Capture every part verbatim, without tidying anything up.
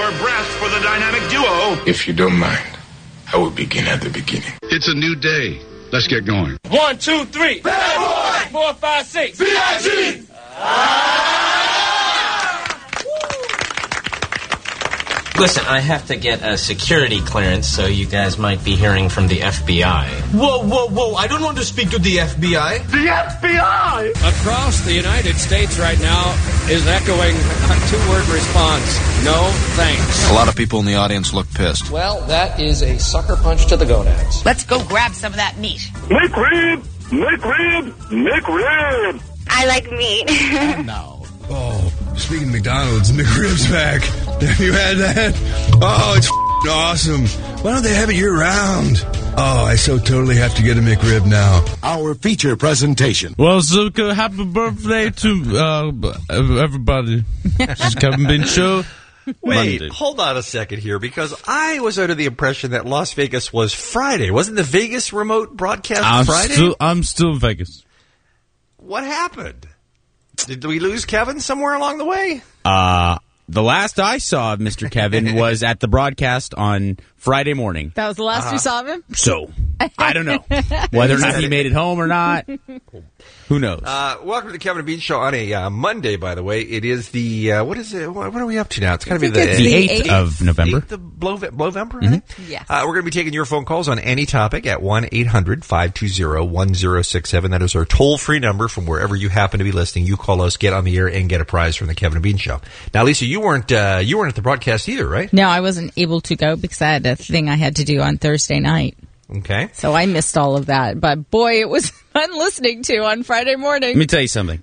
our breath for the dynamic duo. If you don't mind, I will begin at the beginning. It's a new day. Let's get going. One, two, three. Bad boy! Four, five, six. B I G! Ah! Listen, I have to get a security clearance, so you guys might be hearing from the F B I. Whoa, whoa, whoa. I don't want to speak to the F B I. The F B I! Across the United States right now is echoing a two-word response. No thanks. A lot of people in the audience look pissed. Well, that is a sucker punch to the gonads. Let's go grab some of that meat. McRib! McRib! McRib! I like meat. No. Oh, speaking of McDonald's, McRib's back. Have you had that? Oh, it's awesome. Why don't they have it year-round? Oh, I so totally have to get a McRib now. Our feature presentation. Well, Zuka, happy birthday to uh, everybody. This is Kevin Bean Show. Wait, Monday. Hold on a second here, because I was under the impression that Las Vegas was Friday. Wasn't the Vegas remote broadcast I'm Friday? Still, I'm still in Vegas. What happened? Did we lose Kevin somewhere along the way? Uh, the last I saw of Mister Kevin was at the broadcast on Friday morning. That was the last uh-huh. you saw of him? So, I don't know whether or not he made it home or not. Who knows? Uh, welcome to the Kevin and Bean Show on a uh, Monday, by the way. It is the, uh, what is it? What, what are we up to now? It's going to be the, the eighth of November. eighth of November, mm-hmm. Yes. Uh, we're going to be taking your phone calls on any topic at one eight hundred five two zero one zero six seven. That is our toll-free number from wherever you happen to be listening. You call us, get on the air, and get a prize from the Kevin and Bean Show. Now, Lisa, you weren't, uh, you weren't at the broadcast either, right? No, I wasn't able to go because I had a thing I had to do on Thursday night. Okay. So I missed all of that. But boy, it was fun listening to on Friday morning. Let me tell you something.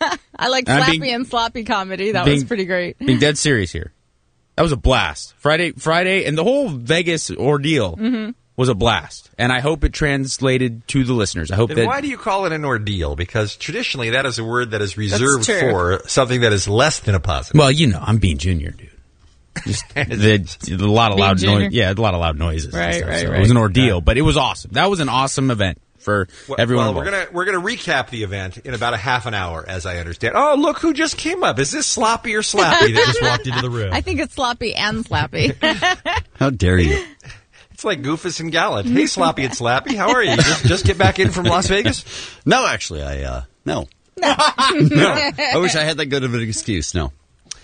I like I'm slappy being- and sloppy comedy. That being- was pretty great. Being dead serious here. That was a blast. Friday, Friday, and the whole Vegas ordeal Mm-hmm. was a blast. And I hope it translated to the listeners. I hope And that. why do you call it an ordeal? Because traditionally that is a word that is reserved true. for something that is less than a positive. Well, you know, I'm being junior, dude. Just the, a lot of Being loud junior? noise. Yeah, a lot of loud noises. and Right, stuff, right, so right. It was an ordeal, but it was awesome. That was an awesome event for Well, everyone. well, we're involved. gonna we're gonna recap the event in about a half an hour, as I understand. Oh, look who just came up! Is this Sloppy or Slappy that just walked into the room? I think it's sloppy and slappy. How dare you? It's like Goofus and Gallant. Hey, Sloppy and Slappy, how are you? Just, just get back in from Las Vegas? No, actually, I, uh, no. no. I wish I had that good of an excuse. No.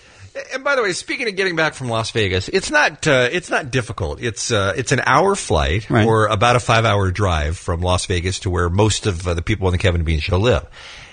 And by the way, speaking of getting back from Las Vegas, it's not uh, it's not difficult. It's uh, it's an hour flight Right. or about a five hour drive from Las Vegas to where most of uh, the people on the Kevin and Bean Show live.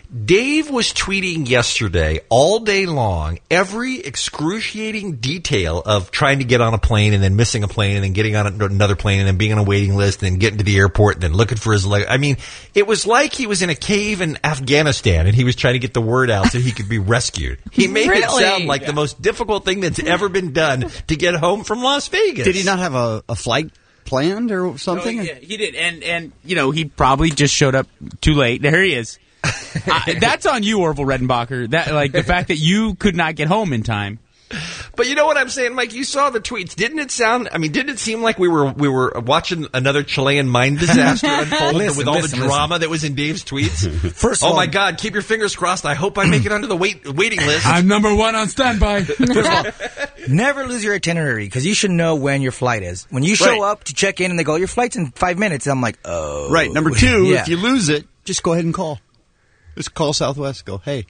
Dave was tweeting yesterday all day long every excruciating detail of trying to get on a plane and then missing a plane and then getting on another plane and then being on a waiting list and then getting to the airport and then looking for his leg. I mean, it was like he was in a cave in Afghanistan and he was trying to get the word out so he could be rescued. He made it Really? sound like the most difficult thing that's ever been done to get home from Las Vegas. Did he not have a, a flight planned or Oh, something? yeah, he did, and and you know he probably just showed up too late. There he is. uh, that's on you, Orville Redenbacher. That like the fact that you could not get home in time. But you know what I'm saying, Mike? You saw the tweets. Didn't it sound, I mean, didn't it seem like we were we were watching another Chilean mine disaster unfold Listen, with all listen, the drama that was in Dave's tweets? First of oh, all- my God, keep your fingers crossed. I hope I make it onto the wait, waiting list. I'm number one on standby. First of all, never lose your itinerary because you should know when your flight is. When you show Right. up to check in and they go, your flight's in five minutes, I'm like, oh. Right. Number two, Yeah. if you lose it, just go ahead and call. Just call Southwest. Go, hey.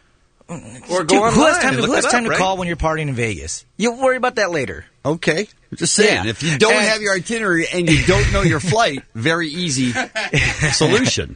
Or go Dude, online who has time, and who look has it time up, to right? call when you're partying in Vegas? You'll worry about that later. Okay. Just saying, Yeah. if you don't And- have your itinerary and you don't know your flight, very easy solution.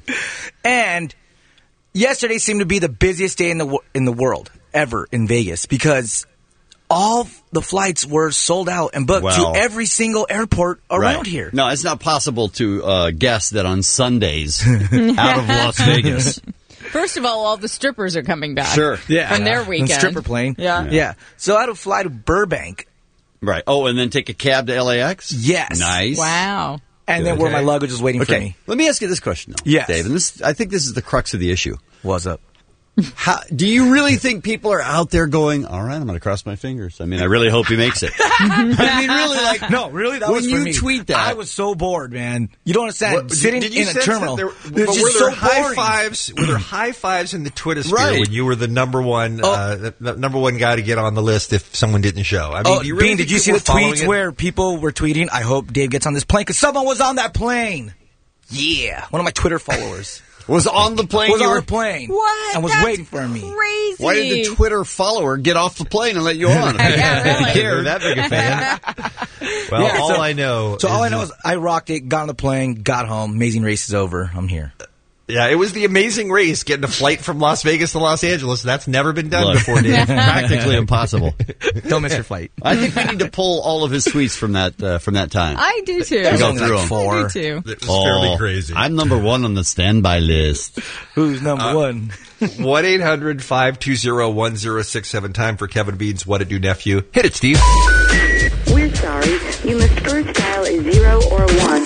And yesterday seemed to be the busiest day in the wo- in the world ever in Vegas because all the flights were sold out and booked Wow. to every single airport around Right. here. No, it's not possible to uh, guess that on Sundays out of Las Vegas. First of all, all the strippers are coming back. Sure. Yeah. From their And weekend. stripper plane. Yeah. Yeah. So I had to fly to Burbank. Right. Oh, and then take a cab to L A X? Yes. Nice. Wow. And then Good. where my luggage was waiting for Okay. me. Let me ask you this question, though. Yes. Dave, and this, I think this is the crux of the issue. What's up? How, do you really think people are out there going, all right, I'm going to cross my fingers? I mean, I really hope he makes it. I mean, really, like, no, really, that when was for you me. tweet that. I was so bored, man. You don't understand. What, Sitting did you in a sense terminal. There, it but was were just there so high boring. fives? Were there high fives in the Twitter sphere Right. when you were the number one, Oh. uh, the, the number one guy to get on the list if someone didn't show? I mean, Oh, do you really Bean, think did you see people the were following tweets it? where people were tweeting, I hope Dave gets on this plane because someone was on that plane? Yeah. One of my Twitter followers. Was on the plane? Was you on were- the plane. What? And was That's waiting for me. Crazy. Why did the Twitter follower get off the plane and let you on? Yeah, really. You're that big a fan. Well, Yeah, all so- I know. So all I is know that- is I rocked it, got on the plane, got home. Amazing race is over. I'm here. Yeah, it was the amazing race getting a flight from Las Vegas to Los Angeles. That's never been done Look, before, Dave. practically impossible. Don't miss your flight. I think we need to pull all of his tweets from that uh, from that time. I do too. We go only through like them. four. I do too. It was fairly Oh, crazy. I'm number one on the standby list. Who's number Uh, one? one eight hundred five two zero one zero six seven. Time for Kevin Bean's What to Do Nephew. Hit it, Steve. We're sorry. You must first dial a zero or one.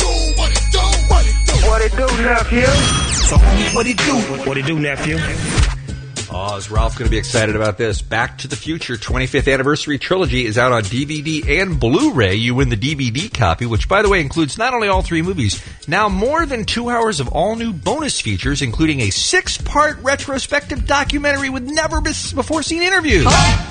What it do, nephew? So, what it do? What it do, nephew? Oh, is Ralph going to be excited about this? Back to the Future twenty-fifth Anniversary Trilogy is out on D V D and Blu-ray. You win the D V D copy, which, by the way, includes not only all three movies, now more than two hours of all-new bonus features, including a six-part retrospective documentary with never-before-seen interviews.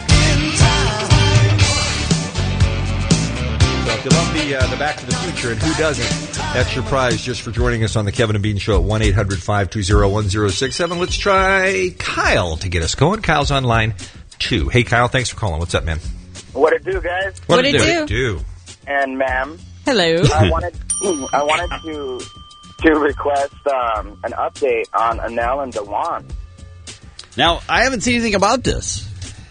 So if you love the, uh, the Back to the Future, and who doesn't, that's your prize just for joining us on the Kevin and Bean Show at one eight hundred five two zero one zero six seven. Let's try Kyle to get us going. Kyle's on line two. Hey, Kyle, thanks for calling. What's up, man? What it do, guys? What it do? What it do? And ma'am, Hello. I wanted I wanted to to request um, an update on Anel and Dewan. Now, I haven't seen anything about this.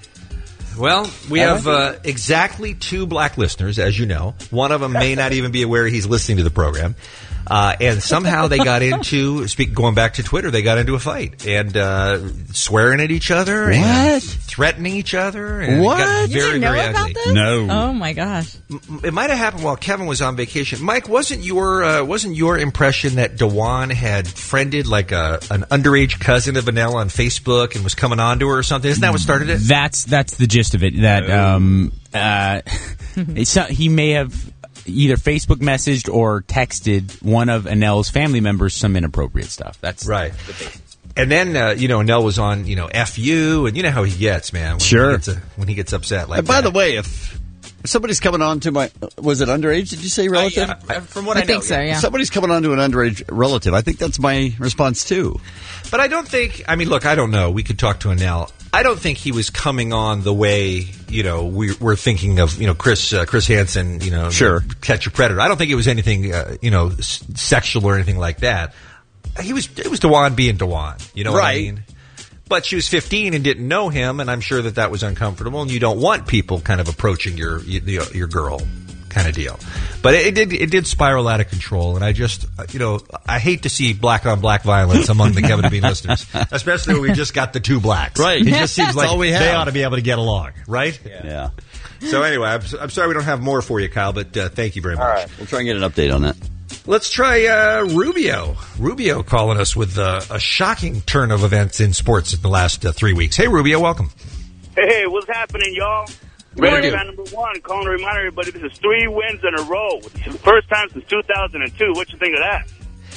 Well, we have uh, exactly two black listeners, as you know. One of them may not even be aware he's listening to the program. Uh, and somehow they got into, speak, going back to Twitter, they got into a fight and uh, swearing at each other and threatening each other. And What? It got You very, didn't know very about ugly. this? No. Oh my gosh. M- It might have happened while Kevin was on vacation. Mike, wasn't your uh, wasn't your impression that Dewan had friended like a an underage cousin of Anel on Facebook and was coming on to her or something? Isn't that what started it? That's that's the gist of it. That um, uh, it's not, he may have either Facebook messaged or texted one of Anel's family members some inappropriate stuff. That's Right. And then, uh, you know, Nell was on, you know, F you, and you know how he gets, man. When Sure. He gets, uh, when he gets upset like And by that. the way, if somebody's coming on to my, was it underage? Did you say relative? I- from what I I, know, think so, yeah. If somebody's coming on to an underage relative, I think that's my response too. But I don't think, I mean, look, I don't know. We could talk to Anel. I don't think he was coming on the way, you know, we, we're thinking of, you know, Chris uh, Chris Hansen, you know, Sure. Catch a Predator. I don't think it was anything, uh, you know, s- sexual or anything like that. He was, it was Dewan being Dewan. You know what I Right. mean? But she was fifteen and didn't know him, and I'm sure that that was uncomfortable, and you don't want people kind of approaching your your, your girl kind of deal. But it, it did it did spiral out of control, and I just, uh, you know, I hate to see black on black violence among the Kevin and Bean listeners, especially when we just got the two blacks. Right. It just seems That's like all we they have. ought to be able to get along, right? Yeah. So anyway, I'm, I'm sorry we don't have more for you, Kyle, but uh, thank you very much. All right. We'll try and get an update on that. Let's try uh, Rubio. Rubio calling us with uh, a shocking turn of events in sports in the last uh, three weeks. Hey, Rubio, welcome. Hey, what's happening, y'all? What Ready do? fan number one, calling to remind everybody this is three wins in a row. It's the first time since two thousand two. What you think of that?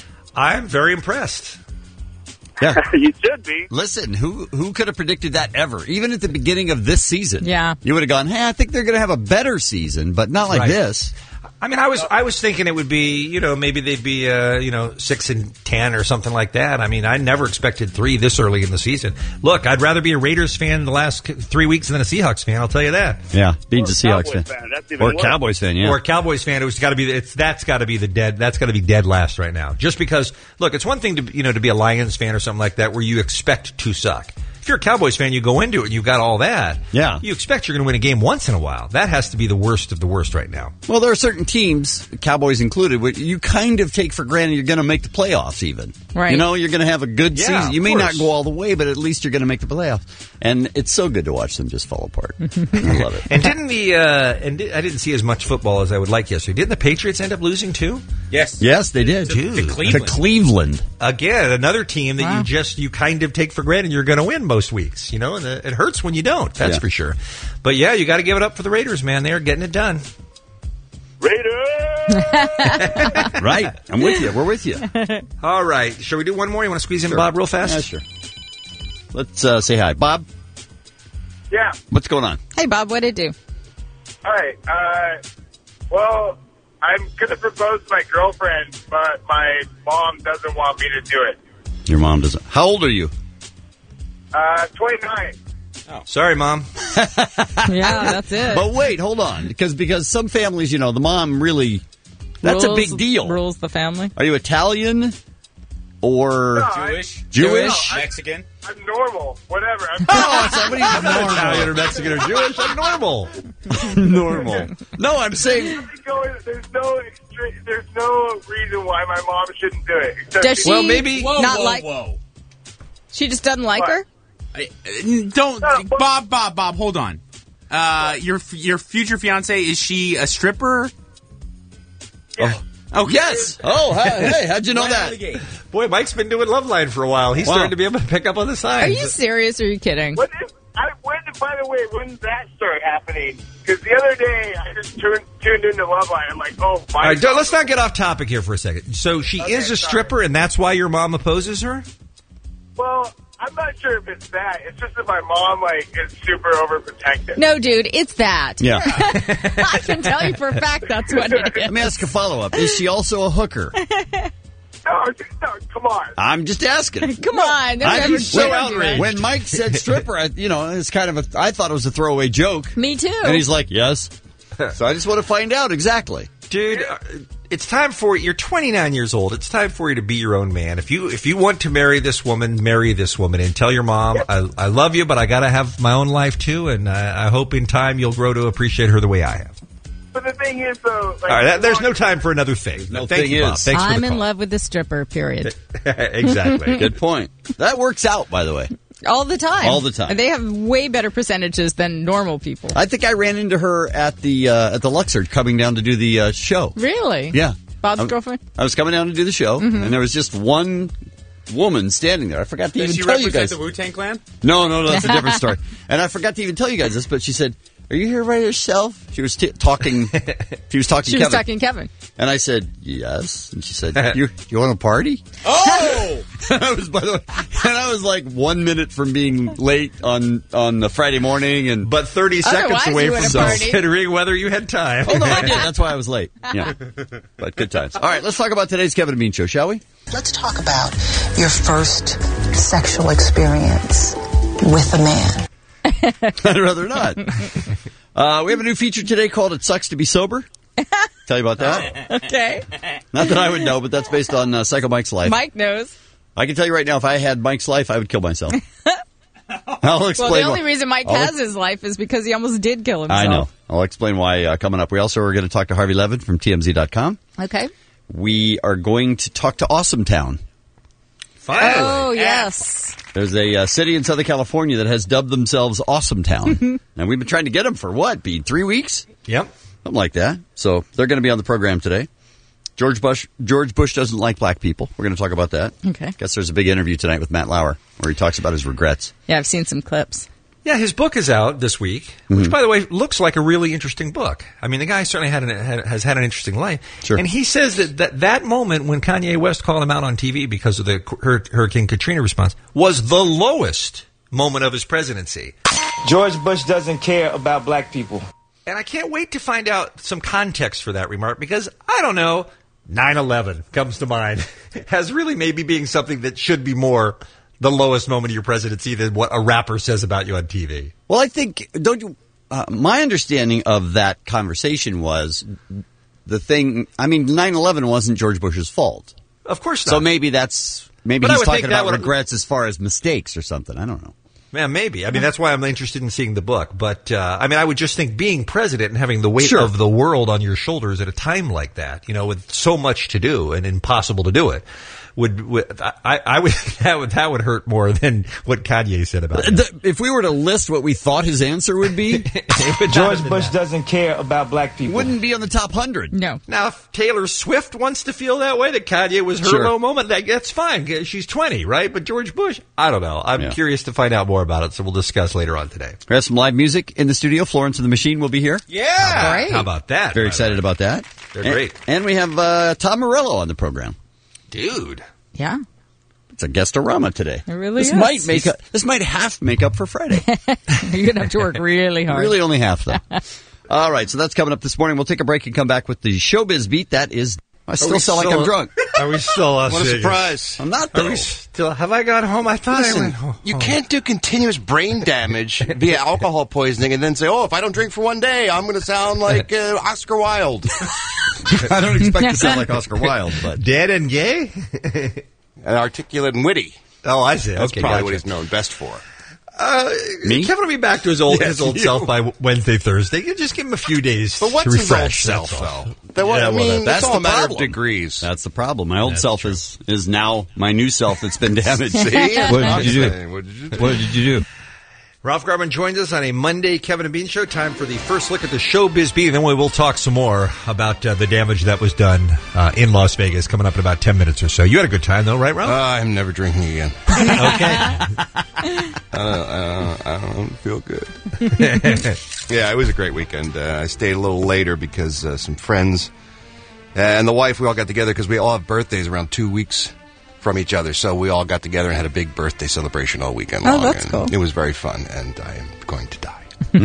I'm very impressed. Yeah. You should be. Listen, who who could have predicted that ever? Even at the beginning of this season. Yeah. You would have gone, hey, I think they're going to have a better season, but not like Right. this. I mean, I was I was thinking it would be, you know, maybe they'd be, uh, you know, six and ten or something like that. I mean, I never expected three this early in the season. Look, I'd rather be a Raiders fan the last c- three weeks than a Seahawks fan. I'll tell you that. Yeah, Beans a Or a Seahawks Cowboys fan. fan. That's even Or worse. Cowboys fan, yeah. Or a Cowboys fan, it's got to be it's that's got to be the dead that's got to be dead last right now. Just because, look, it's one thing to you know to be a Lions fan or something like that where you expect to suck. If you're a Cowboys fan, you go into it and you've got all that. Yeah. You expect you're going to win a game once in a while. That has to be the worst of the worst right now. Well, there are certain teams, Cowboys included, where you kind of take for granted you're going to make the playoffs even. Right. You know, you're going to have a good Yeah, season. of You may course. not go all the way, but at least you're going to make the playoffs. And it's so good to watch them just fall apart. I love it. And didn't the uh, and di- I didn't see as much football as I would like yesterday. Didn't the Patriots end up losing too? Yes. Yes, they did. To- to To Cleveland. Again, another team that Wow. you just you kind of take for granted you're going to win most weeks. You know, and it hurts when you don't. That's Yeah. for sure. But yeah, you got to give it up for the Raiders, man. They're getting it done. Raiders! Right. I'm with you. We're with you. All right. Shall we do one more? You want to squeeze in Sure. Bob real fast? Yeah, sure. Let's uh, say hi. Bob, Yeah. what's going on? Hey, Bob, what'd it do? All right. Uh, well, I'm going to propose to my girlfriend, but my mom doesn't want me to do it. Your mom doesn't. How old are you? Uh, twenty-nine. Oh. Sorry, Mom. Yeah, that's it. But wait, hold on. Because because some families, you know, the mom really, that's rules, a big deal. Rules the family. Are you Italian or No, I- Jewish? Jewish? No, I- Mexican? I'm normal. Whatever. I'm Oh, somebody I'm not Italian or Mexican or Jewish. I'm normal. normal. No, I'm saying. going, there's no extre- there's no reason why my mom shouldn't do it. Except Does she Well, maybe- Whoa, not whoa, like? whoa. She just doesn't like What? her. I- uh, Don't, Bob, Bob, Bob. Hold on. Uh, your your future fiance, is she a stripper? Yeah. Oh, okay. Yes. Oh, hey, hey, how'd you know Right out that? of the gate. Boy, Mike's been doing Loveline for a while. He's Wow. starting to be able to pick up on the Are signs. you serious or are you kidding? When did, I, when, by the way, when did that start happening? Because the other day I just tuned, tuned into Loveline. I'm like, oh, my All right, don't, God. let's not get off topic here for a second. So she Okay, is a sorry. stripper, and that's why your mom opposes her? Well, I'm not sure if it's that. It's just that my mom, like, is super overprotective. No, dude, it's that. Yeah. I can tell you for a fact that's what it is. Let me ask a follow up. Is she also a hooker? No, no, come on. I'm just asking. Come on. they've I'm never so told you outraged. that. When Mike said stripper, I, you know, it's kind of a. I thought it was a throwaway joke. Me too. And he's like, yes. So I just want to find out exactly. Dude, uh, it's time for you're twenty-nine years old. It's time for you to be your own man. If you if you want to marry this woman, marry this woman, and tell your mom, I, I love you, but I got to have my own life too, and I, I hope in time you'll grow to appreciate her the way I have. But the thing is, though, like, All right, that, there's no time for another thing. No Thank thing you, Bob. is. Thanks for I'm the in call. love with the stripper, period. Exactly. Good point. That works out, by the way. All the time. All the time. They have way better percentages than normal people. I think I ran into her at the uh, at the Luxor coming down to do the uh, show. Really? Yeah. Bob's I, girlfriend? I was coming down to do the show, Mhm. and there was just one woman standing there. I forgot to Does even she tell you represent guys. the Wu-Tang Clan? No, no, no, that's a different story. And I forgot to even tell you guys this, but she said, "Are you here by yourself?" She was t- talking. She was talking. She Kevin. was talking Kevin. And I said, "Yes." And she said, "You you want to party?" Oh! I was, by the way, and I was like one minute from being late on on the Friday morning, and but thirty Otherwise, seconds away you from would've partied. considering whether you had time. Oh no, I did. That's why I was late. Yeah, but good times. All right, let's talk about today's Kevin and Bean show, shall we? Let's talk about your first sexual experience with a man. I'd rather not. Uh, we have a new feature today called "It Sucks to Be Sober." Tell you about that. Okay. Not that I would know, but that's based on uh, Psycho Mike's life. Mike knows. I can tell you right now, if I had Mike's life, I would kill myself. I'll explain. Well, the only why. reason Mike I'll has his life is because he almost did kill himself. I know. I'll explain why uh, coming up. We also are going to talk to Harvey Levin from T M Z dot com. Okay. We are going to talk to Awesome Town. Finally. Oh, yes. There's a uh, city in Southern California that has dubbed themselves Awesome Town. And we've been trying to get them for what, Pete? Three weeks? Yep. Something like that. So they're going to be on the program today. George Bush George Bush doesn't like black people. We're going to talk about that. Okay. Guess there's a big interview tonight with Matt Lauer where he talks about his regrets. Yeah, I've seen some clips. Yeah, his book is out this week, which, by the way, looks like a really interesting book. I mean, the guy certainly had an, had, has had an interesting life. Sure. And he says that, that that moment when Kanye West called him out on T V because of the Hur- Hurricane Katrina response was the lowest moment of his presidency. George Bush doesn't care about black people. And I can't wait to find out some context for that remark because, I don't know, nine eleven comes to mind as really maybe being something that should be more the lowest moment of your presidency than what a rapper says about you on T V. Well, I think, don't you, uh, my understanding of that conversation was the thing, I mean, nine eleven wasn't George Bush's fault. Of course not. So maybe that's, maybe But I he's would talking think that about would- regrets as far as mistakes or something. I don't know. Man, maybe. I mean, that's why I'm interested in seeing the book. But, uh, I mean, I would just think being president and having the weight Sure. of the world on your shoulders at a time like that, you know, with so much to do and impossible to do it, would, would I, I would, that would, that would hurt more than what Kanye said about it. The- if we were to list what we thought his answer would be, George Bush doesn't care about black people. wouldn't be on the top hundred. No. Now, if Taylor Swift wants to feel that way, that Kanye was her Sure. low moment, that, that's fine. She's twenty, right? But George Bush, I don't know. I'm Yeah. curious to find out more about it, so we'll discuss later on today. We have some live music in the studio. Florence and the Machine will be here. Yeah! Great. How about that? Very by the excited way? about that. They're And- great. And we have uh, Tom Morello on the program. Dude. Yeah. It's a guest-orama today. It really this is. might make up, this might half make up for Friday. You're going to have to work really hard. Really only half, though. All right, so that's coming up this morning. We'll take a break and come back with the Showbiz Beat. That is, I still we sound like still- I'm drunk. Are we still uh, What a serious? surprise. I'm not, Are though. we still, have I got home? I thought I Listen, went home. you can't do continuous brain damage via alcohol poisoning and then say, oh, if I don't drink for one day, I'm going to sound like uh, Oscar Wilde. I don't expect to sound like Oscar Wilde, but... Dead and gay? And articulate and witty. Oh, I see. That's Okay, probably gotcha. what he's known best for. Uh, Me? Kevin will be back to his old Yes, his old you. self by Wednesday, Thursday. You just give him a few days But what's to his old refresh. self, that's all. though? That what- Yeah, I well, mean, that- it's all a matter of degrees. That's the problem. My old That's self true. is is now my new self that's been damaged. See? What did you do? What did you do? What did you do? Ralph Garman joins us on a Monday Kevin and Bean show. Time for the first look at the Showbiz Beat, and then we will talk some more about uh, the damage that was done uh, in Las Vegas coming up in about ten minutes or so. You had a good time, though, right, Ralph? Uh, I'm never drinking again. Okay. I don't, I don't, I don't feel good. Yeah, it was a great weekend. Uh, I stayed a little later because uh, some friends and the wife, we all got together because we all have birthdays around two weeks from each other. So we all got together and had a big birthday celebration all weekend Oh, long. that's and cool. It was very fun, and I am going to die.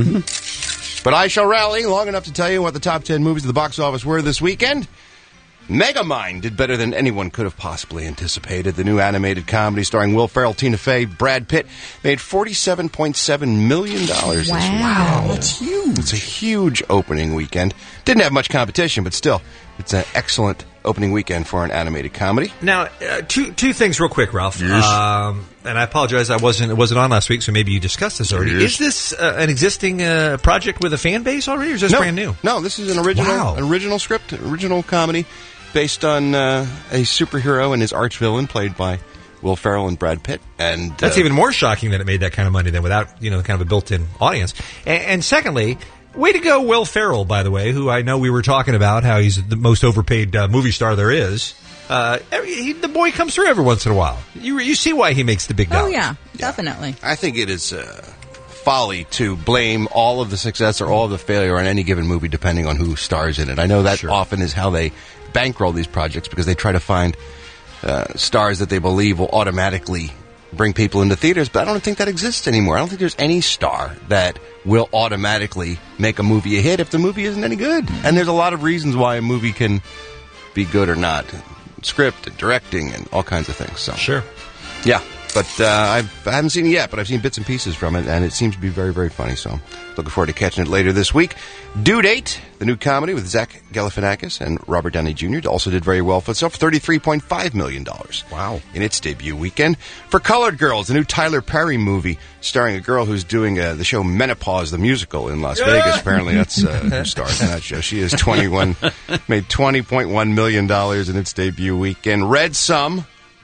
But I shall rally long enough to tell you what the top ten movies of the box office were this weekend. Megamind did better than anyone could have possibly anticipated. The new animated comedy starring Will Ferrell, Tina Fey, Brad Pitt made forty-seven point seven million dollars this weekend. Wow. That's huge. It's a huge opening weekend. Didn't have much competition, but still, it's an excellent opening weekend for an animated comedy. Now, uh, two two things real quick, Ralph. Um, and I apologize, I wasn't it wasn't on last week, so maybe you discussed this already. Yes. Is this uh, an existing uh, project with a fan base already, or is this no, brand new? No, this is an original, Wow. an original script, original comedy based on uh, a superhero and his arch villain played by Will Ferrell and Brad Pitt. And That's uh, even more shocking that it made that kind of money than without, you know, kind of a built-in audience. And, and secondly, way to go, Will Ferrell, by the way, who I know we were talking about, how he's the most overpaid uh, movie star there is. Uh, every, he, the boy comes through every once in a while. You you see why he makes the big dollars. Oh, yeah, definitely. I think it is uh, folly to blame all of the success or all of the failure on any given movie depending on who stars in it. I know that Sure. often is how they bankroll these projects because they try to find uh, stars that they believe will automatically bring people into theaters, but I don't think that exists anymore. I don't think there's any star that will automatically make a movie a hit if the movie isn't any good. And there's a lot of reasons why a movie can be good or not. Script and directing and all kinds of things. So Sure. yeah, but uh, I've, I haven't seen it yet, but I've seen bits and pieces from it, and it seems to be very, very funny. So looking forward to catching it later this week. Due Date, the new comedy with Zach Galifianakis and Robert Downey Junior also did very well for itself, thirty-three point five million dollars. Wow. In its debut weekend. For Colored Girls, the new Tyler Perry movie starring a girl who's doing uh, the show Menopause, the musical in Las Vegas. Apparently that's uh, who stars in that show. She is twenty-one, made twenty point one million dollars in its debut weekend. Red Sum.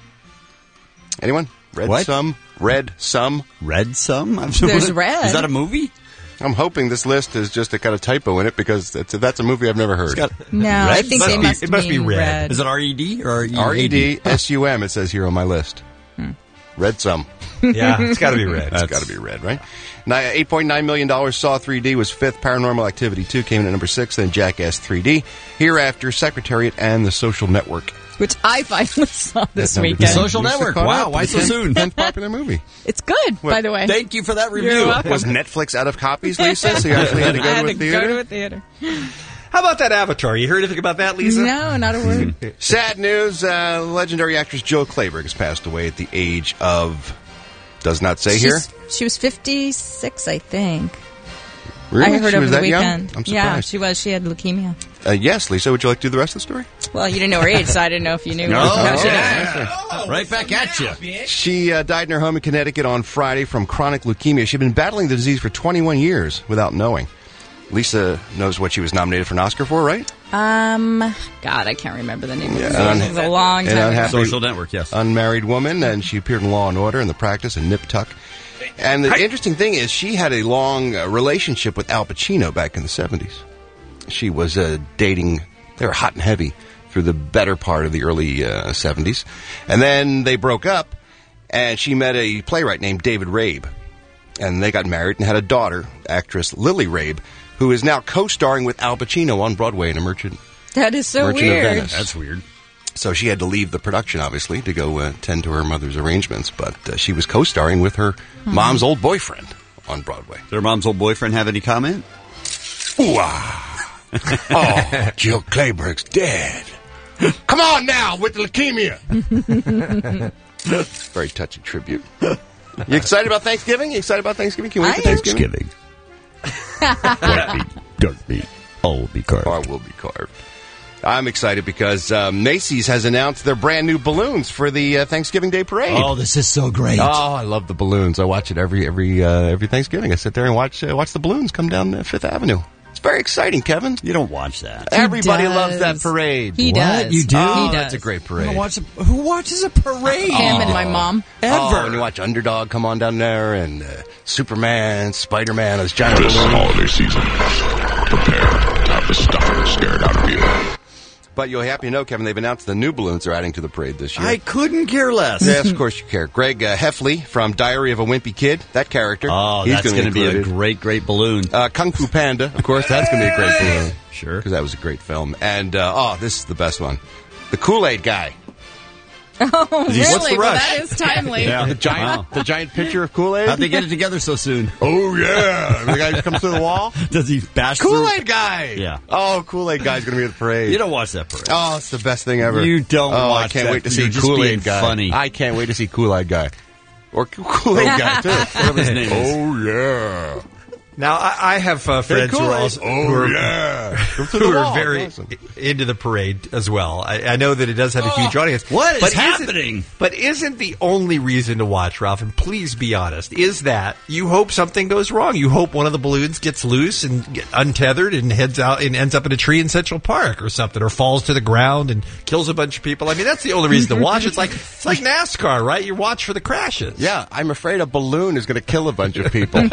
Anyone? Red What? Sum? Red Sum? Red Sum? I'm There's red. Is that a movie? I'm hoping this list is just a kind of typo in it because it's, that's a movie I've never heard. No, I Red think Sum? they must It must be mean red. red. Is it R E D or R E D? R E D S U M, it says here on my list. Red Sum. Yeah, it's got to be red. It's got to be red, right? Ni- eight point nine million dollars. Saw three D was fifth. Paranormal Activity two came in at number six. Then Jackass three D. Hereafter, Secretariat and The Social Network. Which I finally saw this That's number weekend. ten. Social You're so Network. caught Wow, up. why The so tenth- soon? tenth popular movie. It's good, by the way. Thank you for that You're review. welcome. Was Netflix out of copies, Lisa? So you actually had to I go had to a to theater? go to a theater. How about that Avatar? You heard anything about that, Lisa? No, not a word. Sad news. Uh, legendary actress Jill Clayburgh has passed away at the age of... Does not say here. She's- She was fifty-six, I think. Really? I heard She over was the that young? weekend. I'm surprised. Yeah, she was. She had leukemia. Uh, yes, Lisa, would you like to do the rest of the story? Well, you didn't know her age, so I didn't know if you knew. No, how she yeah. died. Right back at you. She uh, died in her home in Connecticut on Friday from chronic leukemia. She'd been battling the disease for twenty-one years without knowing. Lisa knows what she was nominated for an Oscar for, right? Um, God, I can't remember the name Yeah, of it. un- It was a long an time ago. unhappy Social Network, yes. Unmarried woman, and she appeared in Law and Order and The Practice and Nip Tuck. And the Hi. interesting thing is she had a long uh, relationship with Al Pacino back in the seventies. She was uh, dating, they were hot and heavy through the better part of the early uh, seventies. And then they broke up, and she met a playwright named David Rabe. And they got married and had a daughter, actress Lily Rabe, who is now co-starring with Al Pacino on Broadway in A Merchant, That is so Merchant of weird. Venice. That's weird. So she had to leave the production, obviously, to go uh, tend to her mother's arrangements. But uh, she was co-starring with her Hmm. mom's old boyfriend on Broadway. Did her mom's old boyfriend have any comment? Ooh, ah. Oh, Jill Clayburgh's dead. Come on now with the leukemia. Very touching tribute. You excited about Thanksgiving? You excited about Thanksgiving? Can you wait I for am. Thanksgiving? White meat, dark meat, all will be carved. Or will be carved. I'm excited because uh, Macy's has announced their brand new balloons for the uh, Thanksgiving Day Parade. Oh, this is so great. Oh, I love the balloons. I watch it every every uh, every Thanksgiving. I sit there and watch uh, watch the balloons come down uh, Fifth Avenue. It's very exciting, Kevin. You don't watch that. Everybody does. loves that parade. He What? does. You do? Oh, He that's does. a great parade. Watch a, who watches a parade? Him and my mom. Oh, and you watch Underdog come on down there, and uh, Superman, Spider-Man, those giant This balloons. holiday season, prepare to have the stuffing scared out of you. But you'll be happy to know, Kevin, they've announced the new balloons they're adding to the parade this year. I couldn't care less. Yes, of course you care. Greg uh, Heffley from Diary of a Wimpy Kid, that character. Oh, he's that's going to be a included. great, great balloon. Uh, Kung Fu Panda, of course, that's going to be a great balloon. Sure. Because that was a great film. And, uh, oh, this is the best one. The Kool-Aid guy. Oh, really? What's the Well, rush? that is timely. Yeah. The giant, Wow. the giant pitcher of Kool-Aid. How'd they get it together so soon? Oh, yeah. The guy who comes through the wall. Does he bash through? Kool-Aid guy. Yeah. Oh, Kool-Aid guy's going to be at the parade. You don't watch that parade. Oh, it's the best thing ever. You don't oh, watch I can't that. wait to see You're just Kool-Aid being guy. funny. I can't wait to see Kool-Aid guy. Or Kool-Aid guy, too. Whatever his name is. Oh, yeah. Now, I, I have uh, friends who are Kool-Aid. also Oh, who are, yeah. Go through who the are wall. very Awesome. i- into the parade as well. I, I know that it does have a huge audience. What is but isn't- happening? But isn't the only reason to watch, Ralph, and please be honest, is that you hope something goes wrong. You hope one of the balloons gets loose and get untethered and heads out and ends up in a tree in Central Park or something, or falls to the ground and kills a bunch of people. I mean, that's the only reason to watch. It's like it's like NASCAR, right? You watch for the crashes. Yeah, I'm afraid a balloon is going to kill a bunch of people.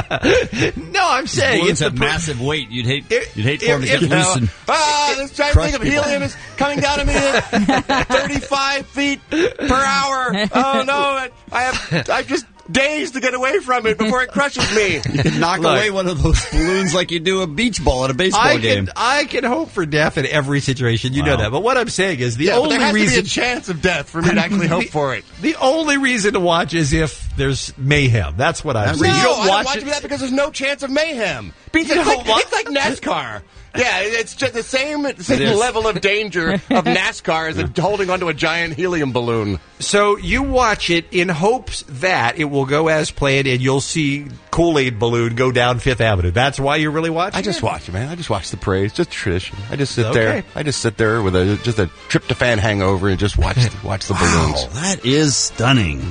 No, I'm saying Balloons it's have the per- massive weight. You'd hate. If- You'd hate for them to if- get if- loose and. Ah, this giant Crush thing of people. helium is coming down to me at thirty-five feet per hour. Oh no, I have I'm just days to get away from it before it crushes me. You can knock Look. away one of those balloons like you do a beach ball at a baseball I game. can, I can hope for death in every situation. You know Wow. that. But what I'm saying is the Yeah, but only there has reason to be a chance of death for me to actually hope for it. the only reason to watch is if there's mayhem. That's what I'm That saying. No, You don't I don't watch watch it. that because there's no chance of mayhem. It's, You like, don't wa- it's like NASCAR. Yeah, it's just the same same is. level of danger of NASCAR as a, holding onto a giant helium balloon. So you watch it in hopes that it will go as planned and you'll see Kool-Aid balloon go down Fifth Avenue. That's why you're really watching I just it? watch it, man. I just watch the parade. It's just tradition. I just sit Okay. there. I just sit there with a just a tryptophan hangover and just watch the, watch the balloons. Wow, that is stunning.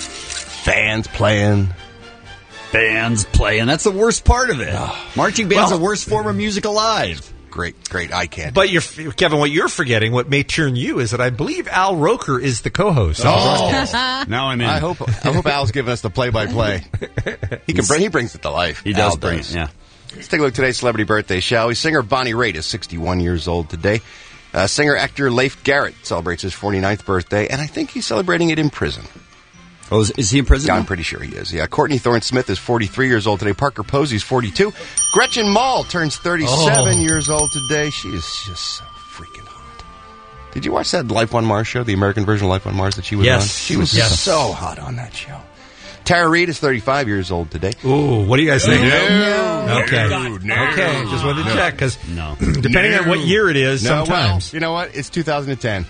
Fans playing. Bands playing. That's the worst part of it. Marching band's Well- the worst form of music alive. Great, great eye candy. But you're, Kevin, what you're forgetting, what may turn you, is that I believe Al Roker is the co-host. Oh, now I'm in. I hope I hope Al's giving us the play-by-play. He can bring he brings it to life. He does Al bring it, yeah. Let's take a look at today's celebrity birthday, shall we? Singer Bonnie Raitt is sixty-one years old today. Uh, singer-actor Leif Garrett celebrates his forty-ninth birthday, and I think he's celebrating it in prison. Oh, is, is he in prison? Yeah, now? I'm pretty sure he is. Yeah, Courtney Thorne-Smith is forty-three years old today. Parker Posey's forty-two. Gretchen Mol turns thirty-seven Oh. years old today. She is just so freaking hot. Did you watch that Life on Mars show, the American version of Life on Mars that she was Yes. on? She was Yes. so hot on that show. Tara Reid is thirty-five years old today. Ooh, what do you guys think? No. Okay. No, no. Okay, just wanted to No. check, because No. depending on what year it is, No, sometimes. well, you know what? It's two thousand ten.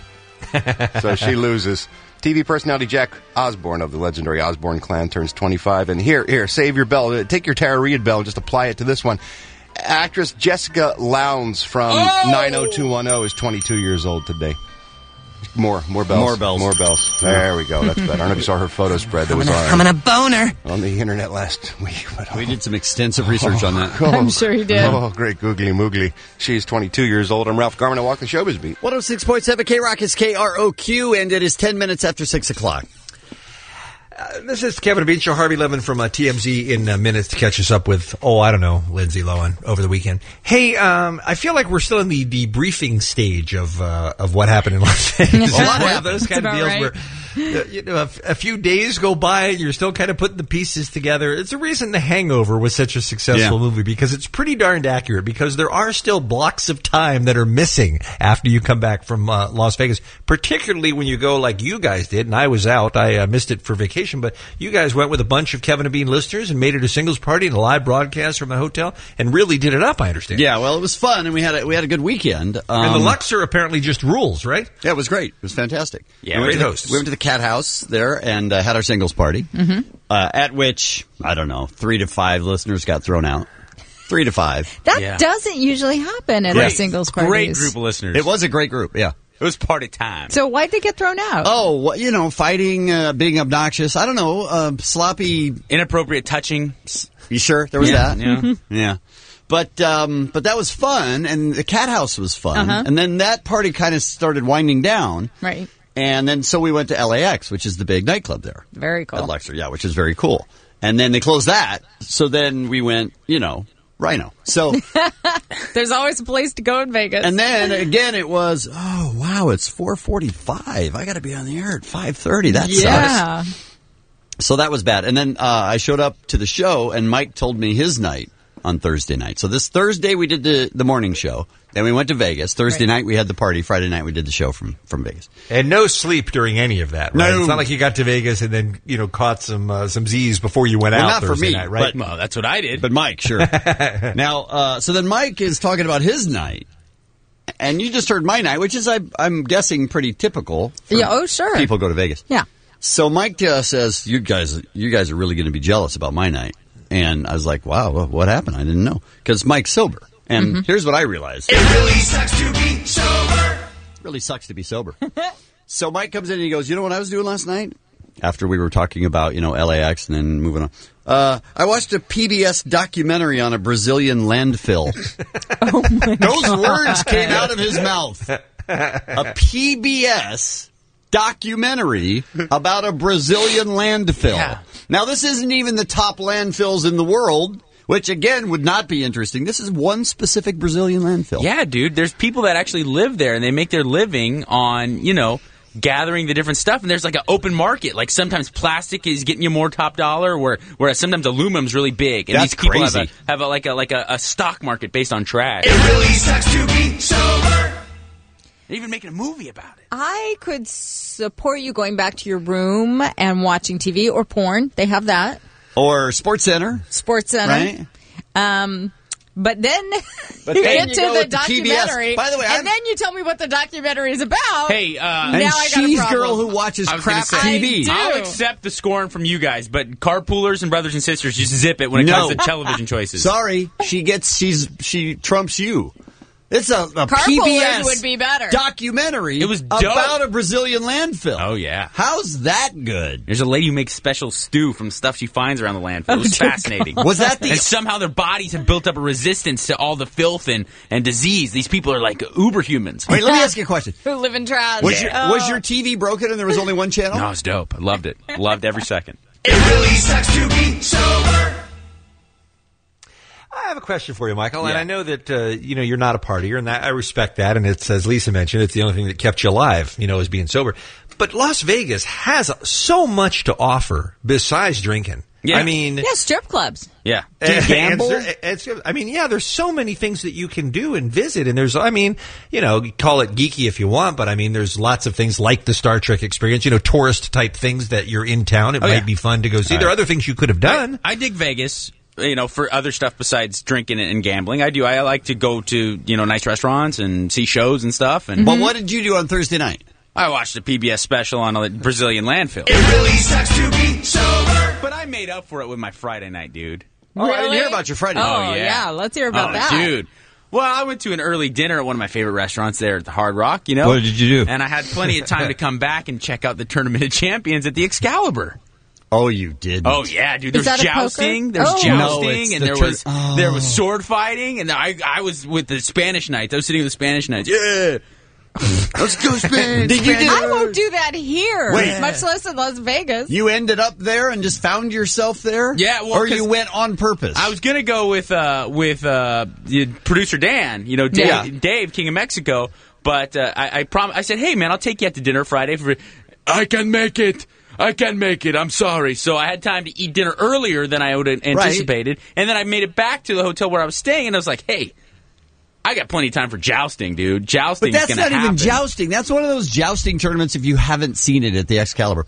So she loses. T V personality Jack Osborne of the legendary Osborne clan turns twenty-five. And here, here, save your bell. Take your Tara Reid bell and just apply it to this one. actress Jessica Lowndes from Oh! nine oh two one oh is twenty-two years old today. More, more bells. More bells. More bells. There we go. That's better. I don't know if you saw her photo spread that was on, I'm a boner. on the internet last week. But, oh, We did some extensive research on that. oh, I'm sure you did. Oh, great googly moogly. She's twenty-two years old. I'm Ralph Garman. I walk the showbiz beat. one oh six point seven K-Rock is K R O Q, and it is ten minutes after six o'clock. Uh, this is Kevin Bean Show, Harvey Levin from uh, T M Z in uh, minutes to catch us up with, oh, I don't know, Lindsay Lohan over the weekend. Hey, um, I feel like we're still in the debriefing stage of uh, of what happened in Las Vegas. Yeah. A lot of those kind of That's deals about where uh, you know, a, f- a few days go by and you're still kind of putting the pieces together. It's the reason The Hangover was such a successful Yeah. movie, because it's pretty darned accurate, because there are still blocks of time that are missing after you come back from uh, Las Vegas, particularly when you go like you guys did, and I was out. I uh, missed it for vacation, but you guys went with a bunch of Kevin and Bean listeners and made it a singles party and a live broadcast from the hotel and really did it up, I understand. Yeah, well, it was fun, and we had a, we had a good weekend. Um, And the Luxor apparently just rules, right? Yeah, it was great. It was fantastic. Yeah, we went great to the, hosts. We went to the Cat House there and uh, had our singles party, Mm-hmm. uh, at which, I don't know, three to five listeners got thrown out. Three to five. That Yeah. doesn't usually happen at our Great- singles parties. Great group of listeners. It was a great group, yeah. It was party time. So why'd they get thrown out? Oh, well, you know, fighting, uh, being obnoxious. I don't know, uh, sloppy. Inappropriate touching. You sure there was Yeah, that? yeah. yeah. But um, but that was fun, and the Cat House was fun, Uh-huh. and then that party kind of started winding down, Right. and then so we went to L A X, which is the big nightclub there Very cool. at Luxor, yeah, which is very cool. And then they closed that, so then we went, you know, Rhino. So. There's always a place to go in Vegas. And then again, it was, oh wow, it's four forty-five. I got to be on the air at five thirty. That yeah. sucks. So that was bad. And then uh, I showed up to the show, and Mike told me his night on Thursday night. So this Thursday we did the the morning show. Then we went to Vegas. Thursday Right. night we had the party. Friday night we did the show from from Vegas. And no sleep during any of that, right? No. It's not like you got to Vegas and then, you know, caught some uh, some Z's before you went Well, out not for Thursday me, night, right? but- Well, that's what I did. But Mike, sure. Now, uh, so then Mike is talking about his night, and you just heard my night, which is I, I'm guessing pretty typical. For Yeah, oh, sure. People go to Vegas. Yeah. So Mike uh, says, "You guys, you guys are really going to be jealous about my night." And I was like, "Wow, what, what happened? I didn't know." Because Mike's sober, and Mm-hmm. here's what I realized: It really sucks to be sober. really sucks to be sober. So Mike comes in and he goes, "You know what I was doing last night?" After we were talking about, you know, L A X and then moving on. Uh, I watched a P B S documentary on a Brazilian landfill. Oh my Those God. words came out of his mouth. A P B S documentary about a Brazilian landfill. Yeah. Now, this isn't even the top landfills in the world, which, again, would not be interesting. This is one specific Brazilian landfill. Yeah, dude. There's people that actually live there, and they make their living on, you know, gathering the different stuff. And there's like an open market. Like sometimes plastic is getting you more top dollar, where whereas sometimes aluminum's really big. And That's these people crazy. have a have a like a like a, a stock market based on trash. It really sucks to be sober. They're even making a movie about it. I could support you going back to your room and watching T V or porn. They have that. Or Sports Center. Sports Center. Right. Um, but then But you then get you to go the with the P B S. documentary. By the way, and I'm- then you tell me what the documentary is about. Hey, uh, now And I got a she's problem. girl who watches I was gonna crap say, T V. I do. I'll accept the scorn from you guys, but carpoolers and brothers and sisters just zip it when it No. comes to television choices. Sorry, she gets she's she trumps you. It's a, a Carpoolers P B S would be better. documentary. It was dope. about a Brazilian landfill. Oh, yeah. How's that good? There's a lady who makes special stew from stuff she finds around the landfill. It was dear fascinating. Was that the- And somehow their bodies have built up a resistance to all the filth and, and disease. These people are like uber humans. Wait, let me ask you a question. Who live in trash. Was, your, Oh. was your T V broken and there was only one channel? No, it was dope. I loved it. Loved every second. It really sucks to be sober. I have a question for you, Michael, and Yeah. I know that uh, you know you're not a partier, and that, I respect that. And it's, as Lisa mentioned, it's the only thing that kept you alive, you know, is being sober. But Las Vegas has so much to offer besides drinking. Yeah. I mean, Yeah, strip clubs. Yeah. Do you and- gamble? and it's- it's- I mean, yeah, there's so many things that you can do and visit, and there's, I mean, you know, call it geeky if you want, but I mean, there's lots of things like the Star Trek experience, you know, tourist type things that you're in town. It Oh, might yeah. be fun to go see. There are other things you could have done. I dig Vegas, you know, for other stuff besides drinking and gambling. I do. I like to go to, you know, nice restaurants and see shows and stuff. And But what did you do on Thursday night? I watched a P B S special on a Brazilian landfill. It really sucks to be sober. But I made up for it with my Friday night, dude. Oh, I didn't Really? hear about your Friday. Oh, yeah. Let's hear about oh, that. dude. Well, I went to an early dinner at one of my favorite restaurants there at the Hard Rock, you know. What did you do? And I had plenty of time to come back and check out the Tournament of Champions at the Excalibur. Oh, you did. Oh yeah, dude. There's Is that a jousting. poker? There's Oh. jousting, No, it's and the there tur- was Oh. there was sword fighting, and I I was with the Spanish Knights. I was sitting with the Spanish Knights. Yeah. Let's go, Spain. Did you I won't do that here. Wait. Much less in Las Vegas. You ended up there and just found yourself there? Yeah, well, or 'cause you went on purpose? I was gonna go with uh, with uh, the producer Dan, you know, Dave, Yeah. Dave King of Mexico, but uh, I I, prom- I said, hey man, I'll take you out to dinner Friday. For I can make it. I can make it. I'm sorry. So I had time to eat dinner earlier than I would have anticipated, and then I made it back to the hotel where I was staying, and I was like, hey, I got plenty of time for jousting, dude. Jousting. But that's gonna not even happen. jousting. That's one of those jousting tournaments if you haven't seen it at the Excalibur.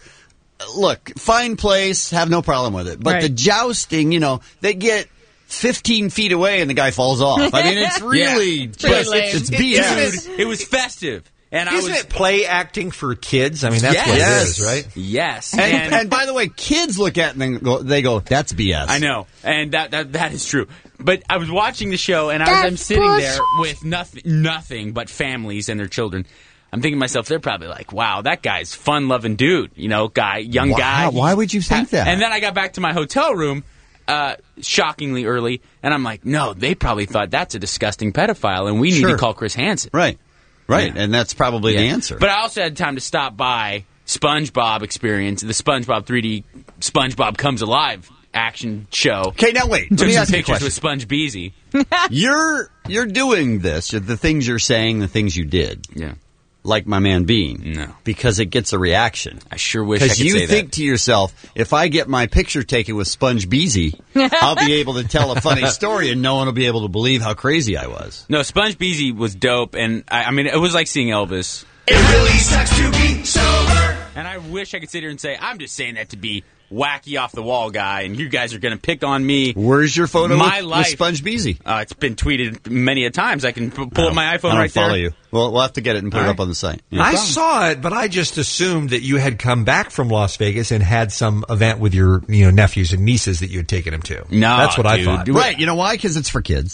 Look, fine place, have no problem with it. But Right. the jousting, you know, they get fifteen feet away and the guy falls off. I mean, it's really It's pretty just, lame. it's B S. Dude, it was festive. And I Isn't was it play acting for kids? I mean, that's Yes. what Yes. it is, right? yes, And, and by the way, kids look at it and go, they go, that's B S. I know, and that, that that is true. But I was watching the show, and I was, I'm sitting there with nothing, nothing but families and their children. I'm thinking to myself, they're probably like, "Wow, that guy's fun-loving dude, you know, guy, young Wow, guy." why would you think that? And then I got back to my hotel room, uh, shockingly early, and I'm like, "No, they probably thought that's a disgusting pedophile, and we need Sure. to call Chris Hansen." Right. Right. Yeah. And that's probably the Yeah. answer. But I also had time to stop by SpongeBob Experience, the SpongeBob three D SpongeBob Comes Alive action show. Okay, now wait. Let Took me some ask you a pictures question. with Sponge Beezy. You're you're doing this, the things you're saying, the things you did. Yeah. Like my man Bean. No. Because it gets a reaction. I sure wish I could Because you say think that. to yourself, if I get my picture taken with Sponge Beezy, I'll be able to tell a funny story and no one will be able to believe how crazy I was. No, Sponge Beezy was dope, and I, I mean, it was like seeing Elvis. It really sucks to be sober. And I wish I could sit here and say, I'm just saying that to be wacky off the wall guy, and you guys are going to pick on me. Where's your photo My with, life. with Sponge Beezy? Uh, it's been tweeted many a times. I can p- pull up my I iPhone don't right follow there. you. Well, we'll have to get it and put All it up right. on the site. Yeah. I saw it, but I just assumed that you had come back from Las Vegas and had some event with your, you know, nephews and nieces that you had taken him to. No, that's what I dude. thought. Right. You know why? Because it's for kids.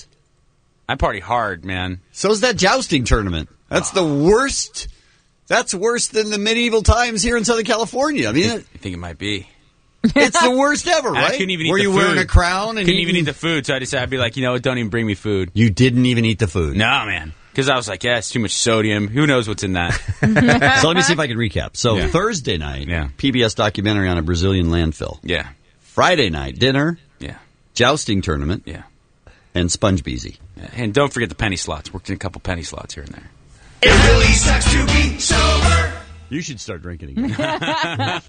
I party hard, man. So is that jousting tournament. That's the worst. That's worse than the medieval times here in Southern California. I mean, I think it might be. it's the worst ever, And right? I couldn't even eat Were the you food. wearing a crown and couldn't even eating- eat the food, so I decided I'd be like, you know what, don't even bring me food. You didn't even eat the food. No, man. Because I was like, yeah, it's too much sodium. Who knows what's in that? So let me see if I can recap. So Yeah. Thursday night, Yeah. P B S documentary on a Brazilian landfill. Yeah. Friday night, dinner, Yeah. jousting tournament, Yeah. and Sponge Beezy. And don't forget the penny slots. Worked in a couple penny slots here and there. It really sucks to be sober. You should start drinking again.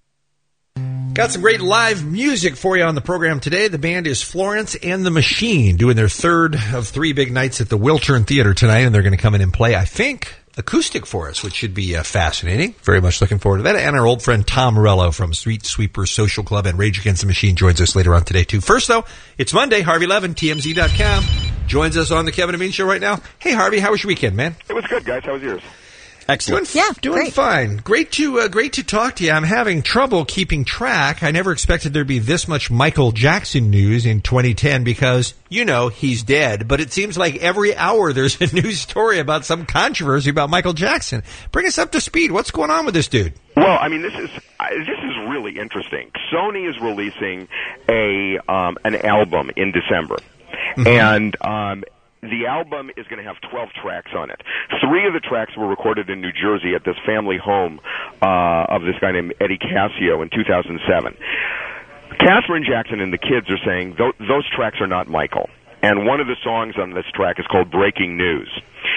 Got some great live music for you on the program today. The band is Florence and the Machine, doing their third of three big nights at the Wiltern Theater tonight, and they're going to come in and play, I think, acoustic for us, which should be uh, fascinating. Very much looking forward to that. And our old friend Tom Morello from Street Sweepers Social Club and Rage Against the Machine joins us later on today, too. First, though, it's Monday. Harvey Levin, T M Z dot com, joins us on the Kevin and Bean Show right now. Hey, Harvey, how was your weekend, man? It was good, guys. How was yours? Excellent. Doing, yeah, doing fine. Great to uh, great to talk to you. I'm having trouble keeping track. I never expected there'd be this much Michael Jackson news in twenty ten because, you know, he's dead. But it seems like every hour there's a news story about some controversy about Michael Jackson. Bring us up to speed. What's going on with this dude? Well, I mean, this is uh, this is really interesting. Sony is releasing a um, an album in December, and um, the album is going to have twelve tracks on it. Three of the tracks were recorded in New Jersey at this family home uh, of this guy named Eddie Cascio in two thousand seven. Catherine Jackson and the kids are saying th- those tracks are not Michael. And one of the songs on this track is called Breaking News.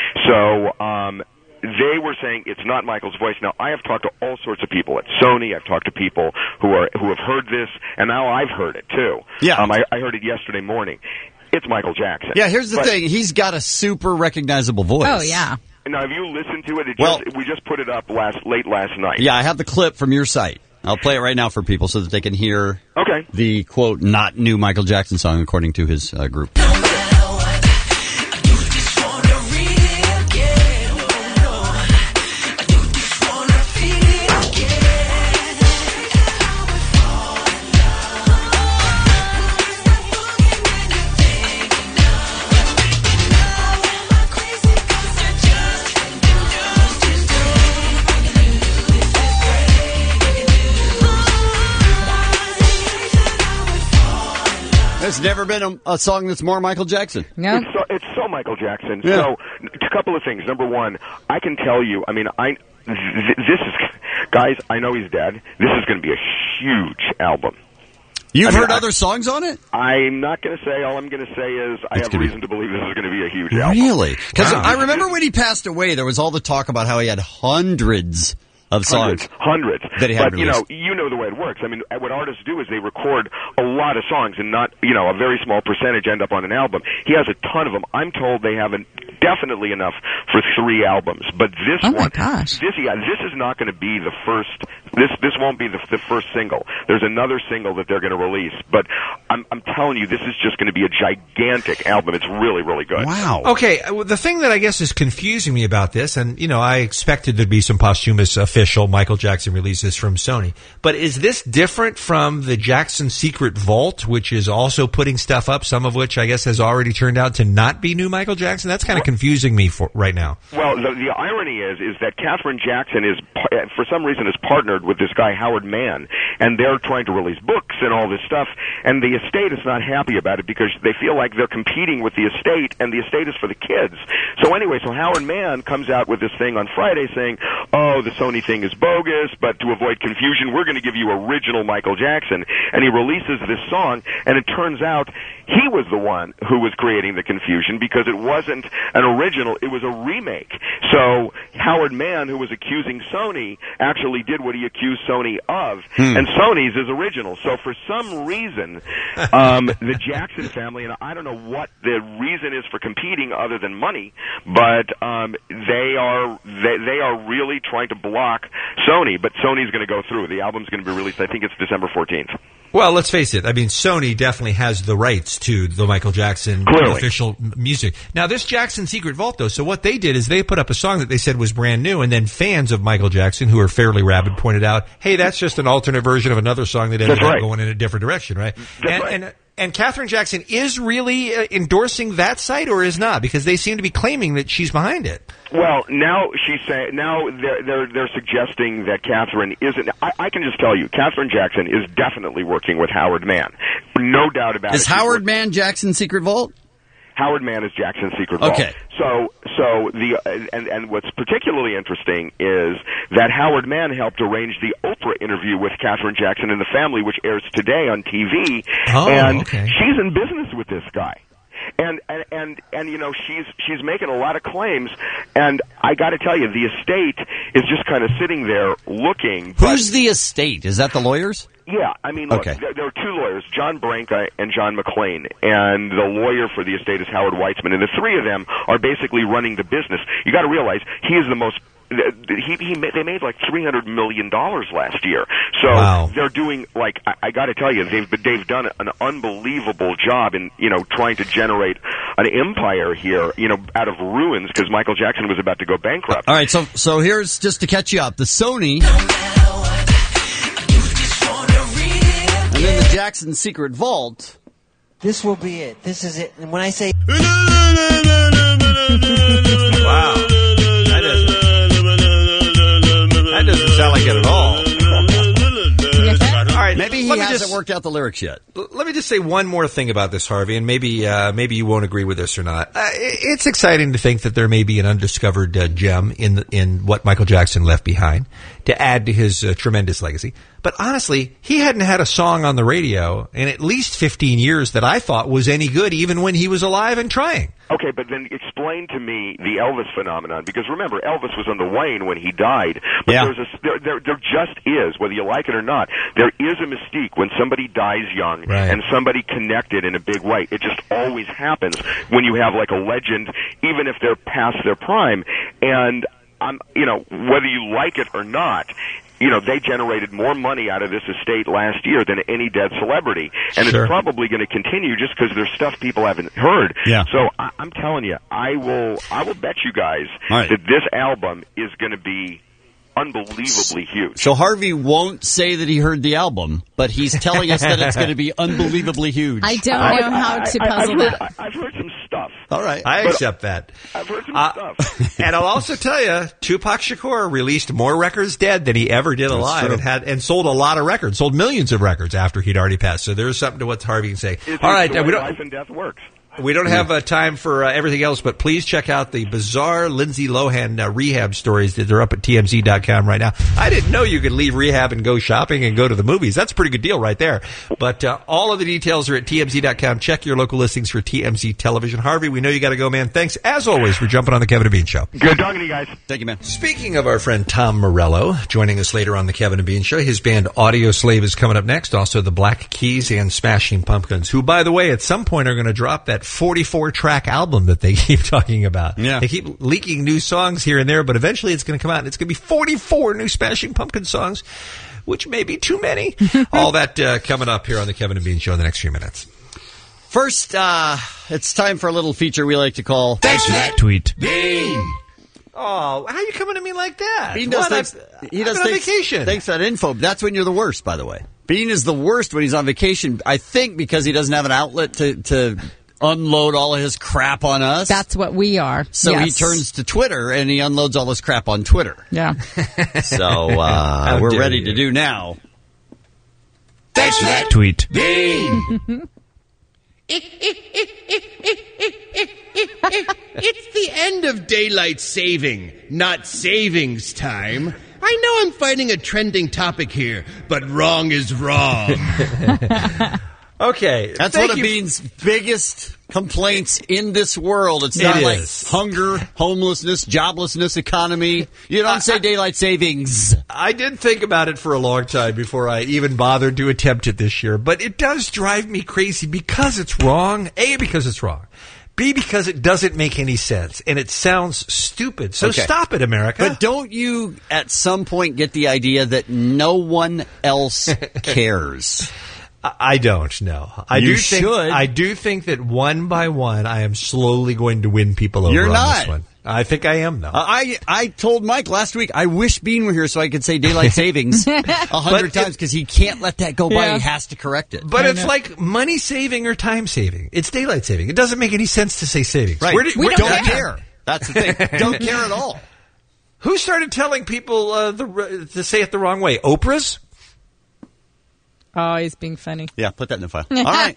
So um, they were saying it's not Michael's voice. Now, I have talked to all sorts of people at Sony. I've talked to people who are who have heard this, and now I've heard it, too. Yeah. Um, I, I heard it yesterday morning. It's Michael Jackson. Yeah, here's the But- thing. He's got a super recognizable voice. Oh, yeah. Now, have you listened to it? it Well- just, we just put it up last late last night. Yeah, I have the clip from your site. I'll play it right now for people so that they can hear Okay. the, quote, not new Michael Jackson song, according to his uh, group. There's never been a, a song that's more Michael Jackson. No. It's so, it's so Michael Jackson. Yeah. So, a couple of things. Number one, I can tell you, I mean, I th- this is, guys, I know he's dead. This is going to be a huge album. You've I mean, heard I, other songs on it? I'm not going to say. All I'm going to say is I It's have gonna reason be... to believe this is going to be a huge album. Really? Because Wow. I remember when he passed away, there was all the talk about how he had hundreds of songs. Hundreds, hundreds. That he had but, you know, released. you know the way it works. I mean, what artists do is they record a lot of songs and not, you know, a very small percentage end up on an album. He has a ton of them. I'm told they haven't definitely enough for three albums. But this Oh, my one, gosh. this, yeah, this is not going to be the first, this, this won't be the, the first single. There's another single that they're going to release. But I'm, I'm telling you, this is just going to be a gigantic album. It's really, really good. Wow. Okay, uh, the thing that I guess is confusing me about this, and, you know, I expected there to be some posthumous official Michael Jackson releases from Sony, but is this different from the Jackson Secret Vault, which is also putting stuff up, some of which I guess has already turned out to not be new Michael Jackson? That's kind of confusing me for right now. Well, the, the irony is, is that Catherine Jackson is, pa- for some reason, is partnered with this guy Howard Mann, and they're trying to release books and all this stuff, and the estate is not happy about it because they feel like they're competing with the estate, and the estate is for the kids. So anyway, so Howard Mann comes out with this thing on Friday saying, oh, the Sony thing is bogus, but to avoid confusion, we're going to give you original Michael Jackson. And he releases this song, and it turns out he was the one who was creating the confusion because it wasn't an original, it was a remake. So Howard Mann, who was accusing Sony, actually did what he accused Sony of, Hmm. and Sony's is original. So for some reason, um, the Jackson family, and I don't know what the reason is for competing other than money, but um, they are they, they are really trying to block Sony, but Sony's going to go through. The album's going to be released, I think it's December fourteenth. Well, let's face it. I mean, Sony definitely has the rights to the Michael Jackson Clearly. official m- music. Now, this Jackson Secret Vault, though, so what they did is they put up a song that they said was brand new, and then fans of Michael Jackson, who are fairly rabid, pointed out, hey, that's just an alternate version of another song that ended That's up right. going in a different direction, right? That's and, right. and and Catherine Jackson is really uh, endorsing that site or is not? Because they seem to be claiming that she's behind it. Well, now she's saying now they're they're they're suggesting that Catherine isn't. I, I can just tell you, Catherine Jackson is definitely working with Howard Mann, no doubt about Is it. She's Howard Mann Jackson Secret Vault? Howard Mann is Jackson's Secret Vault. Okay. So, so the and and what's particularly interesting is that Howard Mann helped arrange the Oprah interview with Catherine Jackson and the family, which airs today on T V. Oh, and okay. she's in business with this guy. And, and and and you know she's she's making a lot of claims, and I got to tell you, the estate is just kind of sitting there looking. But Who's the estate? Is that the lawyers? yeah, I mean, look, Okay. there, there are two lawyers, John Branca and John McClain, and the lawyer for the estate is Howard Weitzman, and the three of them are basically running the business. You got to realize he is the most. He, he made, they made like three hundred million dollars last year. So Wow. they're doing like I, I got to tell you, they've they've done an unbelievable job in you know trying to generate an empire here, you know, out of ruins because Michael Jackson was about to go bankrupt. All right, so so here's just to catch you up. The Sony and then the Jackson Secret Vault. This will be it. This is it. And when I say Wow. That doesn't, that doesn't sound like it at all. All right, Maybe he let me hasn't just- worked out the lyrics yet. L- Let me just say one more thing about this, Harvey, and maybe uh, maybe you won't agree with this or not. Uh, i- it's exciting to think that there may be an undiscovered uh, gem in the, in what Michael Jackson left behind to add to his uh, tremendous legacy. But honestly, he hadn't had a song on the radio in at least fifteen years that I thought was any good, even when he was alive and trying. Okay, but then explain to me the Elvis phenomenon, because remember, Elvis was on the wane when he died. But Yeah. there's a, there, there, there just is, whether you like it or not, there is a mystique when somebody dies young Right. and somebody connected in a big way. It just always happens when you have like a legend, even if they're past their prime. And I'm, you know, whether you like it or not, you know, they generated more money out of this estate last year than any dead celebrity. And Sure. it's probably going to continue just because there's stuff people haven't heard. Yeah. So I, I'm telling you, I will, I will bet you guys All right. that this album is going to be unbelievably huge. So Harvey won't say that he heard the album, but he's telling us that it's going to be unbelievably huge. I don't I- know how I- to I- puzzle I've heard, that. I- I've heard some stuff. All right. I But accept that. I've heard some Uh, stuff. And I'll also tell you, Tupac Shakur released more records dead than he ever did That's alive, true. and had and sold a lot of records, sold millions of records after he'd already passed. So there's something to what Harvey can say. It's All right, the uh, way we don't. life and death works. We don't have uh, time for uh, everything else, but please check out the bizarre Lindsay Lohan uh, rehab stories that are up at T M Z dot com right now. I didn't know you could leave rehab and go shopping and go to the movies. That's a pretty good deal right there. But uh, all of the details are at T M Z dot com. Check your local listings for T M Z Television. Harvey, we know you got to go, man. Thanks, as always, for jumping on the Kevin and Bean Show. Good talking to you guys. Thank you, man. Speaking of our friend Tom Morello, joining us later on the Kevin and Bean Show, his band Audio Slave is coming up next. Also, the Black Keys and Smashing Pumpkins, who, by the way, at some point are going to drop that forty-four track album that they keep talking about. Yeah. They keep leaking new songs here and there, but eventually it's going to come out and it's going to be forty-four new Smashing Pumpkin songs, which may be too many. All that uh, coming up here on the Kevin and Bean Show in the next few minutes. First, uh, it's time for a little feature we like to call Thanks for that. Tweet. Bean. Oh, how are you coming to me like that? Bean does What? thanks, I've- he I've does been on thanks, vacation. thanks for that info. That's when you're the worst, by the way. Bean is the worst when he's on vacation, I think because he doesn't have an outlet to, to unload all of his crap on us. That's what we are. So Yes. he turns to Twitter and he unloads all his crap on Twitter. Yeah. So uh, How we're dare ready you. to do now. Thanks for that. Tweet. Bean. It's the end of daylight saving, not savings time. I know I'm fighting a trending topic here, but wrong is wrong. Okay. That's thank one of you. Bean's biggest complaints in this world. It's It not like is. hunger, homelessness, joblessness, economy. You don't say daylight savings. I did think about it for a long time before I even bothered to attempt it this year, but it does drive me crazy because it's wrong. A, because it's wrong. B, because it doesn't make any sense and it sounds stupid. So Okay. stop it, America. But don't you at some point get the idea that no one else cares? I I don't know. I You do think should. I do think that one by one I am slowly going to win people over You're on not. this one. I think I am though. Uh, I I told Mike last week I wish Bean were here so I could say daylight savings a hundred But it- times because he can't let that go by. Yeah. He has to correct it. But it's like money saving or time saving. It's daylight saving. It doesn't make any sense to say savings. Right. Where do- we where- don't care. That's the thing. Don't care at all. Who started telling people uh, the, to say it the wrong way? Oprah's? Oh, he's being funny. Yeah, put that in the file. All right.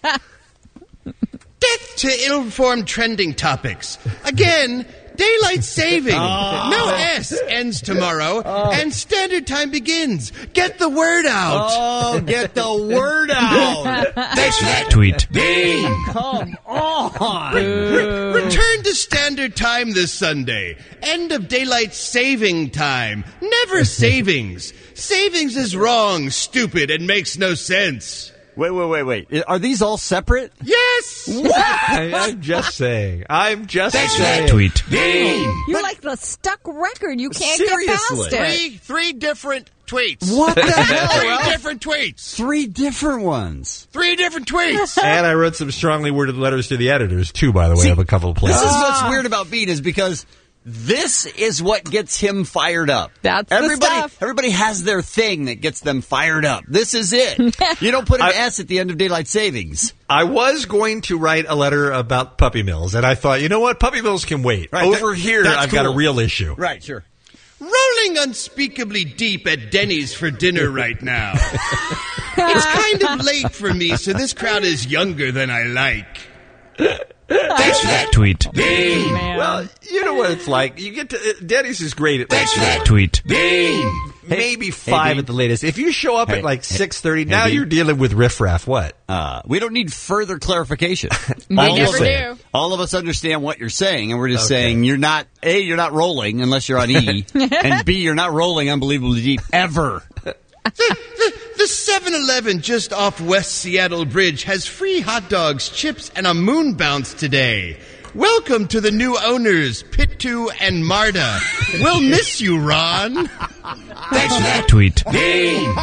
Death to ill-informed trending topics. Again, daylight saving. Oh. No S ends tomorrow, and standard time begins. Get the word out. Oh, get the word out. Thanks for that. Tweet. Bean. Come on. Re- return to standard time this Sunday. End of daylight saving time. Never savings. Savings is wrong, stupid, and makes no sense. Wait, wait, wait, wait. Are these all separate? Yes! I, I'm just saying. I'm just Thanks for saying. that. Tweet. Bean. You're like the stuck record. You can't Seriously. get past it. Three, three different tweets. What the hell, Three Ralph? different tweets. Three different ones. Three different tweets. And I wrote some strongly worded letters to the editors, too, by the way, See, of a couple of places. This is what's weird about Bean is because this is what gets him fired up. That's the everybody. stuff. Everybody has their thing that gets them fired up. This is it. You don't put an I- S at the end of daylight savings. I was going to write a letter about puppy mills, and I thought, you know what? Puppy mills can wait. Right, Over that- here, that's I've got a cool. real issue. Right, sure. Rolling unspeakably deep at Denny's for dinner right now. It's kind of late for me, so this crowd is younger than I like. Thanks for that. Tweet. Bean. Well, you know what it's like. You get to uh, Denny's is great at Thanks for like that. Tweet. Bean. maybe five Bean. at the latest. If you show up Hey, at like hey, six thirty, hey, now Bean. you're dealing with riffraff. What? Uh, we don't need further clarification. We all never of us, do. all of us understand what you're saying, and we're just Okay. saying you're not A, you're not rolling unless you're on E, and B, you're not rolling unbelievably deep ever. The seven eleven just off West Seattle Bridge has free hot dogs, chips, and a moon bounce today. Welcome to the new owners, Pitu and Marta. We'll miss you, Ron. Thanks for that. Tweet. Bean.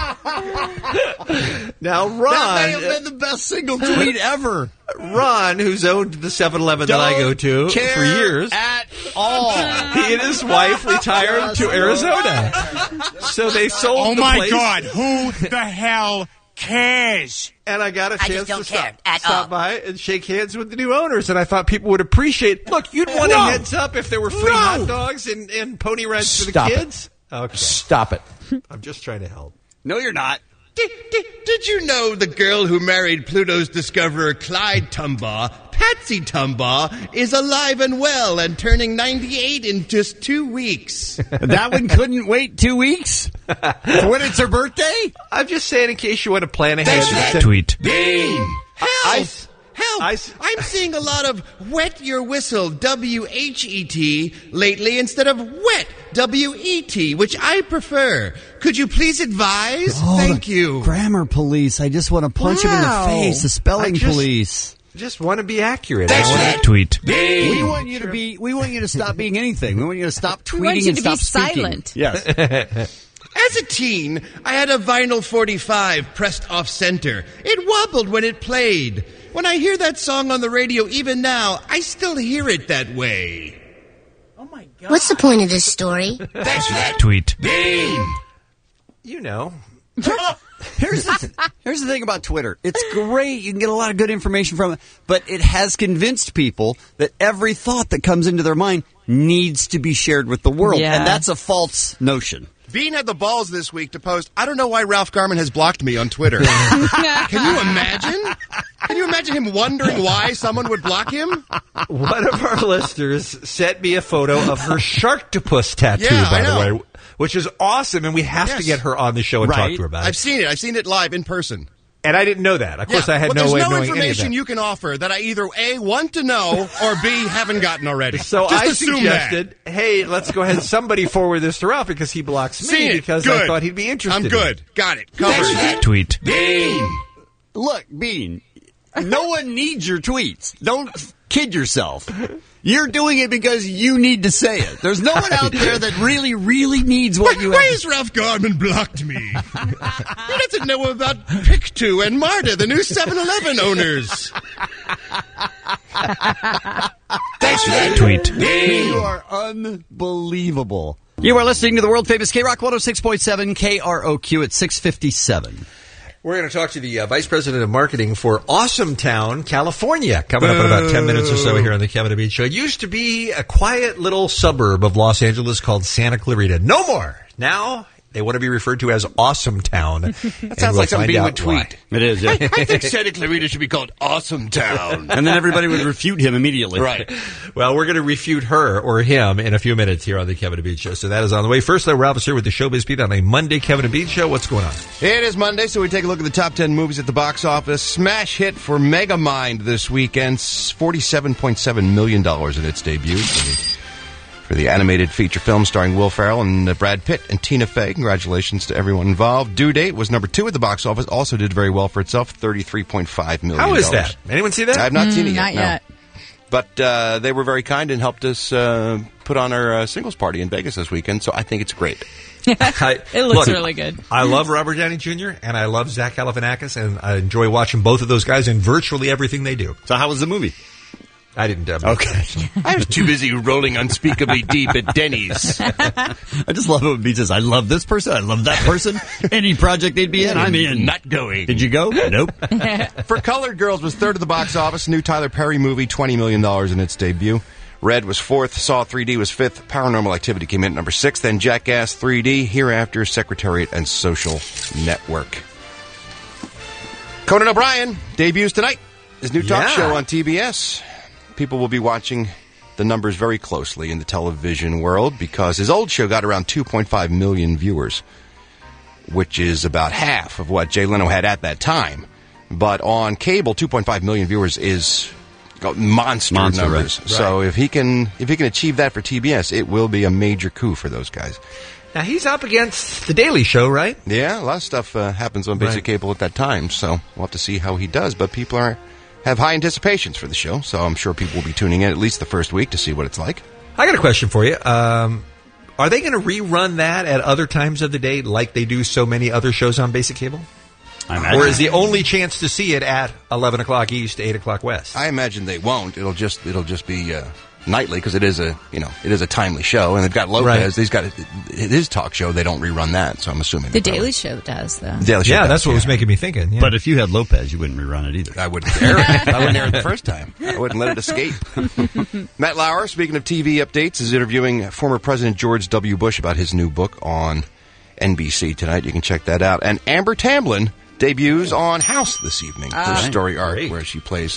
Now, That may Ron, have been the best single tweet ever. Ron, who's owned the seven eleven that I go to care for years, at all. he and his wife retired to Arizona. So they sold Oh the my place. God! Who the hell cares? And I got a I chance just don't to care stop, at stop all. by and shake hands with the new owners, and I thought people would appreciate. Look, you'd want No. a heads up if there were free No. hot dogs and, and pony rides Stop for it. the kids. Okay, Stop it. I'm just trying to help. No, you're not. Did, did, did you know the girl who married Pluto's discoverer Clyde Tombaugh, Patsy Tombaugh, is alive and well and turning ninety-eight in just two weeks? That one couldn't wait two weeks? For when it's her birthday? I'm just saying in case you want to plan ahead. Tweet. Help! I- Help! I- I'm seeing a lot of wet your whistle, W H E T, lately instead of wet, W E T, which I prefer. Could you please advise? Oh, Thank the you. Grammar police. I just want to punch him in Wow. the face. The spelling I just- police. Just want to be accurate. I wanna- Tweet. We want you to be. We want you to stop being anything. We want you to stop tweeting We want you and to be stop speaking. silent. Yes. As a teen, I had a vinyl forty-five pressed off center. It wobbled when it played. When I hear that song on the radio, even now, I still hear it that way. What's the point of this story? Tweet. You know. Here's the, here's the thing about Twitter. It's great. You can get a lot of good information from it, but it has convinced people that every thought that comes into their mind needs to be shared with the world, Yeah. and that's a false notion. Bean had the balls this week to post, I don't know why Ralph Garman has blocked me on Twitter. Can you imagine? Can you imagine him wondering why someone would block him? One of our listeners sent me a photo of her Sharktopus tattoo, Yeah, by I the know. way, which is awesome, and we have Yes. to get her on the show and talk Right. to her about I've it. seen it. I've seen it live in person. And I didn't know that. Of course, Yeah. I had well, no there's way no of knowing any of information that. you can offer that I either A, want to know, or B, haven't gotten already. So Just I assume suggested, hey, let's go ahead and somebody forward this to Ralph because he blocks me Seen it. because Good. I thought he'd be interested. I'm in good. it. Got it. Covered. Tweet. Look, Bean, no one needs your tweets. Don't kid yourself. You're doing it because you need to say it. There's no one out there that really, really needs what Why, you why have. has Ralph Garman blocked me? He doesn't know about Pictou and Marta, the new seven eleven owners. Tweet. You are unbelievable. You are listening to the world famous K Rock one oh six point seven K R O Q at six fifty-seven. We're going to talk to the uh, Vice President of Marketing for Awesome Town, California, coming up in about ten minutes or so here on the Kevin and Bean Show. It used to be a quiet little suburb of Los Angeles called Santa Clarita. No more. Now they want to be referred to as Awesome Town. That and sounds we'll like something find Bean out would tweet. why. It is, yeah. I, I think Santa Clarita should be called Awesome Town. And then everybody would refute him immediately. Right. Well, we're going to refute her or him in a few minutes here on the Kevin and Bean Show. So that is on the way. First, though, Ralph is here with the Showbiz Beat on a Monday Kevin and Bean Show. What's going on? It is Monday, so we take a look at the top ten movies at the box office. Smash hit for Megamind this weekend, forty-seven point seven million dollars in its debut. For the, for the animated feature film starring Will Ferrell and uh, Brad Pitt and Tina Fey. Congratulations to everyone involved. Due Date was number two at the box office, also did very well for itself, thirty-three point five million dollars. How is that? Anyone see that? I have not Mm, seen it yet. not no. yet. But uh, they were very kind and helped us uh, put on our uh, singles party in Vegas this weekend, so I think it's great. I, It looks look, really good. I love Robert Downey Junior and I love Zach Galifianakis, and I enjoy watching both of those guys in virtually everything they do. So how was the movie? I didn't. Um, Okay. I was too busy rolling unspeakably deep at Denny's. I just love it when Bean says, I love this person, I love that person. Any project they'd be in, I'm in. Not going. Did you go? Nope. For Colored Girls was third at the box office. New Tyler Perry movie, twenty million dollars in its debut. Red was fourth. Saw three D was fifth. Paranormal Activity came in at number six. Then Jackass three D. Hereafter, Secretariat and Social Network. Conan O'Brien debuts tonight. His new talk Yeah. show on T B S. People will be watching the numbers very closely in the television world because his old show got around two point five million viewers, which is about half of what Jay Leno had at that time. But on cable, two point five million viewers is monster, Monster, numbers. right. So if he can if he can achieve that for T B S, it will be a major coup for those guys. Now, he's up against The Daily Show, right? Yeah, a lot of stuff uh, happens on basic Right. cable at that time, so we'll have to see how he does. But people are have high anticipations for the show, so I'm sure people will be tuning in at least the first week to see what it's like. I got a question for you. Um, are they going to rerun that at other times of the day like they do so many other shows on basic cable? I imagine. Or is the only chance to see it at eleven o'clock East, eight o'clock West? I imagine they won't. It'll just it'll just be uh, nightly because it is a you know it is a timely show, and they've got Lopez. Right. He's got his talk show. They don't rerun that, so I'm assuming The they probably- Daily Show does, though. The Daily Show Yeah, does, that's what yeah. was making me thinking. Yeah. But if you had Lopez, you wouldn't rerun it either. I wouldn't air it. I wouldn't air it the first time. I wouldn't let it escape. Matt Lauer, speaking of T V updates, is interviewing former President George W. Bush about his new book on N B C tonight. You can check that out. And Amber Tamblyn debuts on House this evening. Ah. Her story arc where she plays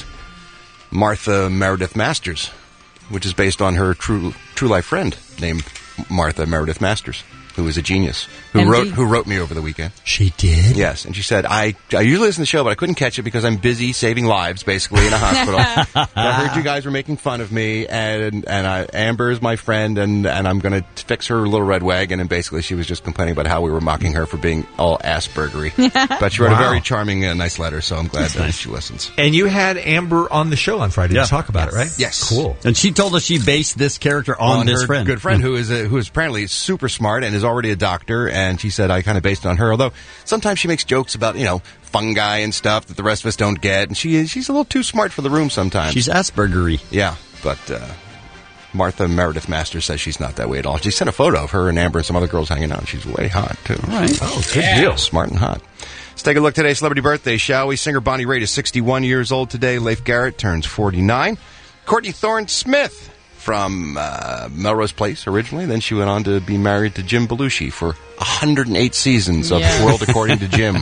Martha Meredith Masters, which is based on her true true life friend named Martha Meredith Masters, who is a genius, who And wrote the- who wrote me over the weekend. She did? Yes, and she said, I, I usually listen to the show, but I couldn't catch it because I'm busy saving lives, basically, in a hospital. I heard you guys were making fun of me, and and I, Amber is my friend, and, and I'm going to fix her little red wagon, and basically she was just complaining about how we were mocking her for being all Aspergery. But she wrote Wow. a very charming, uh, nice letter, so I'm glad that she listens. And you had Amber on the show on Friday Yeah. to talk about it, right? Yes. Cool. And she told us she based this character on, this her friend. good friend, who is a, who is apparently super smart and is already a doctor. And she said I kind of based it on her. Although sometimes she makes jokes about you know fungi and stuff that the rest of us don't get, and she is she's a little too smart for the room sometimes. She's Aspergery. Yeah, but uh, Martha Meredith Masters says she's not that way at all. She sent a photo of her and Amber and some other girls hanging out. And she's way hot too. All right. Oh, good Yeah. deal. Smart and hot. Let's take a look today. Celebrity birthday, shall we? Singer Bonnie Raitt is sixty-one years old today. Leif Garrett turns forty-nine. Courtney Thorne Smith from uh, Melrose Place originally. Then she went on to be married to Jim Belushi for one hundred eight seasons of Yeah. World According to Jim.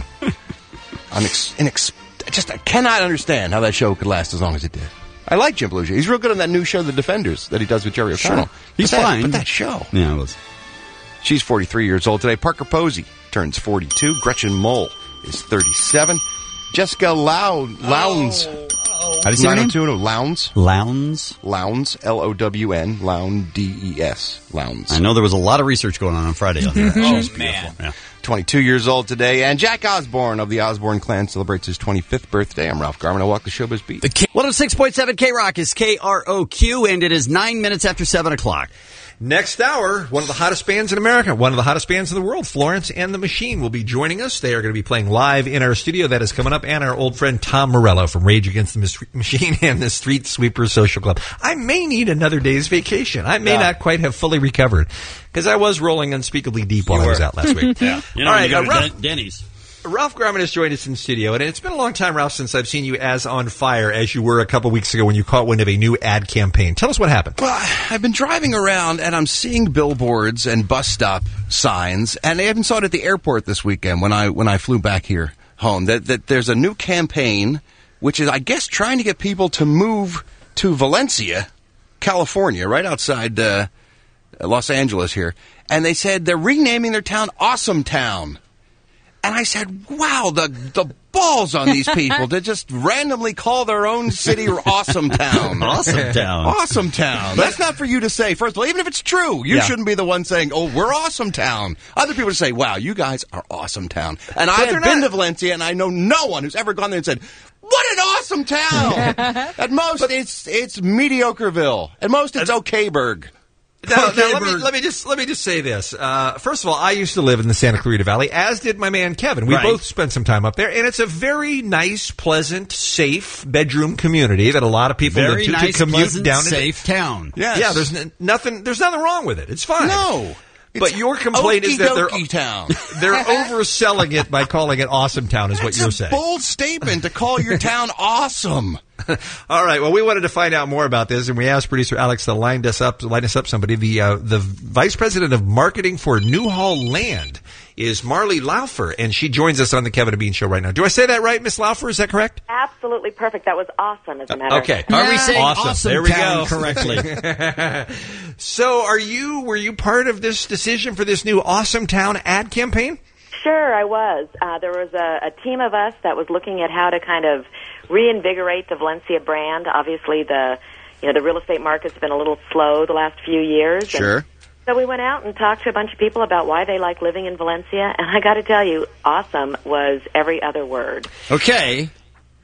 Unex- inex- I just I cannot understand how that show could last as long as it did. I like Jim Belushi. He's real good on that new show, The Defenders, that he does with Jerry O'Connell. Sure. He's But that- fine. But that show. Yeah, it was. She's forty-three years old today. Parker Posey turns forty-two. Gretchen Mol is thirty-seven. Jessica Lau- Lowndes. How do you say her name? nine oh two oh Lowndes. Lowndes? Lowndes. L O W N. Lown D E S. Lowndes. I know there was a lot of research going on on Friday on that. Oh, She's man. beautiful. Yeah. twenty-two years old today. And Jack Osborne of the Osborne clan celebrates his twenty-fifth birthday. I'm Ralph Garman. I walk the showbiz beat. one oh six point seven K-Rock is K R O Q, and it is nine minutes after seven o'clock. Next hour, one of the hottest bands in America, one of the hottest bands in the world, Florence and the Machine, will be joining us. They are going to be playing live in our studio. That is coming up. And our old friend Tom Morello from Rage Against the Mis- Machine and the Street Sweepers Social Club. I may need another day's vacation. I may Yeah. not quite have fully recovered because I was rolling unspeakably deep while You I was were. out last week. Yeah. You know, All right, you go uh, to Ralph- Den- Denny's. Ralph Garman has joined us in studio, and it's been a long time, Ralph, since I've seen you as on fire as you were a couple weeks ago when you caught wind of a new ad campaign. Tell us what happened. Well, I've been driving around and I'm seeing billboards and bus stop signs, and I even saw it at the airport this weekend when I when I flew back here home. That that there's a new campaign, which is I guess trying to get people to move to Valencia, California, right outside uh, Los Angeles here, and they said they're renaming their town Awesome Town. And I said, wow, the the balls on these people to just randomly call their own city Awesome Town. Awesome Town. Awesome Town. That's not for you to say. First of all, even if it's true, you Yeah. shouldn't be the one saying, oh, we're Awesome Town. Other people say, wow, you guys are Awesome Town. And But I've they're been not- to Valencia, and I know no one who's ever gone there and said, what an awesome town. At most, it's it's Mediocreville. At most, it's Okayburg. Now, now let me let me just let me just say this. Uh, first of all, I used to live in the Santa Clarita Valley, as did my man Kevin. We Right. both spent some time up there, and it's a very nice, pleasant, safe bedroom community that a lot of people Very live to, nice, to commute pleasant, down. safe town. Yes. Yeah, there's n- nothing. There's nothing wrong with it. It's fine. No. But It's your complaint is that they're Okey-dokey town. they're overselling it by calling it Awesome Town, is what That's you're a saying. bold statement to call your town awesome. All right. Well, we wanted to find out more about this, and we asked producer Alex to line us up, line us up somebody. The uh, the vice president of marketing for Newhall Land is Marley Laufer, and she joins us on the Kevin and Bean Show right now. Do I say that right, Miss Laufer? Is that correct? Absolutely perfect. That was awesome, as a matter of Okay. fact. Are we saying Awesome. awesome, There we town go. correctly? So, are you were you part of this decision for this new Awesome Town ad campaign? Sure, I was. Uh, there was a, a team of us that was looking at how to kind of reinvigorate the Valencia brand. Obviously, the you know the real estate market's been a little slow the last few years. Sure. And so we went out and talked to a bunch of people about why they like living in Valencia, and I got to tell you, awesome was every other word. Okay.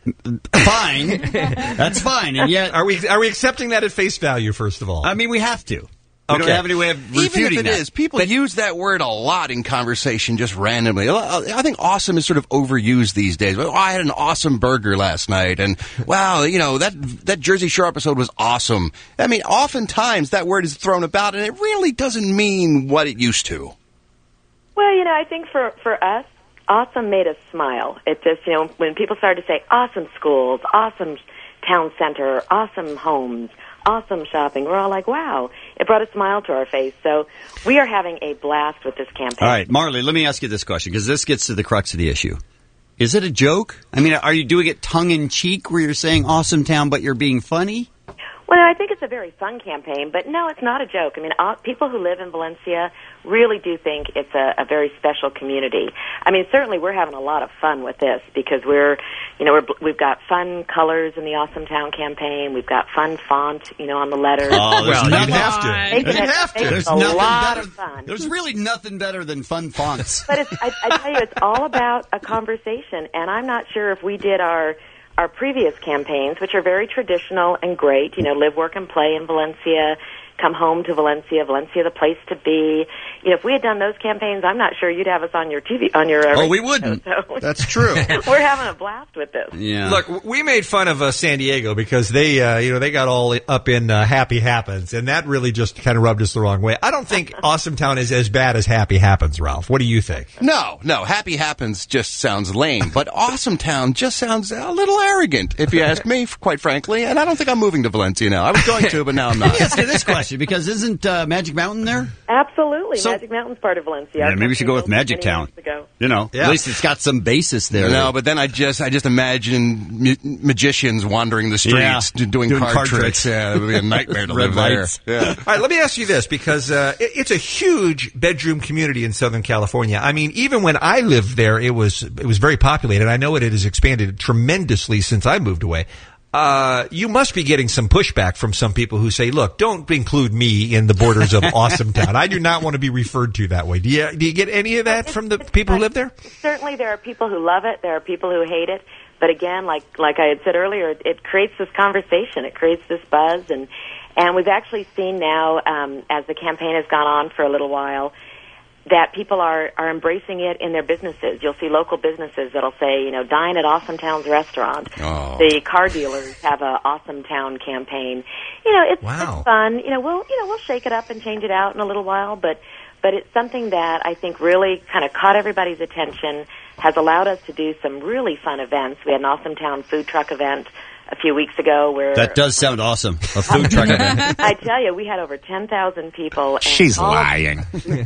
Fine. That's fine. And yet, Are we are we accepting that at face value? First of all, I mean, we have to. We don't have any way of refuting Even if it that. is, people use that word a lot in conversation just randomly. I think awesome is sort of overused these days. Oh, I had an awesome burger last night, and wow, you know, that that Jersey Shore episode was awesome. I mean, oftentimes that word is thrown about, and it really doesn't mean what it used to. Well, you know, I think for, for us, awesome made us smile. It just, you know, when people started to say awesome schools, awesome town center, awesome homes, awesome shopping, we're all like, wow. It brought a smile to our face. So we are having a blast with this campaign. All right, Marley, let me ask you this question, because this gets to the crux of the issue. Is it a joke? I mean, are you doing it tongue-in-cheek where you're saying awesome town, but you're being funny? Well, I think it's a very fun campaign, but no, it's not a joke. I mean, all, people who live in Valencia really do think it's a, a very special community. I mean, certainly we're having a lot of fun with this because we're, you know, we're, we've got fun colors in the Awesome Town campaign. We've got fun font, you know, on the letters. Oh, well, you'd have to. You'd have to. There's a nothing lot better. of fun. There's really nothing better than fun fonts. But it's, I, I tell you, it's all about a conversation, and I'm not sure if we did our our previous campaigns, which are very traditional and great, you know, live, work, and play in Valencia, come home to Valencia, Valencia the place to be. You know, if we had done those campaigns, I'm not sure you'd have us on your T V, on your... Uh, oh, we wouldn't. So. That's true. We're having a blast with this. Yeah. Look, we made fun of uh, San Diego because they, uh, you know, they got all up in uh, Happy Happens, and that really just kind of rubbed us the wrong way. I don't think Awesome Town is as bad as Happy Happens, Ralph. What do you think? No, no. Happy Happens just sounds lame, but Awesome Town just sounds a little arrogant, if you ask me, quite frankly. And I don't think I'm moving to Valencia now. I was going to, but now I'm not. Let me ask you this question, because isn't uh, Magic Mountain there? Absolutely. So- Magic Mountain's part of Valencia. Yeah, Our maybe we should go with company Magic built Town. many years ago. You know, Yeah. at least it's got some basis there. No, but then I just I just imagine ma- magicians wandering the streets Yeah. d- doing, Doing card, card tricks. tricks. Yeah, it would be a nightmare to Red live there. lights. Yeah. All right, let me ask you this, because uh, it, it's a huge bedroom community in Southern California. I mean, even when I lived there, it was it was very populated. I know it, it has expanded tremendously since I moved away. Uh, you must be getting some pushback from some people who say, look, don't include me in the borders of Awesome Town. I do not want to be referred to that way. Do you, do you get any of that from the people who live there? Certainly there are people who love it. There are people who hate it. But again, like like I had said earlier, it, it creates this conversation. It creates this buzz. And, and we've actually seen now, um, as the campaign has gone on for a little while, that people are, are embracing it in their businesses. You'll see local businesses that'll say, you know, dine at Awesome Town's restaurant. Oh. The car dealers have a Awesome Town campaign. You know, it's, Wow. it's fun. You know, we'll you know we'll shake it up and change it out in a little while, but but it's something that I think really kind of caught everybody's attention, has allowed us to do some really fun events. We had an Awesome Town food truck event a few weeks ago where... That does sound awesome. A food truck event. I tell you, we had over ten thousand people. And She's all of- lying.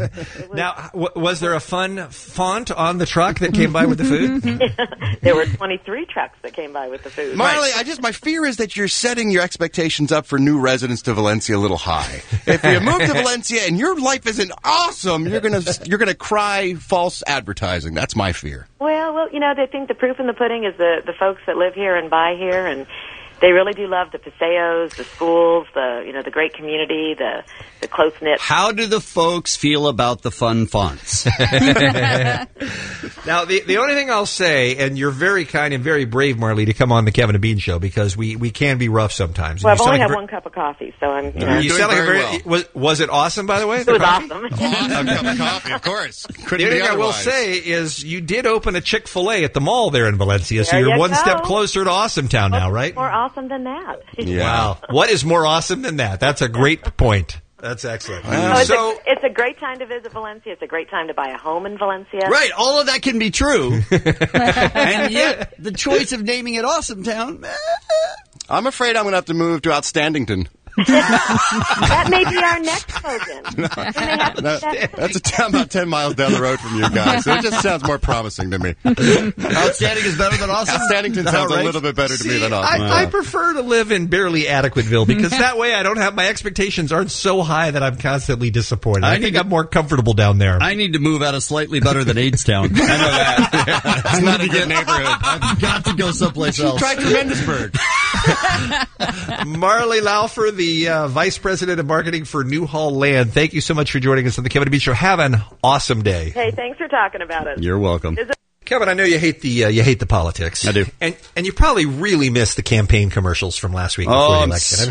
Now, w- was there a fun font on the truck that came by with the food? There were twenty-three trucks that came by with the food. Marley, I just my fear is that you're setting your expectations up for new residents to Valencia a little high. If you move to Valencia and your life isn't awesome, you're gonna you're gonna cry false advertising. That's my fear. Well, well, you know, they think the proof in the pudding is the, the folks that live here and buy here, and they really do love the paseos, the schools, the you know the great community, the the close knit. How do the folks feel about the fun fonts? Now, the the only thing I'll say, and you're very kind and very brave, Marley, to come on the Kevin and Bean Show, because we, we can be rough sometimes. Well, And I've you only sound had like one cup of coffee, so I'm. You a know, ver- you sound like a very very was was it awesome, by the way? It was awesome. A cup of coffee, of course. The Couldn't only be thing I will otherwise. say is you did open a Chick-fil-A at the mall there in Valencia, so There you're you one go. step closer to Awesome Town now, right? More awesome than that. Wow. What is more awesome than that? That's a great point. That's excellent. So it's, So, a, it's a great time to visit Valencia. It's a great time to buy a home in Valencia. Right, all of that can be true. And yet, the choice of naming it Awesome Town, eh, I'm afraid I'm gonna have to move to Outstandington. That may be our next slogan. We may have to do That- that. that's a town about ten miles down the road from you guys. So it just sounds more promising to me. outstanding is better than awesome. Outstandington sounds All right. a little bit better to me see, than awesome. I, I prefer to live in barely adequateville because that way I don't have my expectations aren't so high that I'm constantly disappointed. I, I think need to- I'm more comfortable down there. I need to move out of slightly better than Aidstown. I know that. It's not a good neighborhood. I've got to go someplace else. Try Tremendousburg. Marley Laufer, the uh, Vice President of Marketing for Newhall Land. Thank you so much for joining us on the Kevin and Bean Show. Have an awesome day. Hey, thanks for talking about it. You're welcome. Visit Kevin, I know you hate the uh, you hate the politics. I do, and and you probably really missed the campaign commercials from last week before oh, the I'm election.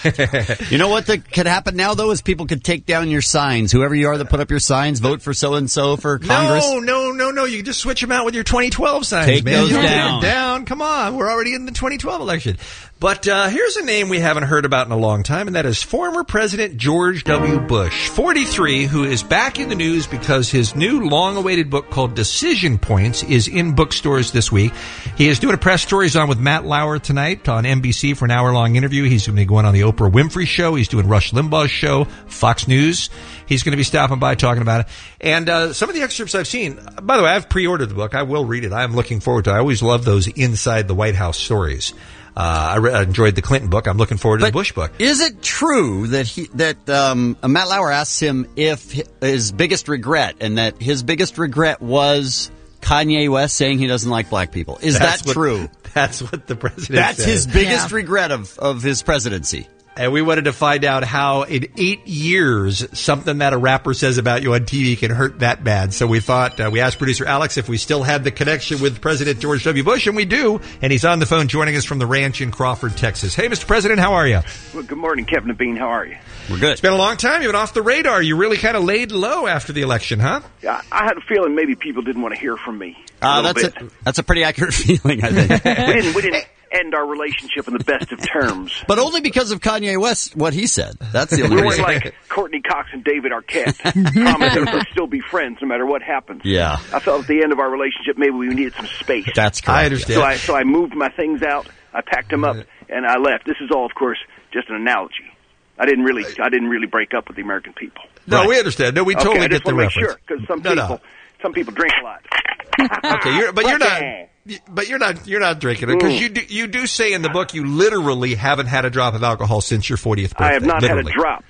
So you know what that could happen now, though, is people could take down your signs. Whoever you are that put up your signs, vote for so and so for Congress. No, no, no, no. You can just switch them out with your twenty twelve signs. Take man. those You don't down. take them down. Come on, we're already in the twenty twelve election. But uh, here's a name we haven't heard about in a long time, and that is former President George W. Bush, forty-three, who is back in the news because his new long-awaited book called Decision Points is in bookstores this week. He is doing a press tour. He's on with Matt Lauer tonight on N B C for an hour-long interview. He's going to be going on the Oprah Winfrey Show. He's doing Rush Limbaugh's show, Fox News. He's going to be stopping by talking about it. And uh, some of the excerpts I've seen, by the way, I've pre-ordered the book. I will read it. I'm looking forward to it. I always love those inside the White House stories. Uh, I, re- I enjoyed the Clinton book. I'm looking forward to but the Bush book. Is it true that he that um, Matt Lauer asked him if his biggest regret, and that his biggest regret was Kanye West saying he doesn't like black people? Is That's that what- true? That's what the president That's said. his biggest Yeah. regret of, of his presidency. And we wanted to find out how in eight years something that a rapper says about you on T V can hurt that bad. So we thought, uh, we asked producer Alex if we still had the connection with President George W. Bush, and we do. And he's on the phone joining us from the ranch in Crawford, Texas. Hey, Mister President, how are you? Well, good morning, Kevin and Bean. How are you? We're good. It's been a long time. You've been off the radar. You really kind of laid low after the election, huh? Yeah, I had a feeling maybe people didn't want to hear from me. A Uh, little that's bit. a, that's a pretty accurate feeling, I think. we didn't. We didn't end our relationship in the best of terms. But only because of Kanye West, what he said. That's the only We weren't reason. like Courtney Cox and David Arquette. Promise that we'll still be friends no matter what happens. Yeah. I felt at the end of our relationship maybe we needed some space. That's correct. I understand. So I so I moved my things out. I packed them up and I left. This is all, of course, just an analogy. I didn't really I didn't really break up with the American people. No, Right. we understand. No, we Okay, totally I get just the want to make reference. sure because some No, no. people some people drink a lot. Okay, you're, but you're not. Okay. But you're not. You're not drinking it because Mm. you do. You do say in the book you literally haven't had a drop of alcohol since your fortieth birthday. I have not literally. had a drop.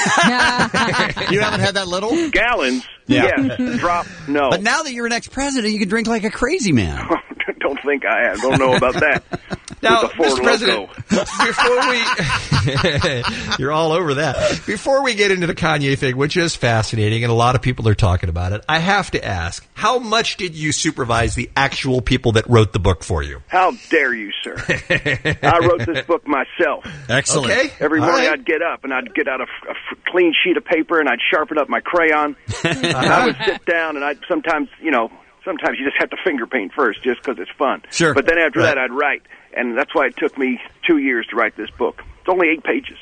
You haven't had that little? Gallons, Yeah. yes. Drop, no. But now that you're an ex-president, you can drink like a crazy man. Don't think I have. Don't know about that. Now, With the Ford Mister President, logo. before we, you're all over that. Before we get into the Kanye thing, which is fascinating, and a lot of people are talking about it, I have to ask: how much did you supervise the actual people that wrote the book for you? How dare you, sir? I wrote this book myself. Excellent. Okay. Every All morning right. I'd get up and I'd get out a, a f- clean sheet of paper and I'd sharpen up my crayon. And I would sit down and I'd sometimes, you know, sometimes you just have to finger paint first just because it's fun. Sure. But then after Right. that I'd write. And that's why it took me two years to write this book. It's only eight pages.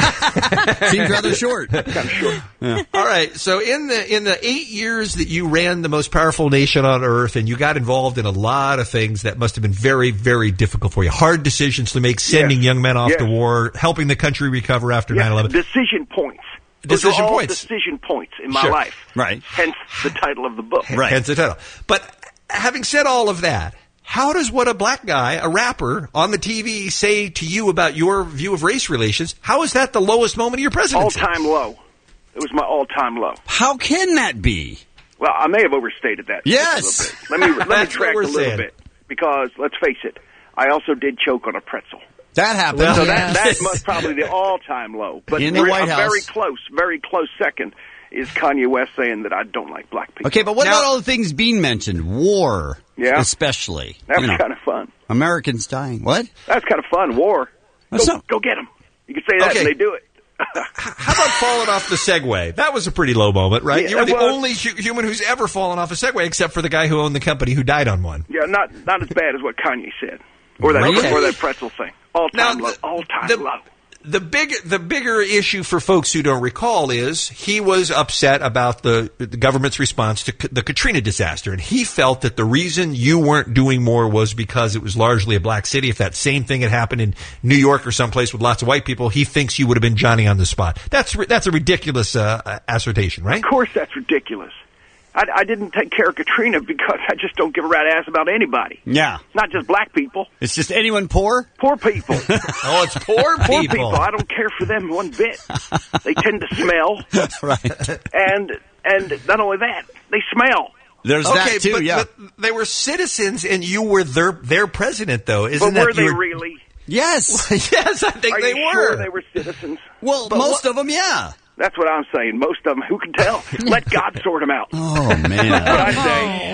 Seems rather short. Kind of short. Yeah. All right. So in the in the eight years that you ran the most powerful nation on earth, and you got involved in a lot of things that must have been very, very difficult for you. Hard decisions to make, sending Yes. young men off Yes. to war, helping the country recover after Yeah, nine eleven. decision points. Those Decision are all points. decision points in my Sure. life. Right. Hence the title of the book. Right. Hence the title. But having said all of that, how does what a black guy, a rapper, on the T V say to you about your view of race relations, how is that the lowest moment of your presidency? All-time low. It was my all-time low. How can that be? Well, I may have overstated that. Yes. Just a little bit. Let me let me That's what track a we're little saying. bit because let's face it, I also did choke on a pretzel. That happened. Well, So Yeah. that that's most probably the all-time low. But In the re- White a House. very close, very close second is Kanye West saying that I don't like black people. Okay, but what Now- about all the things being mentioned? War, Yeah. especially. That You was know, kind of fun. Americans dying. What? That's kind of fun. War. That's Go, not- go get them. You can say that Okay. and they do it. How about falling off the Segway? That was a pretty low moment, right? Yeah, you were the well- only hu- human who's ever fallen off a Segway, except for the guy who owned the company who died on one. Yeah, not not as bad as what Kanye said, or that Really? or that pretzel thing. All time Now, low. the- All time the- low. The big, the bigger issue for folks who don't recall is he was upset about the, the government's response to K- the Katrina disaster, and he felt that the reason you weren't doing more was because it was largely a black city. If that same thing had happened in New York or someplace with lots of white people, he thinks you would have been Johnny on the spot. That's ri- that's a ridiculous uh, assertion, right? Of course, that's ridiculous. I, I didn't take care of Katrina because I just don't give a rat ass about anybody. Yeah. Not just black people. It's just anyone poor? Poor people. Oh, it's poor people. Poor people. I don't care for them one bit. They tend to smell, Right. and and not only that, they smell. There's okay, that too, but, yeah. but they were citizens, and you were their their president, though. Isn't But that were they your- really? Yes. Yes, I think Are they you were. sure they were citizens? Well, But most what- of them, yeah. That's what I'm saying. Most of them. Who can tell? Let God sort them out. Oh, That's what man. I say.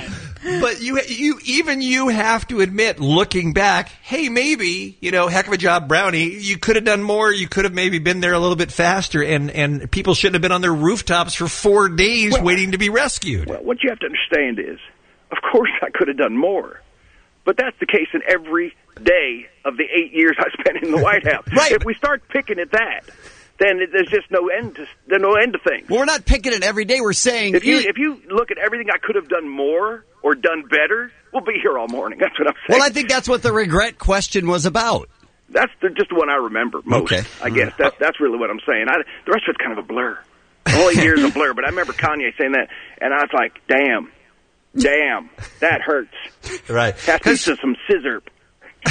but you, you, even you have to admit, looking back, hey, maybe, you know, heck of a job, Brownie. You could have done more. You could have maybe been there a little bit faster, and, and people shouldn't have been on their rooftops for four days Well, waiting to be rescued. Well, what you have to understand is, of course I could have done more. But that's the case in every day of the eight years I spent in the White House. Right. If we start picking at that, then it, there's just no end to there's no end to things. Well, we're not picking it every day. We're saying If you if you look at everything I could have done more or done better, we'll be here all morning. That's what I'm saying. Well, I think that's what the regret question was about. That's the, just the one I remember most. Okay. I guess that's that's really what I'm saying. I, the rest of it's kind of a blur. The whole year's a blur. But I remember Kanye saying that, and I was like, "Damn, damn, that hurts." Right. Has to be some scissor. So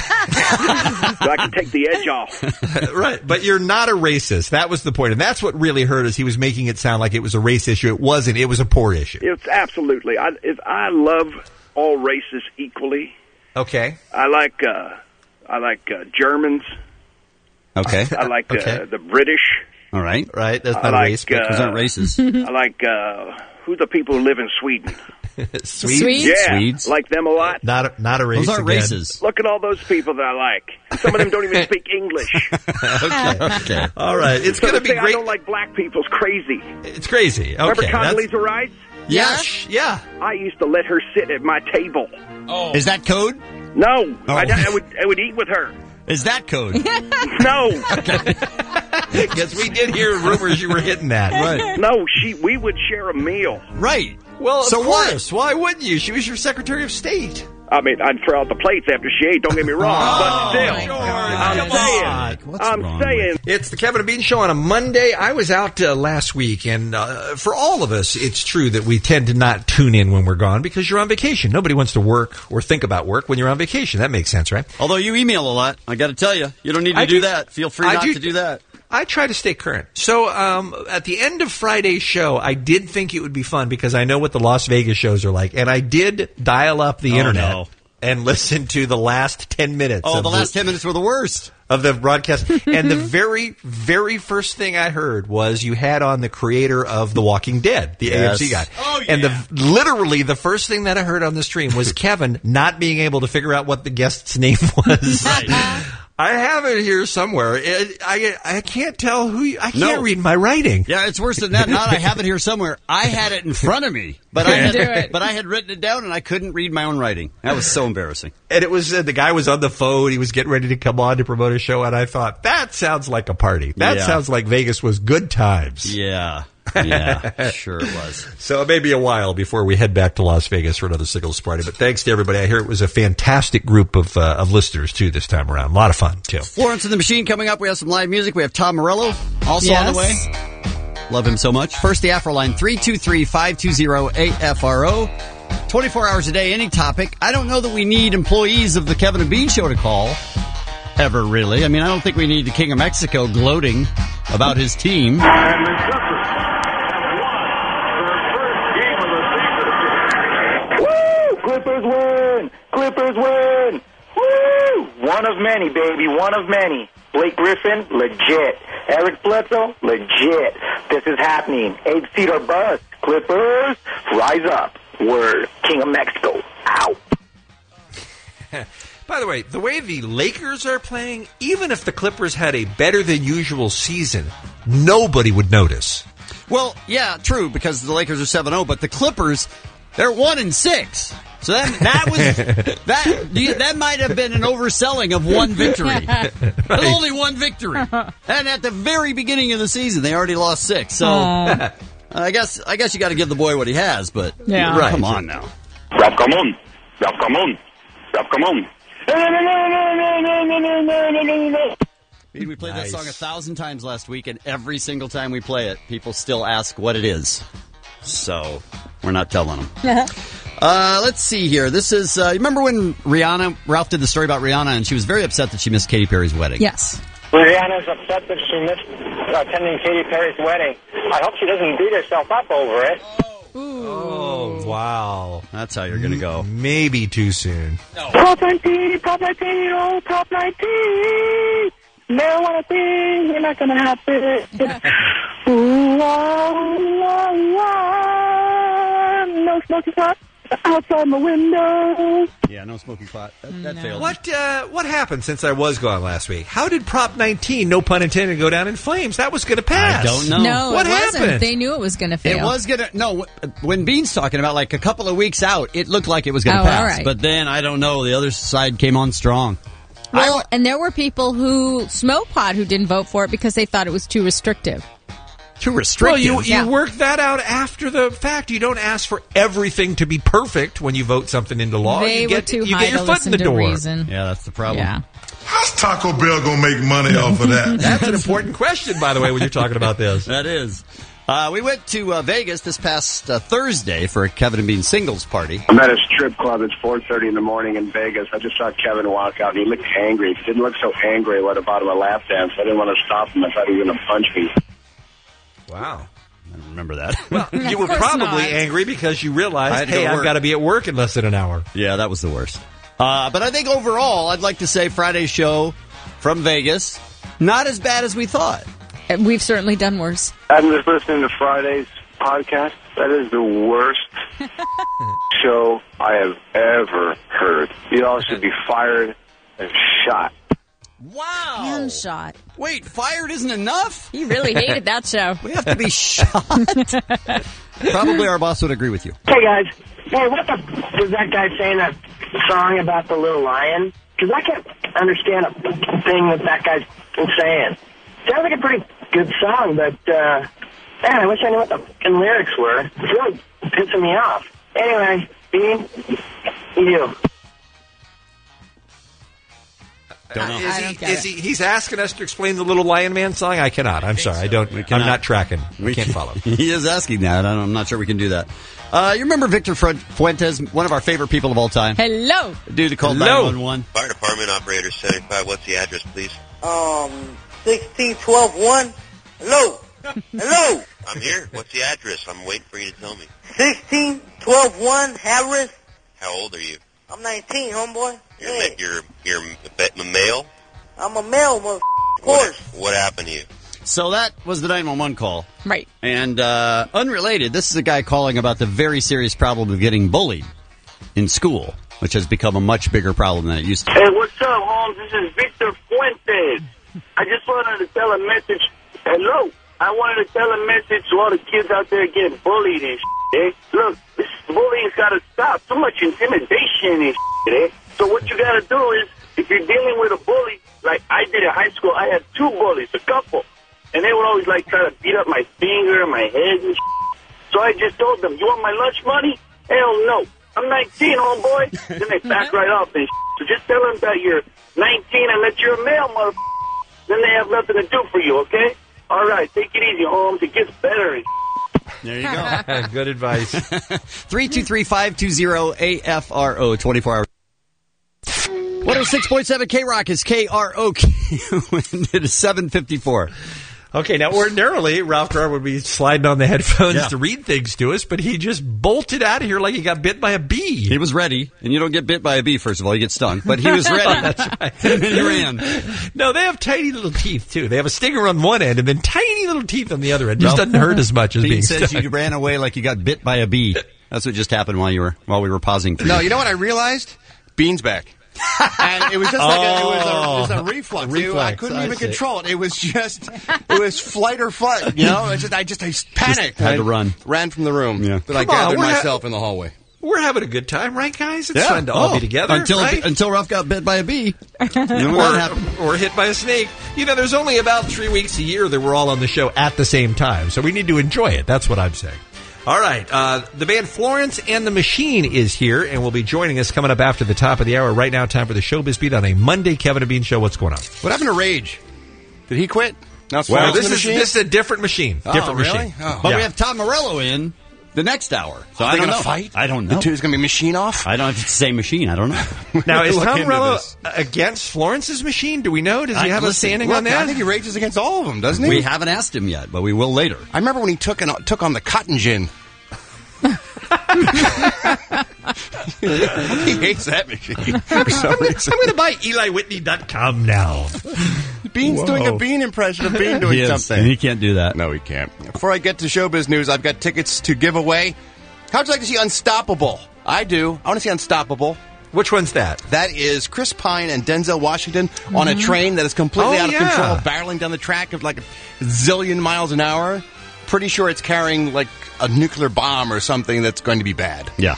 I can take the edge off. Right, but you're not a racist. That was the point, and that's what really hurt us. He was making it sound like it was a race issue. It wasn't. It was a poor issue. It's absolutely. I if I love all races equally. Okay. I like uh, I like uh, Germans. Okay. I like uh, Okay. the British. All right. Right. That's I not like, a race. But uh, Those aren't racist. I like uh, who's the people who live in Sweden? Swedes? Swedes? Yeah, Swedes. like them a lot. Not a, not a race. Those aren't again. races. Look at all those people that I like. Some of them don't even speak English. Okay. Okay. All right. It's So going to to be say I great. don't like black people's crazy. It's crazy. Okay. Remember that's- Condoleezza Rice? Yes. Yeah. I used to let her sit at my table. Oh. Is that code? No, Oh. I, I would I would eat with her. Is that code? No, Yes, we did hear rumors you were hitting that. Right. no, she. We would share a meal. Right. Well, of So what? course. Why wouldn't you? She was your Secretary of State. I mean, I'd throw out the plates after she ate. Don't get me wrong, but still, I'm Come saying, on. What's I'm wrong saying. It's the Kevin and Bean Show on a Monday. I was out uh, last week, and uh, for all of us, it's true that we tend to not tune in when we're gone because you're on vacation. Nobody wants to work or think about work when you're on vacation. That makes sense, right? Although you email a lot, I got to tell you, you don't need to I do do- that. Feel free I not do- to do that. I try to stay current. So um, at the end of Friday's show, I did think it would be fun because I know what the Las Vegas shows are like, and I did dial up the Oh, internet no. and listen to the last ten minutes. Oh, of the last ten minutes were the worst. of the broadcast. And the very, very first thing I heard was you had on the creator of The Walking Dead, the Yes. A M C guy. Oh, And yeah. the literally the first thing that I heard on the stream was Kevin not being able to figure out what the guest's name was. I have it here somewhere. It, I I can't tell who you, I can't No. read my writing. Yeah, it's worse than that. Not I have it here somewhere. I had it in front of me, but I had, Do it. but I had written it down and I couldn't read my own writing. That was so embarrassing. And it was uh, the guy was on the phone. He was getting ready to come on to promote a show, and I thought that sounds like a party. That Yeah. sounds like Vegas was good times. Yeah, yeah, sure it was. So it may be a while before we head back to Las Vegas for another Signals party. But thanks to everybody. I hear it was a fantastic group of uh, of listeners too this time around. A lot of fun too. Florence and the Machine coming up. We have some live music. We have Tom Morello also on the way. Yes. Love him so much. First, the Afro line, three two three, five two zero, A F R O. twenty-four hours a day, any topic. I don't know that we need employees of the Kevin and Bean Show to call. Ever, really. I mean, I don't think we need the King of Mexico gloating about his team. Woo! Clippers win! Clippers win! Woo! One of many, baby. One of many. Blake Griffin, legit. Eric Bledsoe, legit. This is happening. Eight seed or bust. Clippers, rise up. Word. King of Mexico, out. By the way, the way the Lakers are playing, even if the Clippers had a better than usual season, nobody would notice. Well, yeah, true, because the Lakers are seven oh, but the Clippers, they're one and six. So that that was that that might have been an overselling of one victory. There's only one victory, and at the very beginning of the season, they already lost six. So Aw. I guess I guess you got to give the boy what he has. But Yeah. Right. come on now. Rap, come on. Rap, come on. Rap, come on. We played Nice. that song a thousand times last week, and every single time we play it, people still ask what it is. So we're not telling them. Uh, let's see here. This is, uh, remember when Rihanna, Ralph did the story about Rihanna, and she was very upset that she missed Katy Perry's wedding. Yes. Rihanna's upset that she missed attending Katy Perry's wedding. I hope she doesn't beat herself up over it. Oh, wow. That's how you're going to go. Maybe too soon. Top nineteen, top nineteen, oh, top nineteen. Marijuana thing, you're not gonna happen. Ooh, ah, ooh, ah, ooh, ah. No smoking pot. outside my window. Yeah, no smoking pot. That, that failed. What uh, what happened since I was gone last week? How did Prop nineteen, no pun intended, go down in flames? That was going to pass. I don't know. No, what it wasn't. happened? They knew it was going to fail. It was gonna no. When Bean's talking about like a couple of weeks out, it looked like it was gonna Oh, pass. all right. But then I don't know. The other side came on strong. Well, and there were people who smoke pot who didn't vote for it because they thought it was too restrictive. Too Well, restrictive. you, you Yeah. work that out after the fact. You don't ask for everything to be perfect when you vote something into law. They you were get, too you high get your to foot listen in the to door. reason. Yeah, that's the problem. Yeah. How's Taco Bell gonna make money off of that? That's an important question, by the way, when you're talking about this. That is. Uh, we went to uh, Vegas this past uh, Thursday for a Kevin and Bean singles party. I'm at a strip club. It's four thirty in the morning in Vegas. I just saw Kevin walk out, and he looked angry. He didn't look so angry at about him a lap dance. I didn't want to stop him. I thought he was going to punch me. Wow. I don't remember that. Well, you were course probably not. angry because you I realized, had to go hey, to I've work. got to be at work in less than an hour. Yeah, that was the worst. Uh, but I think overall, I'd like to say Friday's show from Vegas, not as bad as we thought. And We've certainly done worse. I'm just listening to Friday's podcast. That is the worst show I have ever heard. You all should be fired and shot. Wow. Hand shot. Wait, fired isn't enough? He really hated that show. We have to be shot. Probably our boss would agree with you. Hey, guys. Hey, what the f- was that guy saying that song about the little lion? Because I can't understand a thing that that guy's saying. Sounds like a pretty good song, but, uh, man, I wish I knew what the fucking lyrics were. It's really pissing me off. Anyway, Bean, you. Don't know. Is, I he, don't get is it. he? He's asking us to explain the Little Lion Man song. I cannot. I'm sorry. I don't. I'm cannot. not tracking. We We can't follow. He is asking that. I don't- I'm not sure we can do that. Uh, you remember Victor Fu- Fuentes, one of our favorite people of all time? Hello. Dude who called Hello. nine one one. Fire Department, Operator seventy-five. What's the address, please? Um, sixteen twelve one. Hello. Hello. I'm here. What's the address? I'm waiting for you to tell me. sixteen twelve one Harris. How old are you? I'm nineteen, homeboy. You're Hey, ma- you're you're a a male. I'm a male, mother. Of What, course. what happened to you? So that was the nine one one call. Right. And uh, unrelated, this is a guy calling about the very serious problem of getting bullied in school, which has become a much bigger problem than it used to be. Hey, what's up, Holmes? This is Victor Fuentes. I just wanted to tell a message. Hello. I wanted to tell a message to all the kids out there getting bullied and shit, eh? Look, this bullying's got to stop. Too much intimidation and shit, eh? So what you got to do is, if you're dealing with a bully, like I did in high school, I had two bullies, a couple. And they would always, like, try to beat up my finger and my head and shit. So I just told them, you want my lunch money? Hell no. I'm nineteen, homeboy. Then they back right off and shit. So just tell them that you're nineteen and that you're a male, motherfucker. Then they have nothing to do for you, okay? All right, take it easy, Holmes. It gets better and shit. There you go. Good advice. three two three, five two zero, A F R O, twenty-four hours. one oh six point seven K-Rock is K R O Q, and it is seven fifty-four. Okay, now ordinarily Ralph Garr would be sliding on the headphones Yeah. to read things to us, but he just bolted out of here like he got bit by a bee. He was ready, and you don't get bit by a bee, first of all, you get stung, but he was ready. That's right. And then he ran. No, they have tiny little teeth, too. They have a stinger on one end and then tiny little teeth on the other end. Just Ralph- doesn't hurt as much as Pete being says stung. you ran away like you got bit by a bee. That's what just happened while you were while we were pausing. For No, you know what I realized? Bean's back. And it was just like a, it, was a, it was a Oh. reflux. Reflex, It- I couldn't I even see. control it. It was just, it was flight or flight. You know, it's just, I just I panicked. had to I run. Ran from the room. Yeah. But I Come on, gathered we're ha- myself in the hallway. We're having a good time, right, guys? It's Yeah. fun to all Oh, be together, until right? until Ralph got bit by a bee. You know or, what happened? or hit by a snake. You know, there's only about three weeks a year that we're all on the show at the same time, so we need to enjoy it. That's what I'm saying. All right, uh, the band Florence and the Machine is here and will be joining us coming up after the top of the hour. Right now, time for the Showbiz Beat on a Monday. Kevin and Bean Show. What's going on? What happened to Rage? Did he quit? Now it's Well, Florence this and the is Machine? this is a different machine. Oh, Different really? machine. Oh. But Yeah. we have Tom Morello in the next hour. So Are I they don't gonna know. fight? I don't know. The two's going to be machine off? I don't know if it's the same machine. I don't know. Now, is Look Tom into Morello this. against Florence's machine? Do we know? Does he I- have a listen, standing Look, on that? I think he rages against all of them, doesn't he? We haven't asked him yet, but we will later. I remember when he took an, took on the Cotton Gin. He hates that machine for some reason. I'm going to buy Eli Whitney dot com now. Bean's Whoa. doing a Bean impression of Bean doing He is, something. and he can't do that. No, he can't. Before I get to showbiz news, I've got tickets to give away. How'd you like to see Unstoppable I do. I want to see Unstoppable. Which one's that? That is Chris Pine and Denzel Washington mm-hmm. on a train that is completely oh, out of yeah. control, barreling down the track at like a zillion miles an hour. Pretty sure it's carrying like a nuclear bomb or something that's going to be bad. Yeah.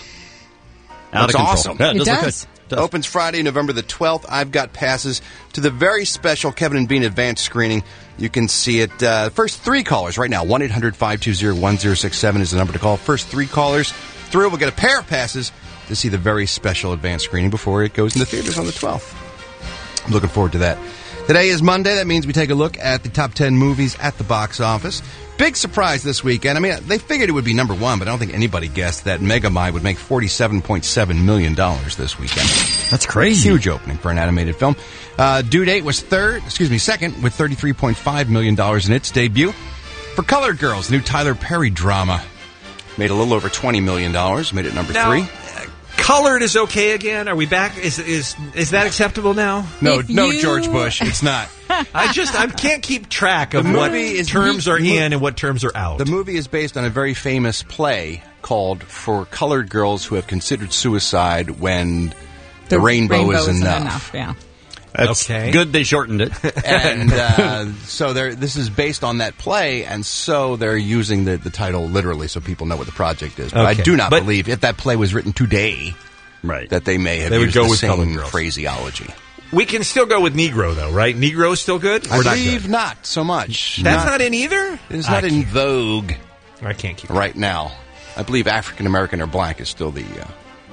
That's awesome. Yeah, it, it does. does. Look good. Opens Friday, November the twelfth. I've got passes to the very special Kevin and Bean advanced screening. You can see it. Uh, first three callers right now. one eight hundred five two zero one zero six seven is the number to call. First three callers through will get a pair of passes to see the very special advanced screening before it goes into theaters on the twelfth. I'm looking forward to that. Today is Monday. That means we take a look at the top ten movies at the box office. Big surprise this weekend. I mean, they figured it would be number one, but I don't think anybody guessed that Megamind would make forty-seven point seven million dollars this weekend. That's crazy. Huge opening for an animated film. Uh, due date was third, excuse me, second, with thirty-three point five million dollars in its debut. For Colored Girls, the new Tyler Perry drama, made a little over twenty million dollars, made it number now, three. Uh, Colored is okay again? Are we back? Is is is that acceptable now? No, If no, you- George Bush, it's not. I just I can't keep track of The what movie is- terms are in and what terms are out. The movie is based on a very famous play called For Colored Girls Who Have Considered Suicide When the, Rainbow, rainbow Is isn't Enough. enough, yeah. That's Okay. good they shortened it. And uh, so they're, this is based on that play, and so they're using the, the title literally so people know what the project is. But Okay. I do not But- believe if that play was written today Right. that they may have They would used go the with Colored same Girls. phraseology. We can still go with Negro, though, right? Negro is still good? I Or not believe good? not so much. That's not in either? It's not I in vogue I can't keep right now. I believe African American or black is still the uh,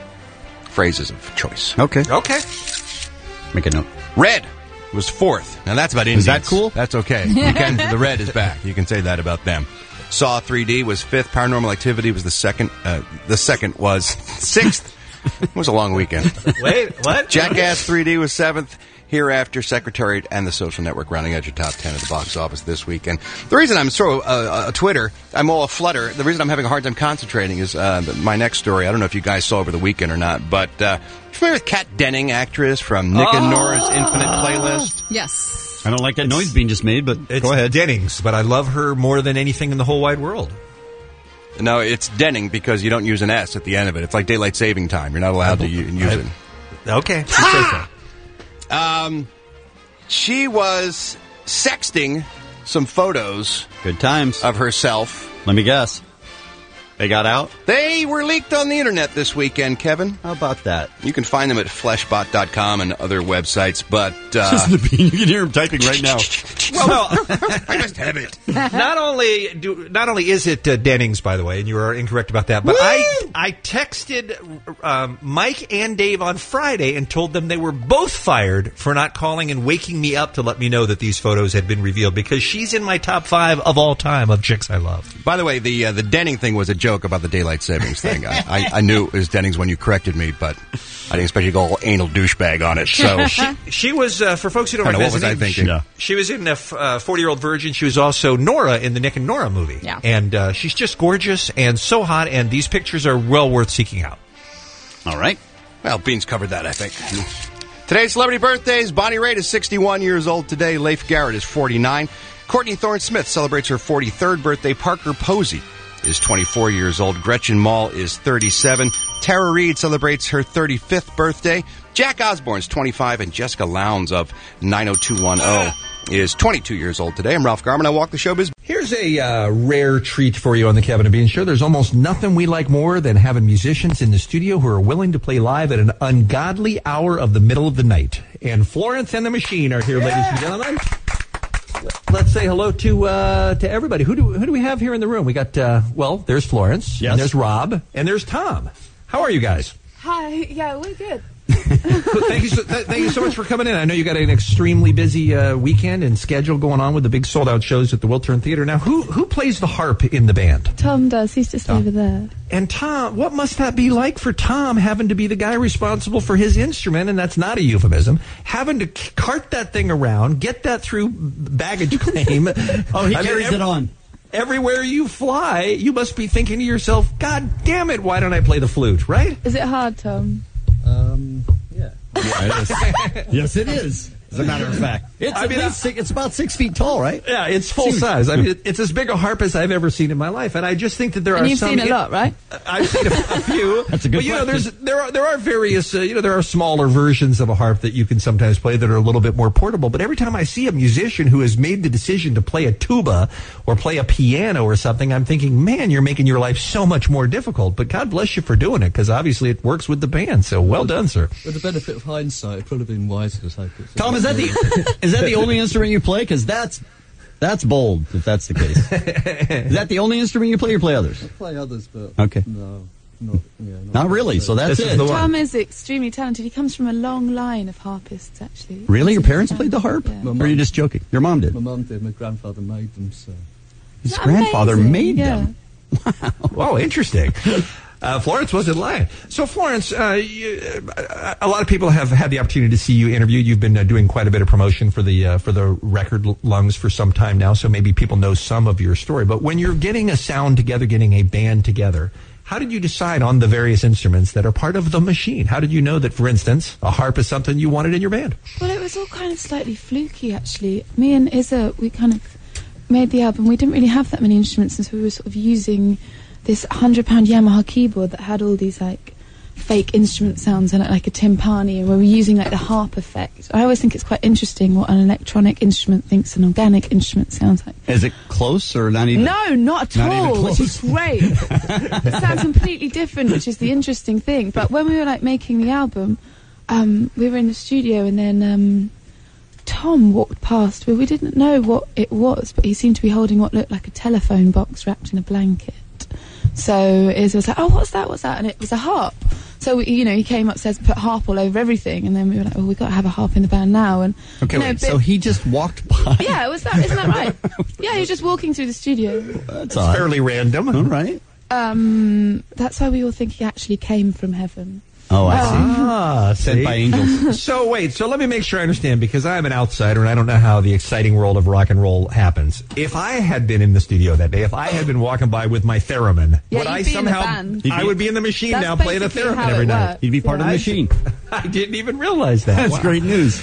phrases of choice. Okay. Okay. Make a note. Red was fourth. Now that's about Indians. Is that cool? That's okay. You can. The red is back. You can say that about them. Saw three D was fifth. Paranormal Activity was the second. Uh, the second was sixth. It was a long weekend. Wait, what? Jackass three D was seventh. Hereafter, Secretariat and The Social Network rounding out your top ten at the box office this weekend. The reason I'm so uh, uh, Twitter, I'm all aflutter. The reason I'm having a hard time concentrating is uh, my next story. I don't know if you guys saw over the weekend or not, but uh, you familiar with Kat Denning, actress from Nick and Nora's Infinite Playlist? Yes. I don't like that noise being just made, but It's go ahead. Dennings, but I love her more than anything in the whole wide world. No, it's Denning because you don't use an S at the end of it. It's like daylight saving time. You're not allowed to u- use I- it. Okay. you say so. Um, she was sexting some photos Good times. of herself. Let me guess. They got out? They were leaked on the internet this weekend, Kevin. How about that? You can find them at fleshbot dot com and other websites, but uh, Just the bean. You can hear him typing right now. Well, I just have it. not only do not only is it uh, Dennings, by the way, and you are incorrect about that, but I I texted um, Mike and Dave on Friday and told them they were both fired for not calling and waking me up to let me know that these photos had been revealed because she's in my top five of all time of chicks I love. By the way, the uh, the Denning thing was a joke about the daylight savings thing. I, I, I knew it was Dennings when you corrected me, but I didn't expect you to go all anal douchebag on it. So she, she was, uh, for folks who don't I know, what recognize was the I name, thinking? She, Yeah. she was in a f- uh, forty-Year-Old Virgin. She was also Nora in the Nick and Nora movie. Yeah. And uh, she's just gorgeous and so hot, and these pictures are well worth seeking out. All right. Well, Beans covered that, I think. Today's celebrity birthdays. Bonnie Raitt is sixty-one years old today. Leif Garrett is forty-nine. Courtney Thorne-Smith celebrates her forty-third birthday. Parker Posey is twenty-four years old. Gretchen Mall is thirty-seven. Tara Reid celebrates her thirty-fifth birthday. Jack Osborne's twenty-five. And Jessica Lowndes of nine oh two one oh is twenty-two years old today. I'm Ralph Garman. I walk the showbiz. Here's a uh, rare treat for you on the Kevin and Bean Show. There's almost nothing we like more than having musicians in the studio who are willing to play live at an ungodly hour of the middle of the night. And Florence and the Machine are here, ladies and gentlemen. Let's say hello to uh, to everybody. Who do who do we have here in the room? We got uh, well, there's Florence, Yes. and there's Rob, and there's Tom. How are you guys? Hi. Yeah, we're good. thank you, so, th- thank you so much for coming in. I know you got an extremely busy uh, weekend and schedule going on with the big sold out shows at the Wiltern Theater. Now, who who plays the harp in the band? Tom does. He's just over there. And Tom, what must that be like for Tom having to be the guy responsible for his instrument, and that's not a euphemism, having to c- cart that thing around, get that through baggage claim. Oh, he I mean, carries ev- it on. Everywhere you fly, you must be thinking to yourself, God damn it, why don't I play the flute, right? Is it hard, Tom? Um, yeah. Yeah, it is. Yes, it is. As a matter of fact. It's, I at mean, least six, it's about six feet tall, right? Yeah, it's full Seems- size. I mean, it, it's as big a harp as I've ever seen in my life, and I just think that there And are you've some. seen a lot, right? I've seen a, a few. That's a good But you know, question. there's there are there are various uh, you know there are smaller versions of a harp that you can sometimes play that are a little bit more portable. But every time I see a musician who has made the decision to play a tuba or play a piano or something, I'm thinking, man, you're making your life so much more difficult. But God bless you for doing it, because obviously it works with the band. So well done, sir. With the benefit of hindsight, it'd probably been wiser to take it. Tom, is that the is that the only instrument you play? Because that's that's bold. If that's the case, is that the only instrument you play, or play others? I play others, but Okay. no, not, yeah, not, Not really. So that's This is it. the one. Tom is extremely talented. He comes from a long line of harpists, actually. Really, your parents played the harp, Yeah. or are you just joking? Your mom did. My mum did. My grandfather made them, so. His Isn't that grandfather amazing? made Yeah. them. Oh, interesting. Uh, Florence wasn't lying. So, Florence, uh, you, uh, a lot of people have had the opportunity to see you interviewed. You've been uh, doing quite a bit of promotion for the uh, for the record L- Lungs for some time now, so maybe people know some of your story. But when you're getting a sound together, getting a band together, how did you decide on the various instruments that are part of the machine? How did you know that, for instance, a harp is something you wanted in your band? Well, it was all kind of slightly fluky, actually. Me and Izza, we kind of made the album. We didn't really have that many instruments, and so we were sort of using this one hundred pound Yamaha keyboard that had all these, like, fake instrument sounds in it, like a timpani, and we were using, like, the harp effect. I always think it's quite interesting what an electronic instrument thinks an organic instrument sounds like. Is it close or not even? No, not at Not even all, close. which is great. It sounds completely different, which is the interesting thing. But when we were, like, making the album, um, we were in the studio, and then um, Tom walked past. Well, we didn't know what it was, but he seemed to be holding what looked like a telephone box wrapped in a blanket. So Izzy was like, oh, what's that, what's that? And it was a harp. So, we, you know, he came upstairs and put harp all over everything, and then we were like, well, we've got to have a harp in the band now. And Okay, you know, wait. bit- So he just walked by. yeah, was that, isn't that right? Yeah, he was just walking through the studio. That's It's odd. fairly random. All right. Um, that's why we all think he actually came from heaven. Oh, I see. Ah, Sent see? by angels. So wait, so let me make sure I understand, because I'm an outsider and I don't know how the exciting world of rock and roll happens. If I had been in the studio that day, if I had been walking by with my theremin, Yeah, would you'd I be in the somehow band. I would be in the machine That's now playing a basically theremin how every it night. works. He'd be part of the I- machine. I didn't even realize that. That's Wow. great news.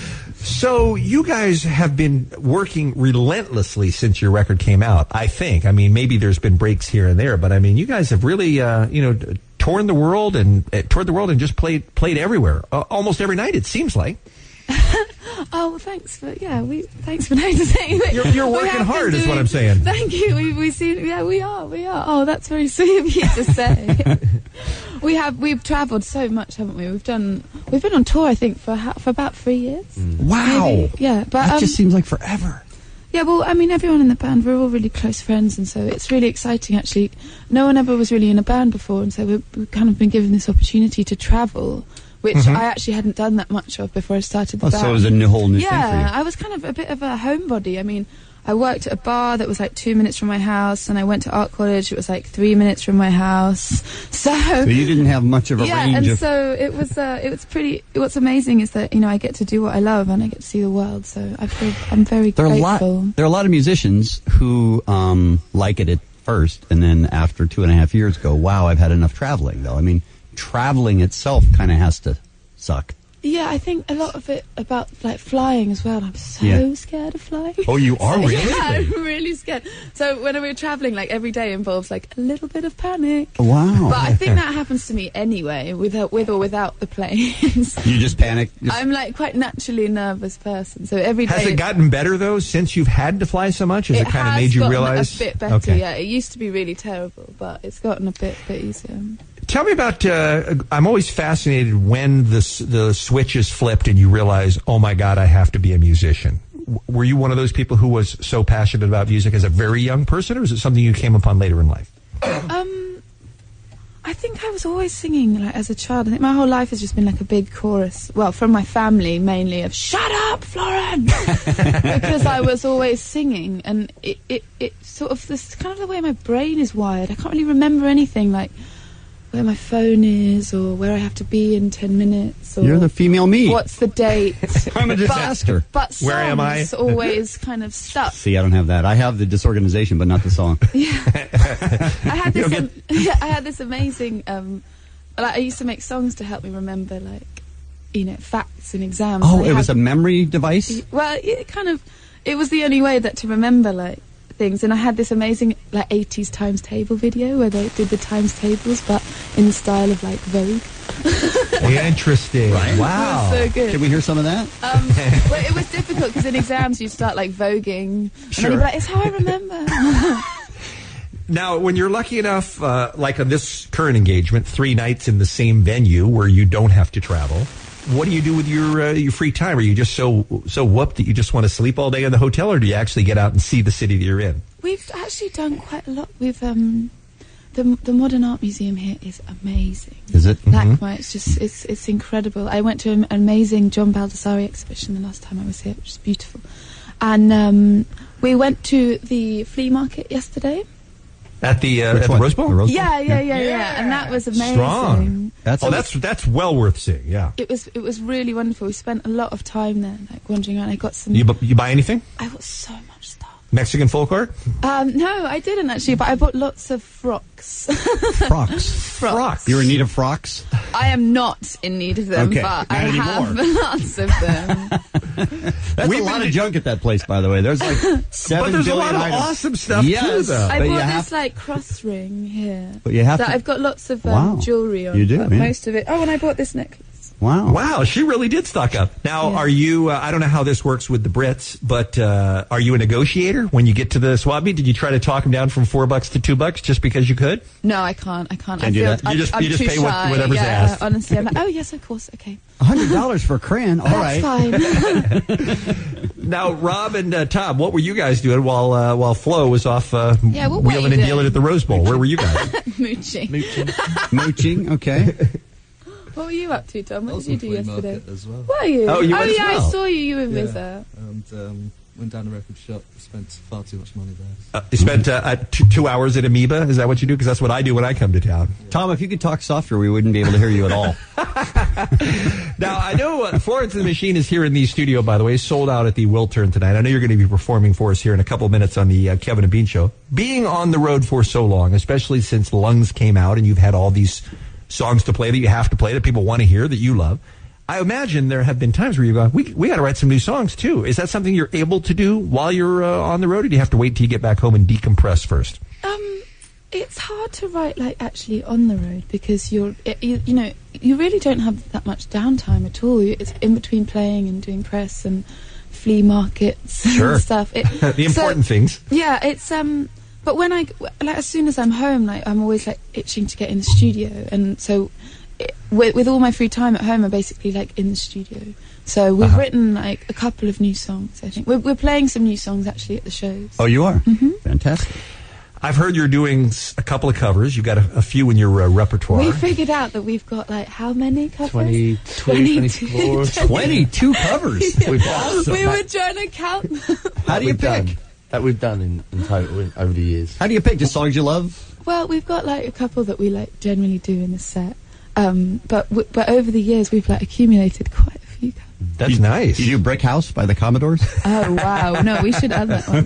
So you guys have been working relentlessly since your record came out, I think. I mean, maybe there's been breaks here and there, but I mean, you guys have really, uh, you know, t- torn the world and uh, toured the world and just played played everywhere, uh, almost every night. It seems like. Oh, well, thanks for yeah. We thanks for noticing. You're, you're We working have been hard, is what doing- I'm saying. Thank you. We we see. Yeah, we are. We are. Oh, that's very sweet of you to say. we have we've travelled so much, haven't we? We've done. We've been on tour, I think, for ha- for about three years. Wow. Maybe. Yeah, but That um, just seems like forever. yeah. Well, I mean, everyone in the band, we're all really close friends, and so it's really exciting. Actually, no one ever was really in a band before, and so we've, we've kind of been given this opportunity to travel, which Mhm. I actually hadn't done that much of before I started the Oh, band. so it was a new, whole new yeah, thing for you. I was kind of a bit of a homebody. I mean, I worked at a bar that was like two minutes from my house, and I went to art college. It was like three minutes from my house. So, So you didn't have much of a yeah, range and of... so it was. Uh, it was pretty. What's amazing is that you know I get to do what I love, and I get to see the world. So I feel I'm very There are a lot. grateful. There are a lot of musicians who um, like it at first, and then after two and a half years, go, "Wow, I've had enough traveling." Though I mean, traveling itself kind of has to suck. Yeah, I think a lot of it about like flying as well. I'm so Yeah. scared of flying. Oh, you are So, really? Yeah, I'm really scared. So when we're traveling, like every day involves like a little bit of panic. Wow. But I think that happens to me anyway, with with or without the planes. You just panic. Just, I'm like quite naturally a nervous person, so every day. Has it gotten better though since you've had to fly so much? Has it, kind of has made you gotten realize? a bit better? Okay. Yeah, it used to be really terrible, but it's gotten a bit bit easier. Tell me about. Uh, I'm always fascinated when the s- the switch is flipped and you realize, oh my God, I have to be a musician. W- were you one of those people who was so passionate about music as a very young person, or is it something you came upon later in life? Um, I think I was always singing like as a child. I think my whole life has just been like a big chorus. Well, from my family mainly of "Shut up, Florence," because I was always singing, and it it it sort of this kind of the way my brain is wired. I can't really remember anything like where my phone is or where I have to be in ten minutes. Or You're the female me. What's the date? I'm a disaster. But, but songs Where am I? always kind of stuck. See, I don't have that. I have the disorganization, but not the song. I had this. You'll Um, yeah, I had this amazing. Um, like I used to make songs to help me remember like you know, facts and exams. Oh, I it was a had- memory device? Well, it kind of, it was the only way that to remember, like, things. And I had this amazing, like, eighties times table video where they did the times tables, but in the style of, like, Vogue. Interesting. Right. Wow. It was so good. Can we hear some of that? Um, well, it was difficult because in exams you start, like, voguing. And Sure. then you'd be like, it's how I remember. Now, when you're lucky enough, uh, like on this current engagement, three nights in the same venue where you don't have to travel, what do you do with your uh, your free time? Are you just so so whooped that you just want to sleep all day in the hotel, or do you actually get out and see the city that you're in? We've actually done quite a lot. We've um, the the Modern Art Museum here is amazing. Is it? LACMA, Mhm. it's just it's it's incredible. I went to an amazing John Baldessari exhibition the last time I was here, which is beautiful. And um, we went to the flea market yesterday. At the, uh, Which at the one? Rose Bowl? The Rose Yeah, yeah, yeah, yeah, and that was amazing. Strong. That's oh, that's that's well worth seeing. Yeah. It was it was really wonderful. We spent a lot of time there, like wandering around. I got some. You bu- you buy anything? I got so much stuff. Mexican folk art? Um, no, I didn't actually, but I bought lots of frocks. Frocks. Frocks. You're in need of frocks? I am not in need of them, Okay, but not I anymore. have lots of them. That's We've a lot been- of junk at that place, by the way. There's like seven But there's a lot billion of items. awesome stuff, too, yes, though. I but you bought have this like cross ring here. But you have that to- I've got lots of um, Wow. jewelry on. You do, but yeah. most of it. Oh, and I bought this necklace. Wow. Wow, she really did stock up. Now, Yeah. are you, uh, I don't know how this works with the Brits, but uh, are you a negotiator when you get to the swap meet? Did you try to talk them down from four bucks to two bucks just because you could? No, I can't. I can't. I Can't do feel that? You I'm, just- I'm you just too pay what- shy. whatever's yeah, asked. honestly, I'm like, oh yes, of course, okay. one hundred dollars for a crayon? All That's right. fine. Now, Rob and uh, Tom, what were you guys doing while uh, while Flo was off uh, Yeah, what were wheeling you and dealing doing? at the Rose Bowl? Where were you guys? Mooching. Mooching, okay. What were you up to, Tom? What I was did you on do Flea yesterday? Market as well. Were you? Oh, you went as yeah, well. I saw you. You were Yeah, Visa. and um, went down the record shop, spent far too much money there. Uh, you spent uh, uh, two, two hours at Amoeba? Is that what you do? Because that's what I do when I come to town. Tom, if you could talk softer, we wouldn't be able to hear you at all. Now, I know uh, Florence and the Machine is here in the studio, by the way, sold out at the Wiltern tonight. I know you're going to be performing for us here in a couple of minutes on the uh, Kevin and Bean Show. Being on the road for so long, especially since Lungs came out and you've had all these songs to play that you have to play that people want to hear, that you love, I imagine there have been times where you've gone, we, we got to write some new songs, too. Is that something you're able to do while you're uh, on the road, or do you have to wait till you get back home and decompress first? Um, it's hard to write like actually on the road because you're, it, you, you know, you really don't have that much downtime at all. You- It's in between playing and doing press and flea markets Sure. and stuff. It, The important things. Yeah, it's um. But when I like, as soon as I'm home, like I'm always like itching to get in the studio, and so it, with, with all my free time at home, I'm basically like in the studio. So we've Uh-huh. written like a couple of new songs. I think we're we're playing some new songs actually at the shows. Oh, you are? Mhm. Fantastic. I've heard you're doing s- a couple of covers. You've got a, a few in your uh, repertoire. We figured out that we've got like how many covers? twenty-two, twenty-two. twenty-four. twenty-two covers. We've We were trying to count. How do you we've pick? Done, that we've done in, in total in, over the years. How do you pick? Just songs you love? Well, we've got like a couple that we like generally do in the set, um, but w- but over the years we've like accumulated quite a few covers. That's nice. You do Brick House by the Commodores? Oh wow! No, we should add that one.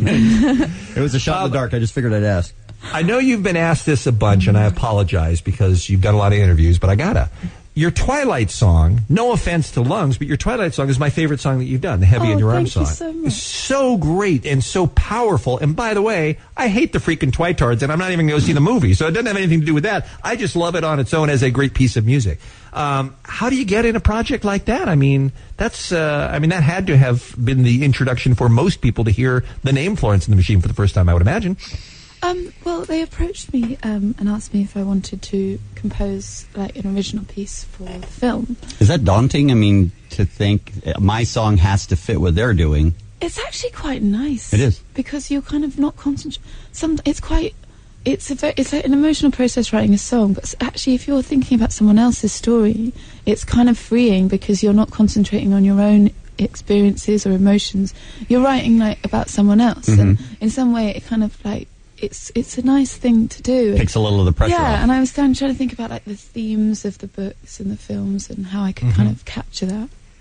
It was a shot in the dark. I just figured I'd ask. I know you've been asked this a bunch, and I apologize because you've done a lot of interviews, but I gotta. Your Twilight song, no offense to Lungs, but your Twilight song is my favorite song that you've done, the Heavy Oh, in Your Arms thank song. you so much. It's so great and so powerful. And by the way, I hate the freaking Twitards, and I'm not even going to see the movie, so it doesn't have anything to do with that. I just love it on its own as a great piece of music. Um, how do you get in a project like that? I mean, that's, uh, I mean, that had to have been the introduction for most people to hear the name Florence and the Machine for the first time, I would imagine. Um, well, they approached me um, and asked me if I wanted to compose like an original piece for the film. Is that daunting? I mean, to think uh, my song has to fit what they're doing. It's actually quite nice. It is. Because you're kind of not concentrating. Some, it's quite. It's a very, it's like an emotional process writing a song, but s- actually, if you're thinking about someone else's story, it's kind of freeing because you're not concentrating on your own experiences or emotions. You're writing like about someone else, and in some way, it kind of like it's it's a nice thing to do. Takes a little of the pressure Yeah, off. and I was kind of trying to think about like the themes of the books and the films and how I could kind of capture that.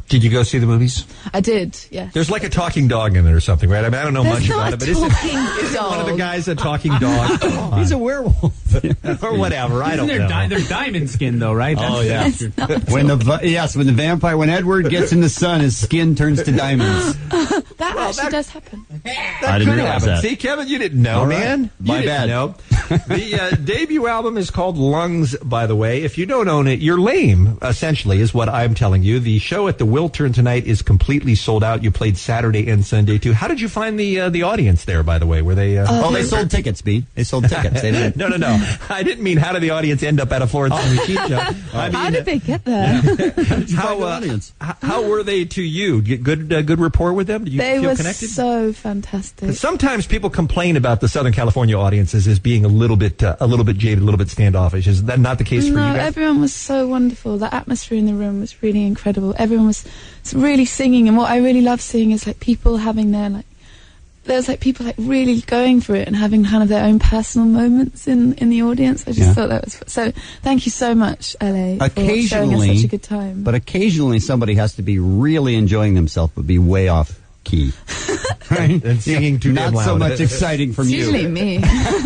Did you go see the movies? I did, yes. There's like a talking dog in it or something, right? I mean, I don't know There's much not about a it, but isn't, talking isn't dog. one of the guys a talking dog? He's a werewolf. Or whatever, I don't Isn't there know. di- there's diamond skin, though, right? Oh, yeah. That's- When the va- yes, when the vampire, when Edward gets in the sun, his skin turns to diamonds. That actually does happen. I didn't Could realize happen. that. See, Kevin, you didn't know, All right. man. You My didn't bad. know. The uh, debut album is called Lungs, by the way. If you don't own it, you're lame, essentially, is what I'm telling you. The show at the Wiltern tonight is completely sold out. You played Saturday and Sunday, too. How did you find the uh, the audience there, by the way? Were they... Uh, oh, they sold tickets, B. They sold tickets. They didn't. no, no, no. I didn't mean how did the audience end up at a Florence and the Machine show. I mean, How did they get there? how, uh, h- how were they to you? Get good uh, good rapport with them? Did you They feel were connected? so fantastic. Sometimes people complain about the Southern California audiences as being a little bit, uh, a little bit jaded, a little bit standoffish. Is that not the case for No, you guys? everyone was so wonderful. The atmosphere in the room was really incredible. Everyone was really singing, and what I really love seeing is like people having their like. There's like people like really going for it and having kind of their own personal moments in, in the audience. I just Yeah. thought that was so. Thank you so much, L A, for showing us Occasionally, such a good time. but occasionally somebody has to be really enjoying themselves, but be way off key. Right? And singing too Not damn so loud. much exciting from It's you. usually me.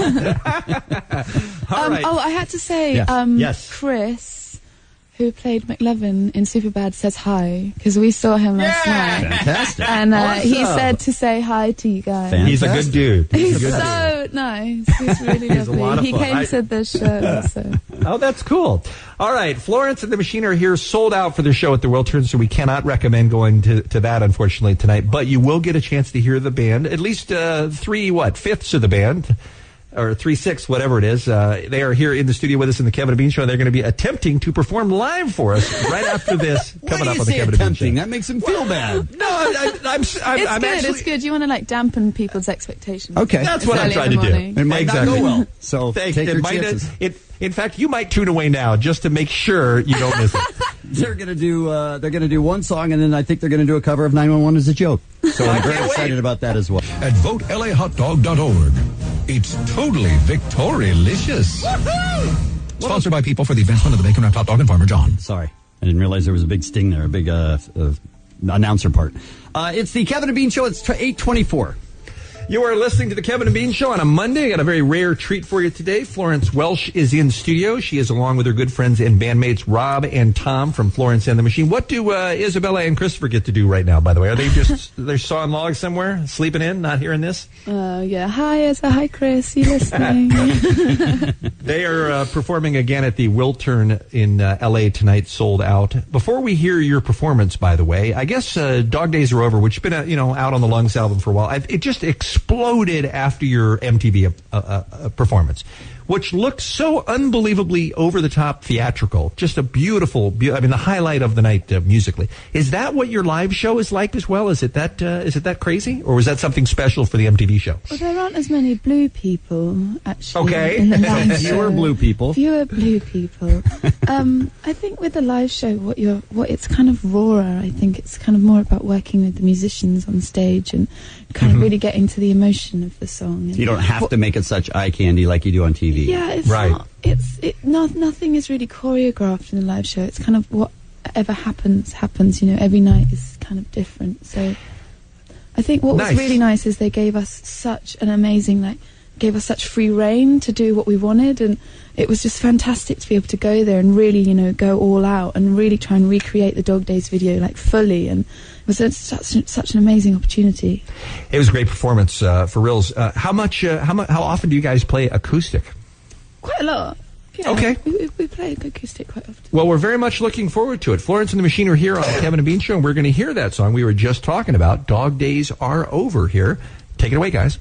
um, right. Oh, I had to say, Yes. um, Yes. Chris, who played McLovin in Superbad, says hi because we saw him last night. Fantastic. And uh, he Awesome. said to say hi to you guys. He's a good dude. He's a good so nice. He's really He's a lovely. lot of He fun. came I- to the show. So. Oh, that's cool. All right, Florence and the Machine are here, sold out for the show at the Wiltern, so we cannot recommend going to, to that, unfortunately, tonight. But you will get a chance to hear the band, at least uh, three, what, fifths of the band, or three-sixths, whatever it is. Uh, they are here in the studio with us in the Kevin and Bean Show, and they're going to be attempting to perform live for us right after this, Why coming do up you on the say Kevin and Bean attempting? Show. That makes him feel bad. No, I, I, I'm, I'm, It's I'm good. actually... It's good. You want to like dampen people's expectations. Okay. That's It's what I'm early in trying the to do. morning. It might Exactly. not go well. So Thank- take it your might- chances. it- in fact, you might tune away now just to make sure you don't miss it. They're gonna do. Uh, they're gonna do one song, and then I think they're gonna do a cover of nine one one as a joke. So I'm very excited about that as well. At vote L A hot dog dot org. It's totally Victoria-licious. Sponsored by People for the advancement of the Bacon Wrapped Hot Dog and Farmer John. Sorry, I didn't realize there was a big sting there, a big uh, uh, announcer part. Uh, it's the Kevin and Bean Show. It's eight twenty-four. You are listening to the Kevin and Bean Show on a Monday. I got a very rare treat for you today. Florence Welsh is in studio. She is along with her good friends and bandmates Rob and Tom from Florence and the Machine. What do uh, Isabella and Christopher get to do right now, by the way? Are they just they're sawing logs somewhere, sleeping in, not hearing this? Uh, yeah. Hi, Esa. Hi, Chris. You listening? They are uh, performing again at the Wiltern in uh, L A tonight, sold out. Before we hear your performance, by the way, I guess uh, Dog Days Are Over, which has been uh, you know out on the Lungs album for a while. I've, it just exploded after your M T V uh, uh, uh, performance, which looked so unbelievably over the top theatrical. Just a beautiful, be- I mean, the highlight of the night uh, musically. Is that what your live show is like as well? Is it that uh, is it that crazy, or was that something special for the M T V show? Well, there aren't as many blue people, actually. Okay. In the live Fewer show. blue people. Fewer blue people. um, I think with the live show, what you're, what it's kind of rawer. I think it's kind of more about working with the musicians on stage and kind Mhm. of really getting to the emotion of the song. And You don't have what- to make it such eye candy like you do on T V. Yeah, it's right. not. It's it. No, nothing is really choreographed in a live show. It's kind of whatever happens happens. You know, every night is kind of different. So, I think what Nice. was really nice is they gave us such an amazing, like, gave us such free reign to do what we wanted, and it was just fantastic to be able to go there and really, you know, go all out and really try and recreate the Dog Days video like fully, and it was a, such such an amazing opportunity. It was a great performance uh, for reals. Uh, how much? Uh, how much? How often do you guys play acoustic? Quite a lot. Yeah, Okay. we, we, we play acoustic quite often. Well, we're very much looking forward to it. Florence and the Machine are here on the Kevin and Bean Show, and we're going to hear that song we were just talking about. Dog Days Are Over here. Take it away, guys.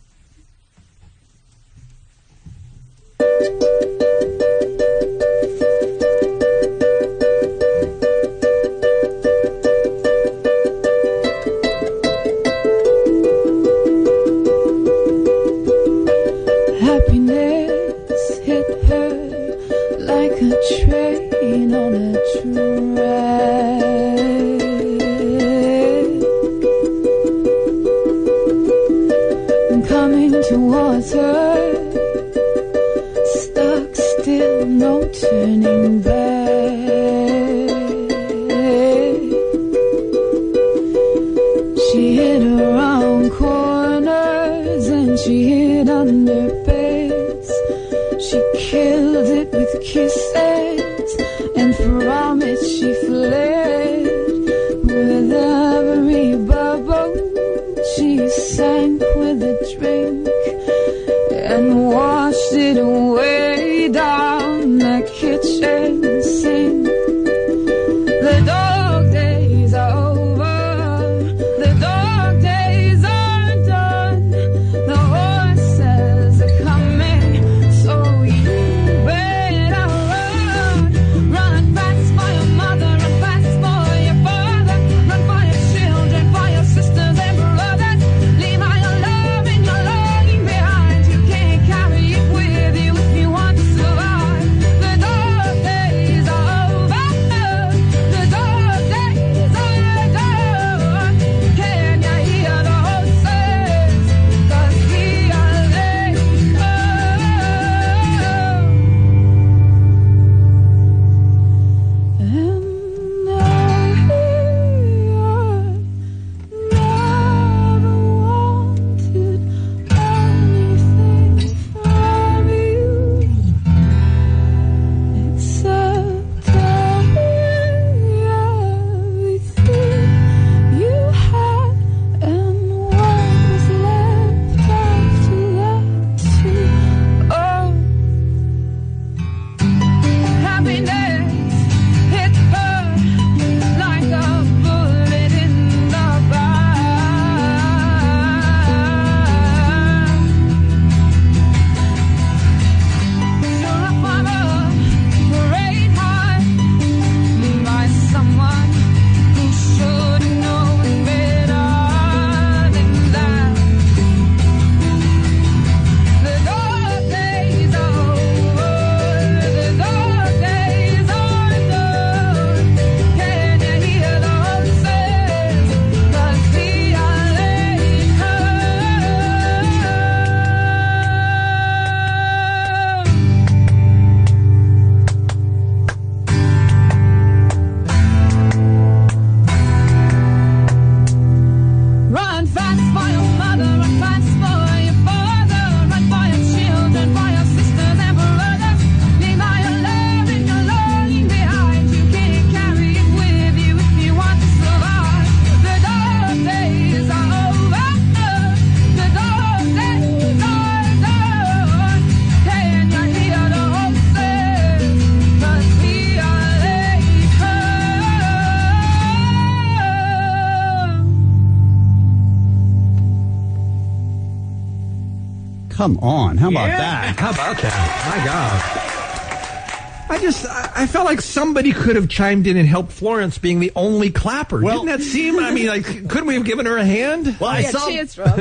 Happiness hit her like a train on a track. And coming towards her, stuck still, no turning back. she hid under beds. She killed it with kisses, and from it she fled. With every bubble she sank with a drink, and washed it away down the kitchen sink. The dog days are over, the dog days are done. The horses are coming, so you better run. Run fast for your mother, run fast for your father, run for your children, for your sisters and brothers. Leave all your love and your longing behind. You can't carry it with you if you want to survive. The dog days are over, the dog days are done. Can you hear the horses? 'Cause here they come. And I never wanted anything from you except everything you had, and what was left after that too. Oh, happiness, it hurt like a bullet in the back. You're a farmer, great heart, by someone who should know better than that. The dog days are over, the dog days are done. Can you hear the horses? 'Cause here they come. Run fast for your mother, run fast for your father, run for your children, for your sisters and brothers. Leave all your love and your longing behind. You can't carry it with you if you want to survive. The dog days are over, the dog days are done. Can you hear the horses? 'Cause here they Come on. How about Yeah. that? How about that? My God. I just, I I felt like somebody could have chimed in and helped Florence being the only clapper. Didn't that seem, I mean, like, couldn't we have given her a hand? Well, I saw,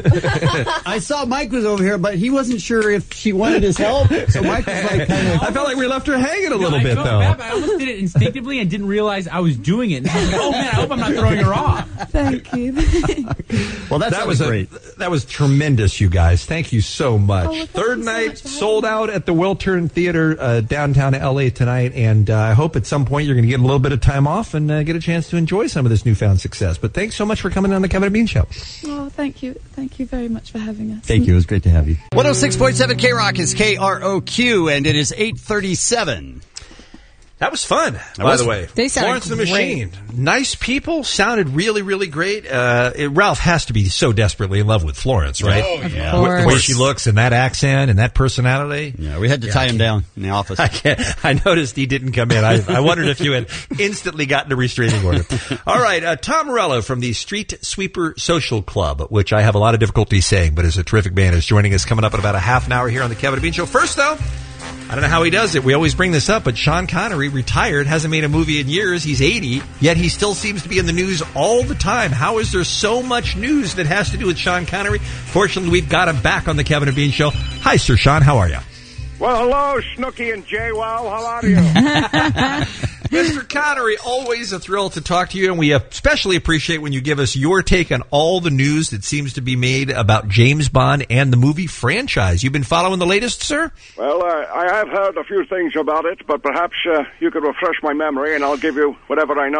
I saw Mike was over here, but he wasn't sure if she wanted his help. So Mike was like, kind of. I felt like we left her hanging a No, little I bit, felt though. bad, but I almost did it instinctively and didn't realize I was doing it. And I was like, oh man, I hope I'm not throwing her off. Thank you. Well, that's that was great. A, that was tremendous, you guys. Thank you so much. Oh, well, thank Third you so night much for sold out at the Wiltern Theater uh, downtown L A tonight, and uh, I hope at some point you're going to get a little bit of time off and uh, get a chance to enjoy some of this newfound success. But thanks so much for coming on the Kevin and Bean Show. Oh, thank you. Thank you very much for having us. Thank you. It was great to have you. one oh six point seven K-Rock is K R O Q, and it is eight thirty-seven. That was fun, That by was the way. fun. They sounded Florence and the great. Machine. Nice people, sounded really, really great. Uh, it, Ralph has to be so desperately in love with Florence, right? Oh, yeah. The, way- the way course. she looks and that accent and that personality. Yeah, we had to Yeah, tie I him can't- down in the office. I, can't, I noticed he didn't come in. I, I wondered if you had instantly gotten a restraining order. All right, uh, Tom Morello from the Street Sweeper Social Club, which I have a lot of difficulty saying, but is a terrific band, is joining us coming up in about a half an hour here on the Kevin and Bean Show. First, though, I don't know how he does it. We always bring this up, but Sean Connery retired, hasn't made a movie in years. He's eighty, yet he still seems to be in the news all the time. How is there so much news that has to do with Sean Connery? Fortunately, we've got him back on the Kevin and Bean Show. Hi, Sir Sean. How are you? Well, hello, Snooky and J Wow. How are you? Mister Connery, always a thrill to talk to you, and we especially appreciate when you give us your take on all the news that seems to be made about James Bond and the movie franchise. You've been following the latest, sir? Well, uh, I have heard a few things about it, but perhaps uh, you could refresh my memory, and I'll give you whatever I know.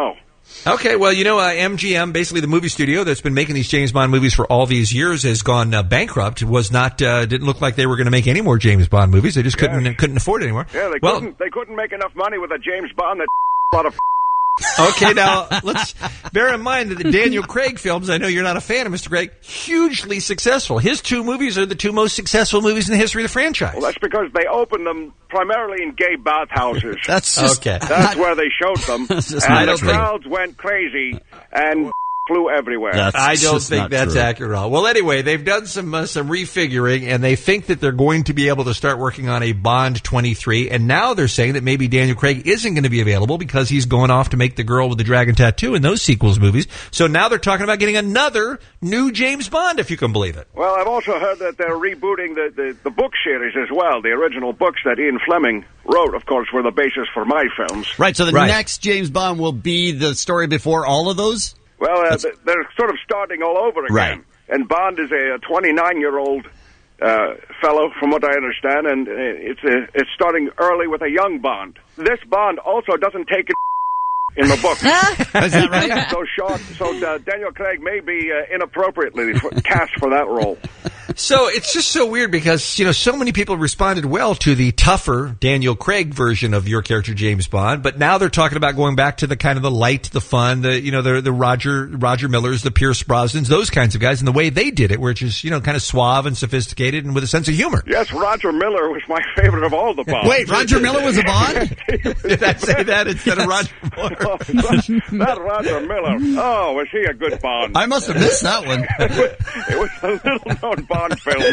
Okay, well, you know, uh, M G M, basically the movie studio that's been making these James Bond movies for all these years, has gone uh, bankrupt. Was not uh, didn't look like they were going to make any more James Bond movies. They just couldn't Yes. couldn't afford it anymore. Yeah, they well, couldn't. They couldn't make enough money with a James Bond that a lot of. Okay, now let's bear in mind that the Daniel Craig films, I know you're not a fan of Mister Craig, hugely successful. His two movies are the two most successful movies in the history of the franchise. Well, that's because they opened them primarily in gay bathhouses. That's just- Okay. That's where they showed them, That's just and not the true. crowds went crazy and flew everywhere. I don't think that's accurate at all. Well, anyway, they've done some uh, some refiguring, and they think that they're going to be able to start working on a Bond twenty-three. And now they're saying that maybe Daniel Craig isn't going to be available because he's going off to make The Girl with the Dragon Tattoo in those sequels movies. So now they're talking about getting another new James Bond, if you can believe it. Well, I've also heard that they're rebooting the, the, the book series as well. The original books that Ian Fleming wrote, of course, were the basis for my films. Right, so the next James Bond will be the story before all of those? Well, uh, th- they're sort of starting all over again. Right. And Bond is a twenty-nine-year-old uh, fellow, from what I understand, and uh, it's uh, it's starting early with a young Bond. This Bond also doesn't take it in the book. Is that right? So, Sean, so uh, Daniel Craig may be uh, inappropriately f- cast for that role. So it's just so weird because, you know, so many people responded well to the tougher Daniel Craig version of your character, James Bond, but now they're talking about going back to the kind of the light, the fun, the, you know, the, the Roger, Roger Millers, the Pierce Brosnans, those kinds of guys, and the way they did it, which is, you know, kind of suave and sophisticated and with a sense of humor. Yes, Roger Miller was my favorite of all the Bonds. Wait, Roger Miller was a Bond? Did I say that instead of Roger Moore? That Roger Miller. Oh, was he a good Bond? I must have missed that one. It was a little-known Bond film.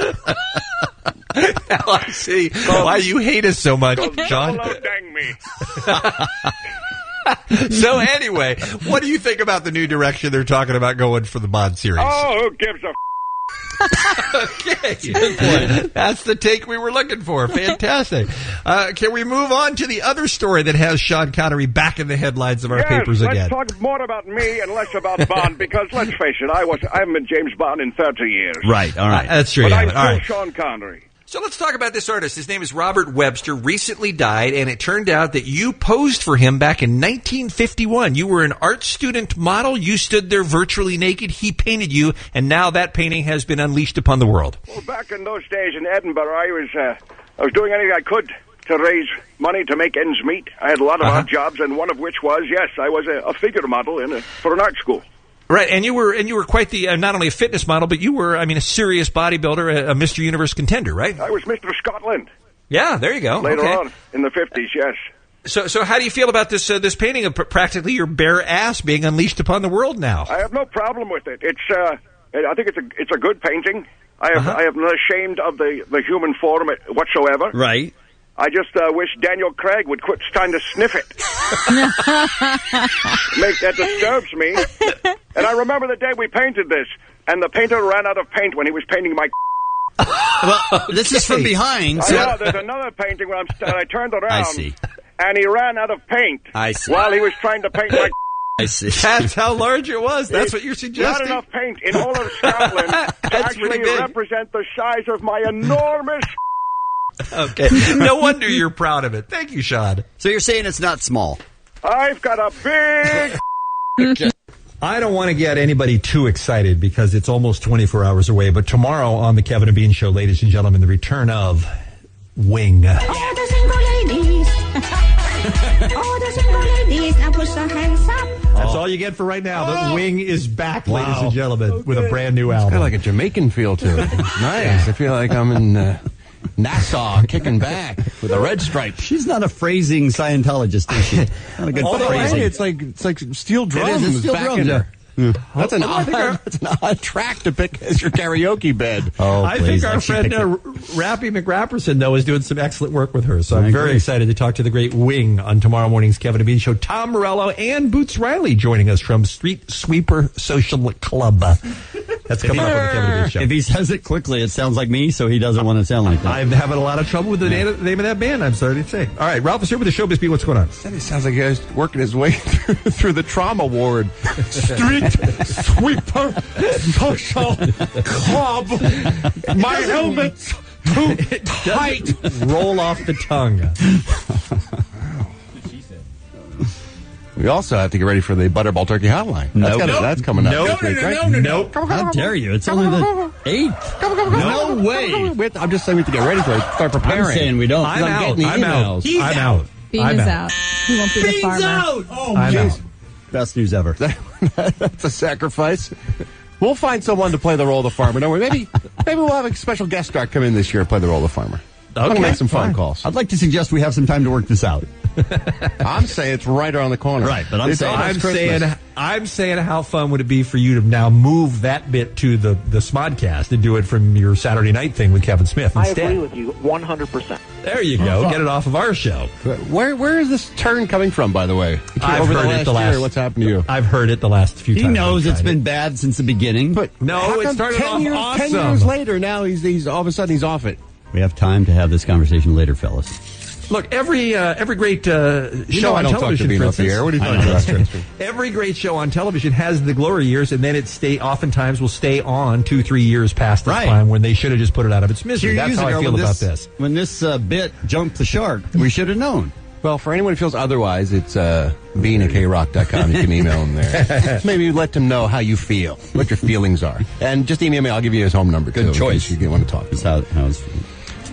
Now I see why you hate us so much, John. Hello, dang me. So anyway, what do you think about the new direction they're talking about going for the Bond series? Oh, who gives a... Okay, that's the take we were looking for. Fantastic. Uh, can we move on to the other story that has Sean Connery back in the headlines of our yes, papers let's again? talk more about me and less about Bond, because let's face it, I was I haven't been James Bond in thirty years. Right, all right. Uh, that's true. But yeah, I'm all still right. Sean Connery. So let's talk about this artist. His name is Robert Webster, recently died, and it turned out that you posed for him back in nineteen fifty-one. You were an art student model. You stood there virtually naked. He painted you, and now that painting has been unleashed upon the world. Well, back in those days in Edinburgh, I was uh, I was doing anything I could to raise money to make ends meet. I had a lot of Uh-huh. odd jobs, and one of which was, yes, I was a, a figure model in a, for an art school. Right, and you were and you were quite the uh, not only a fitness model, but you were, I mean, a serious bodybuilder, a, a Mister Universe contender, right? I was Mister Scotland. Yeah, there you go. Later Okay. on in the fifties, yes. So, so how do you feel about this uh, this painting of pr- practically your bare ass being unleashed upon the world now? I have no problem with it. It's uh, I think it's a it's a good painting. I have Uh-huh. I have not ashamed of the the human form whatsoever. Right. I just uh, wish Daniel Craig would quit trying to sniff it. Make, that disturbs me. And I remember the day we painted this, and the painter ran out of paint when he was painting my. Well, this is from behind. I So know, there's another painting where I'm st- I turned around. I see. And he ran out of paint. I see. While he was trying to paint my. I see. That's how large it was. That's what you're Not suggesting. enough paint in all of Scotland to That's pretty actually big. represent the size of my enormous. Okay. No wonder you're proud of it. Thank you, Sean. So you're saying it's not small? I've got a big. I don't want to get anybody too excited because it's almost twenty-four hours away, but tomorrow on the Kevin and Bean Show, ladies and gentlemen, the return of Wing. All the single ladies. All the single ladies. Now put your hands up. That's all you get for right now. The Wing is back, ladies and gentlemen, with a brand new album. Got like a Jamaican feel to it. Nice. I feel like I'm in uh, Nassau kicking back with a red stripe. She's not a phrasing Scientologist, is she? Not a good Although, phrasing. hey, it's like it's like steel drums It is, it's steel back drums, in there. yeah. That's an Well, I odd, think our- that's an odd track to pick as your karaoke bed. Oh, I please. think our She friend picked uh, it. Rappy McRapperson, though, is doing some excellent work with her. So I I'm very agree. excited to talk to the great Wing on tomorrow morning's Kevin and Bean Show. Tom Morello and Boots Riley joining us from Street Sweeper Social Club. That's coming up on the Kevin and Bean Show. If he says it quickly, it sounds like me, so he doesn't want to sound like that. I'm having a lot of trouble with the name, the name of that band, I'm sorry to say. All right, Ralph is here with the Showbiz Beat. What's going on? Then it sounds like he's working his way through, through the trauma ward. Street Sweeper Social Club. My helmet's too tight. Roll off the tongue. We also have to get ready for the Butterball Turkey Hotline. That's, Nope. gotta, Nope. that's coming up Nope. this week, No, no, right? no, no, no. How dare you? It's only the eighth. No way. We have to- I'm just saying we have to get ready for it. Start preparing. I'm saying we don't. I'm, I'm getting the out. I'm emails. out. He's I'm out. out. Bean I'm is out. out. He won't be the Bean's farmer. out. Oh, I'm jeez. out. Best news ever. That's a sacrifice. We'll find someone to play the role of the farmer. Don't worry. Maybe, maybe we'll have a special guest star come in this year and play the role of the farmer. I'm gonna make some phone fine. calls. I'd like to suggest we have some time to work this out. I'm saying it's right around the corner. Right, but I'm It's saying almost I'm Christmas. saying, I'm saying, how fun would it be for you to now move that bit to the the Smodcast and do it from your Saturday night thing with Kevin Smith I instead? agree with you one hundred percent. There you go. Get it off of our show. Where where is this turn coming from, by the way? I've Over heard the it last the last. year, what's happened to you? I've heard it the last few He times. knows I've it's tried been it. bad since the beginning. But No, How it come started ten off years, awesome. Ten years later, now he's he's all of a sudden he's off it. we have time to have this conversation later, fellas. Look, every uh, every great uh, You show know I on don't talk to television, Bean for off the instance, air. What are you I talking know. about? Every great show on television has the glory years, and then it stay oftentimes will stay on two, three years past its Right. time when they should have just put it out of its Two misery. That's years how ago I feel when about this. When this uh, bit jumped the shark, we should have known. Well, for anyone who feels otherwise, it's uh, bean at k rock dot com. You can email him there. Maybe let him know how you feel, what your feelings are. And just email me. I'll give you his home number, Good too, in choice. case you want to talk. That's how, how it's feeling.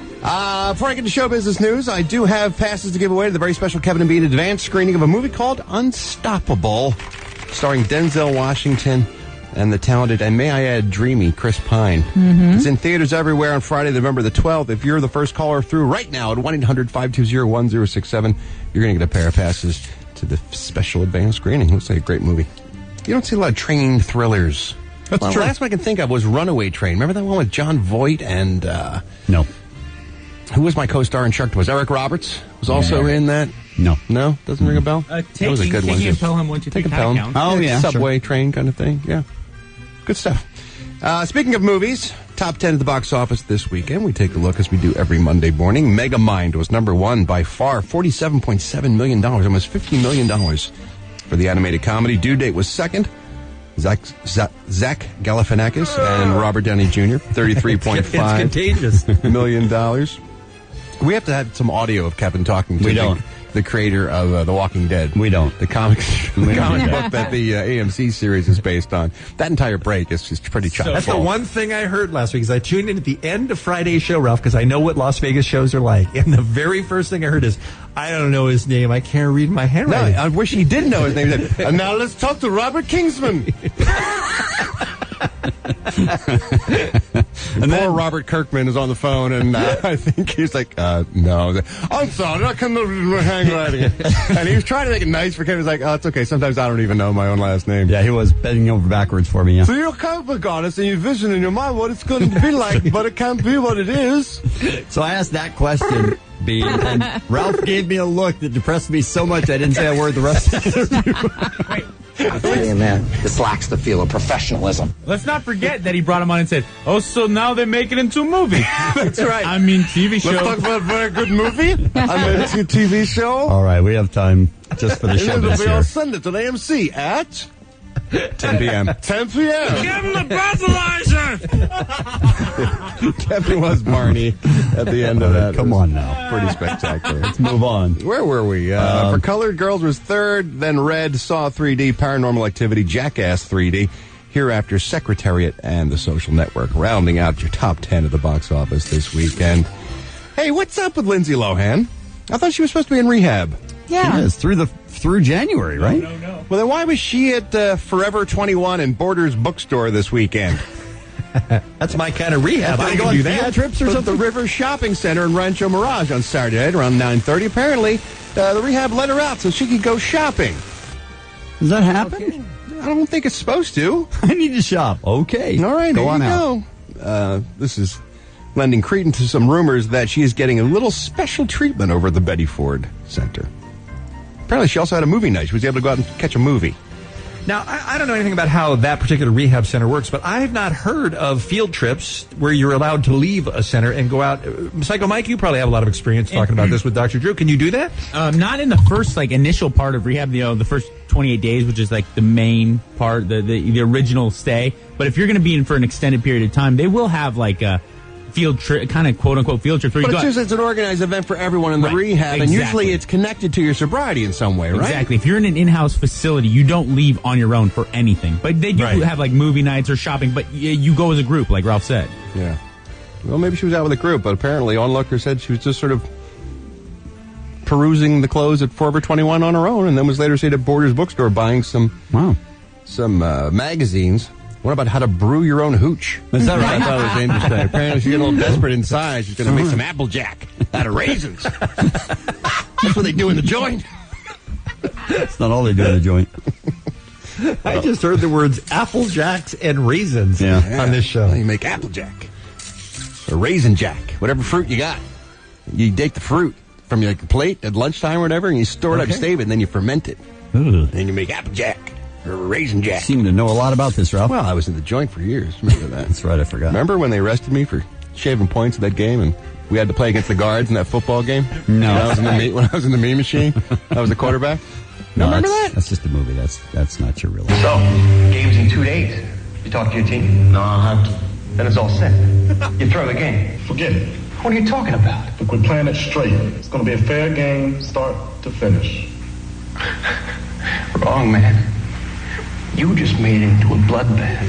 Uh, before I get to show business news, I do have passes to give away to the very special Kevin and Bean advanced screening of a movie called Unstoppable, starring Denzel Washington and the talented, and may I add, dreamy Chris Pine. Mm-hmm. It's in theaters everywhere on Friday, November the twelfth. If you're the first caller through right now at one eight hundred five two zero one zero six seven, you're going to get a pair of passes to the special advanced screening. Looks like a great movie. You don't see a lot of train thrillers. That's well, true. last one I can think of was Runaway Train. Remember that one with John Voight and... Uh, No. who was my co-star in Shark Toys? Eric Roberts was also in that. No. No? Doesn't ring a bell? Uh, that was a taking- good one. taking too. a Pelham one, two, three, Taking count, Pelham. count. Oh, yeah, Subway, train kind of thing. Yeah. Good stuff. Uh, speaking of movies, top ten at the box office this weekend. We take a look, as we do every Monday morning. Megamind was number one by far, forty-seven point seven million dollars, almost fifty million dollars for the animated comedy. Due Date was second. Zach, Zach, Zach Galifianakis and Robert Downey Junior, thirty-three point five contagious. million dollars. We have to have some audio of Kevin talking to We the, don't. the creator of uh, The Walking Dead. We don't. The comic, We the don't comic do book that. that the uh, A M C series is based on. That entire break is just pretty chock That's the full. one thing I heard last week. Is I tuned in at the end of Friday's show, Ralph, because I know what Las Vegas shows are like. And the very first thing I heard is, I don't know his name. I can't read my No, handwriting. I wish he did know his name. He said, and now let's talk to Robert Kingsman. and poor Robert Kirkman is on the phone, and uh, I think he's like, uh, no. I'm sorry, I couldn't read my handwriting. And he was trying to make it nice for Kevin. He's like, oh, it's okay. Sometimes I don't even know my own last name. Yeah, he was bending over backwards for me, yeah. So you're a comic book artist, and you vision in your mind what it's going to be like, but it can't be what it is. So I asked that question, Bean, and Ralph gave me a look that depressed me so much I didn't say a word the rest of the interview. I tell you, man, this lacks the feel of professionalism. Let's not forget that he brought him on and said, "Oh, so now they make it into a movie." That's right. I mean, T V show. Let's talk about a very good movie. I mean, a T V show. All right, we have time just for the And show it'll biz be here. on Sunday at A M C at ten p.m. ten p.m. Give him the breathalyzer. Kevin was Barney at the end of that. Come on now. Pretty spectacular. Let's move on. Where were we? Uh, Um, for Colored Girls was third, then Red, Saw three D, Paranormal Activity, Jackass three D, Hereafter, Secretariat, and The Social Network, rounding out your top ten at the box office this weekend. Hey, what's up with Lindsay Lohan? I thought she was supposed to be in rehab. Yeah. She is, through, the, through January, right? No, no. Well, then why was she at uh, Forever twenty-one and Borders Bookstore this weekend? That's my kind of rehab. They I go can on do field that. trips or Was at something? the River Shopping Center in Rancho Mirage on Saturday night around nine thirty. Apparently, uh, the rehab let her out so she could go shopping. Does that happen? I don't think it's supposed to. I need to shop. Okay. All right, go here on you out. go. Uh, this is lending credence to some rumors that she is getting a little special treatment over at the Betty Ford Center. Apparently, she also had a movie night. She was able to go out and catch a movie. Now, I, I don't know anything about how that particular rehab center works, but I have not heard of field trips where you're allowed to leave a center and go out. Uh, Psycho Mike, you probably have a lot of experience talking about this with Doctor Drew. Can you do that? Um, not in the first like initial part of rehab, you know, the first twenty-eight days, which is like the main part, the the, the original stay. But if you're going to be in for an extended period of time, they will have like a field trip, kind of quote unquote field trips. Where But you it's go, just it's an organized event for everyone in the Right, rehab, and exactly. usually it's connected to your sobriety in some way, right? Exactly. If you're in an in-house facility, you don't leave on your own for anything. But they do Right. have like movie nights or shopping, but y- you go as a group, like Ralph said. Yeah. Well, maybe she was out with a group, but apparently Onlooker said she was just sort of perusing the clothes at Forever twenty-one on her own, and then was later seen at Borders bookstore buying some wow some uh, magazines. What about how to brew your own hooch? Is that right? I thought it was interesting. Apparently she's getting a little desperate inside. She's going to make some Applejack out of raisins. That's what they do in the joint. It's not all they do in the joint. I just heard the words Apple Jacks and raisins Yeah. on this show. Well, you make Applejack. Or Raisin Jack. Whatever fruit you got. You take the fruit from your plate at lunchtime or whatever, and you store it Okay. up, save it, and then you ferment it. Ugh. Then you make Applejack. Or Raisin Jack. Seem to know a lot about this, Ralph. Well, I was in the joint for years. Remember that? That's right, I forgot. Remember when they arrested me for shaving points in that game, and we had to play against the guards in that football game? No. When I was in the meat, when I was in the meat machine, I was the quarterback. No, Remember that's, that? that's just a movie. That's that's not your real life. So, game's in two days. You talk to your team? No, I'll have to. Then it's all set. You throw the game. Forget it. What are you talking about? Look, we're playing it straight. It's going to be a fair game, start to finish. Wrong, man. You just made it into a bloodbath.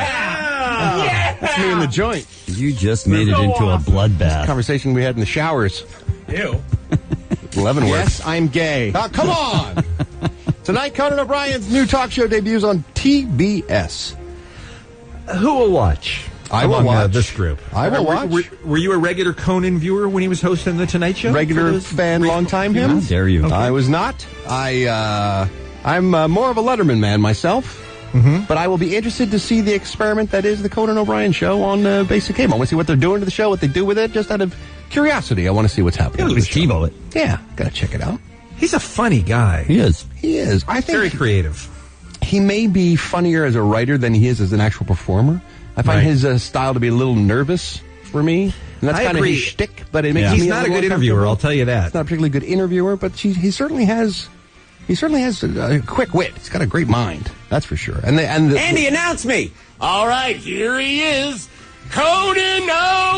Yeah. That's me in the joint. You just made it into a bloodbath. Conversation we had in the showers. Ew. Leavenworth. Yes, I'm gay. Oh, come on! Tonight, Conan O'Brien's new talk show debuts on T B S. Who will watch? I will among, Uh, watch. this group. I will Uh, were- watch. Were, were you a regular Conan viewer when he was hosting the Tonight Show? Regular For those- fan, long time him. How dare you? I was not. I, uh, I'm uh, more of a Letterman man myself. Mm-hmm. But I will be interested to see the experiment that is the Conan O'Brien show on uh, Basic Cable. I want to see what they're doing to the show, what they do with it, just out of curiosity. I want to see what's happening. Yeah, with let's the show. TiVo it. Yeah, gotta check it out. He's a funny guy. He is. He is. I think Very creative. he may be funnier as a writer than he is as an actual performer. I find Right. his uh, style to be a little nervous for me. And that's I kind of agree. his shtick, but it makes Yeah. me He's a not a little good interviewer, uncomfortable. I'll tell you that. He's not a particularly good interviewer, but she, he certainly has he certainly has a, a quick wit. He's got a great mind, that's for sure. And the, and the, Andy, announce me. All right, here he is, Conan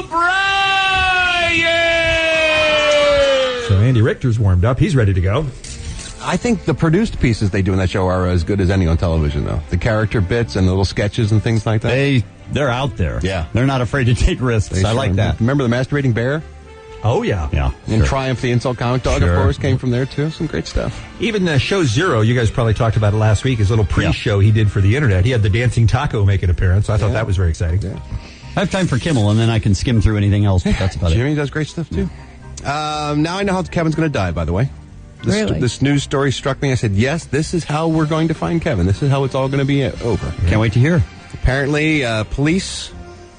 O'Brien. So Andy Richter's warmed up. He's ready to go. I think the produced pieces they do in that show are as good as any on television, though. The character bits and the little sketches and things like that. They they're out there. Yeah. They're not afraid to take risks. They I sure like are. that. Remember the masturbating bear? Oh, yeah. Yeah. And sure. Triumph the Insult Comic Dog, Sure. of course, came from there, too. Some great stuff. Even uh, Show Zero, you guys probably talked about it last week, his little pre-show he did for the internet. He had the Dancing Taco make an appearance. I thought Yeah. that was very exciting. Yeah. I have time for Kimmel, and then I can skim through anything else. But that's about Jimmy it. does great stuff, too. Um, now I know how Kevin's going to die, by the way. This, Really? this news story struck me. I said, yes, this is how we're going to find Kevin. This is how it's all going to be uh, over. Can't wait to hear. Apparently, uh, police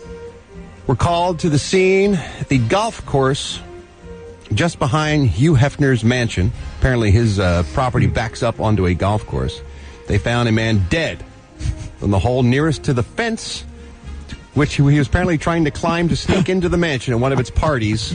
were called to the scene at the golf course just behind Hugh Hefner's mansion. Apparently, his uh, property backs up onto a golf course. They found a man dead in the hole nearest to the fence, which he was apparently trying to climb to sneak into the mansion at one of its parties.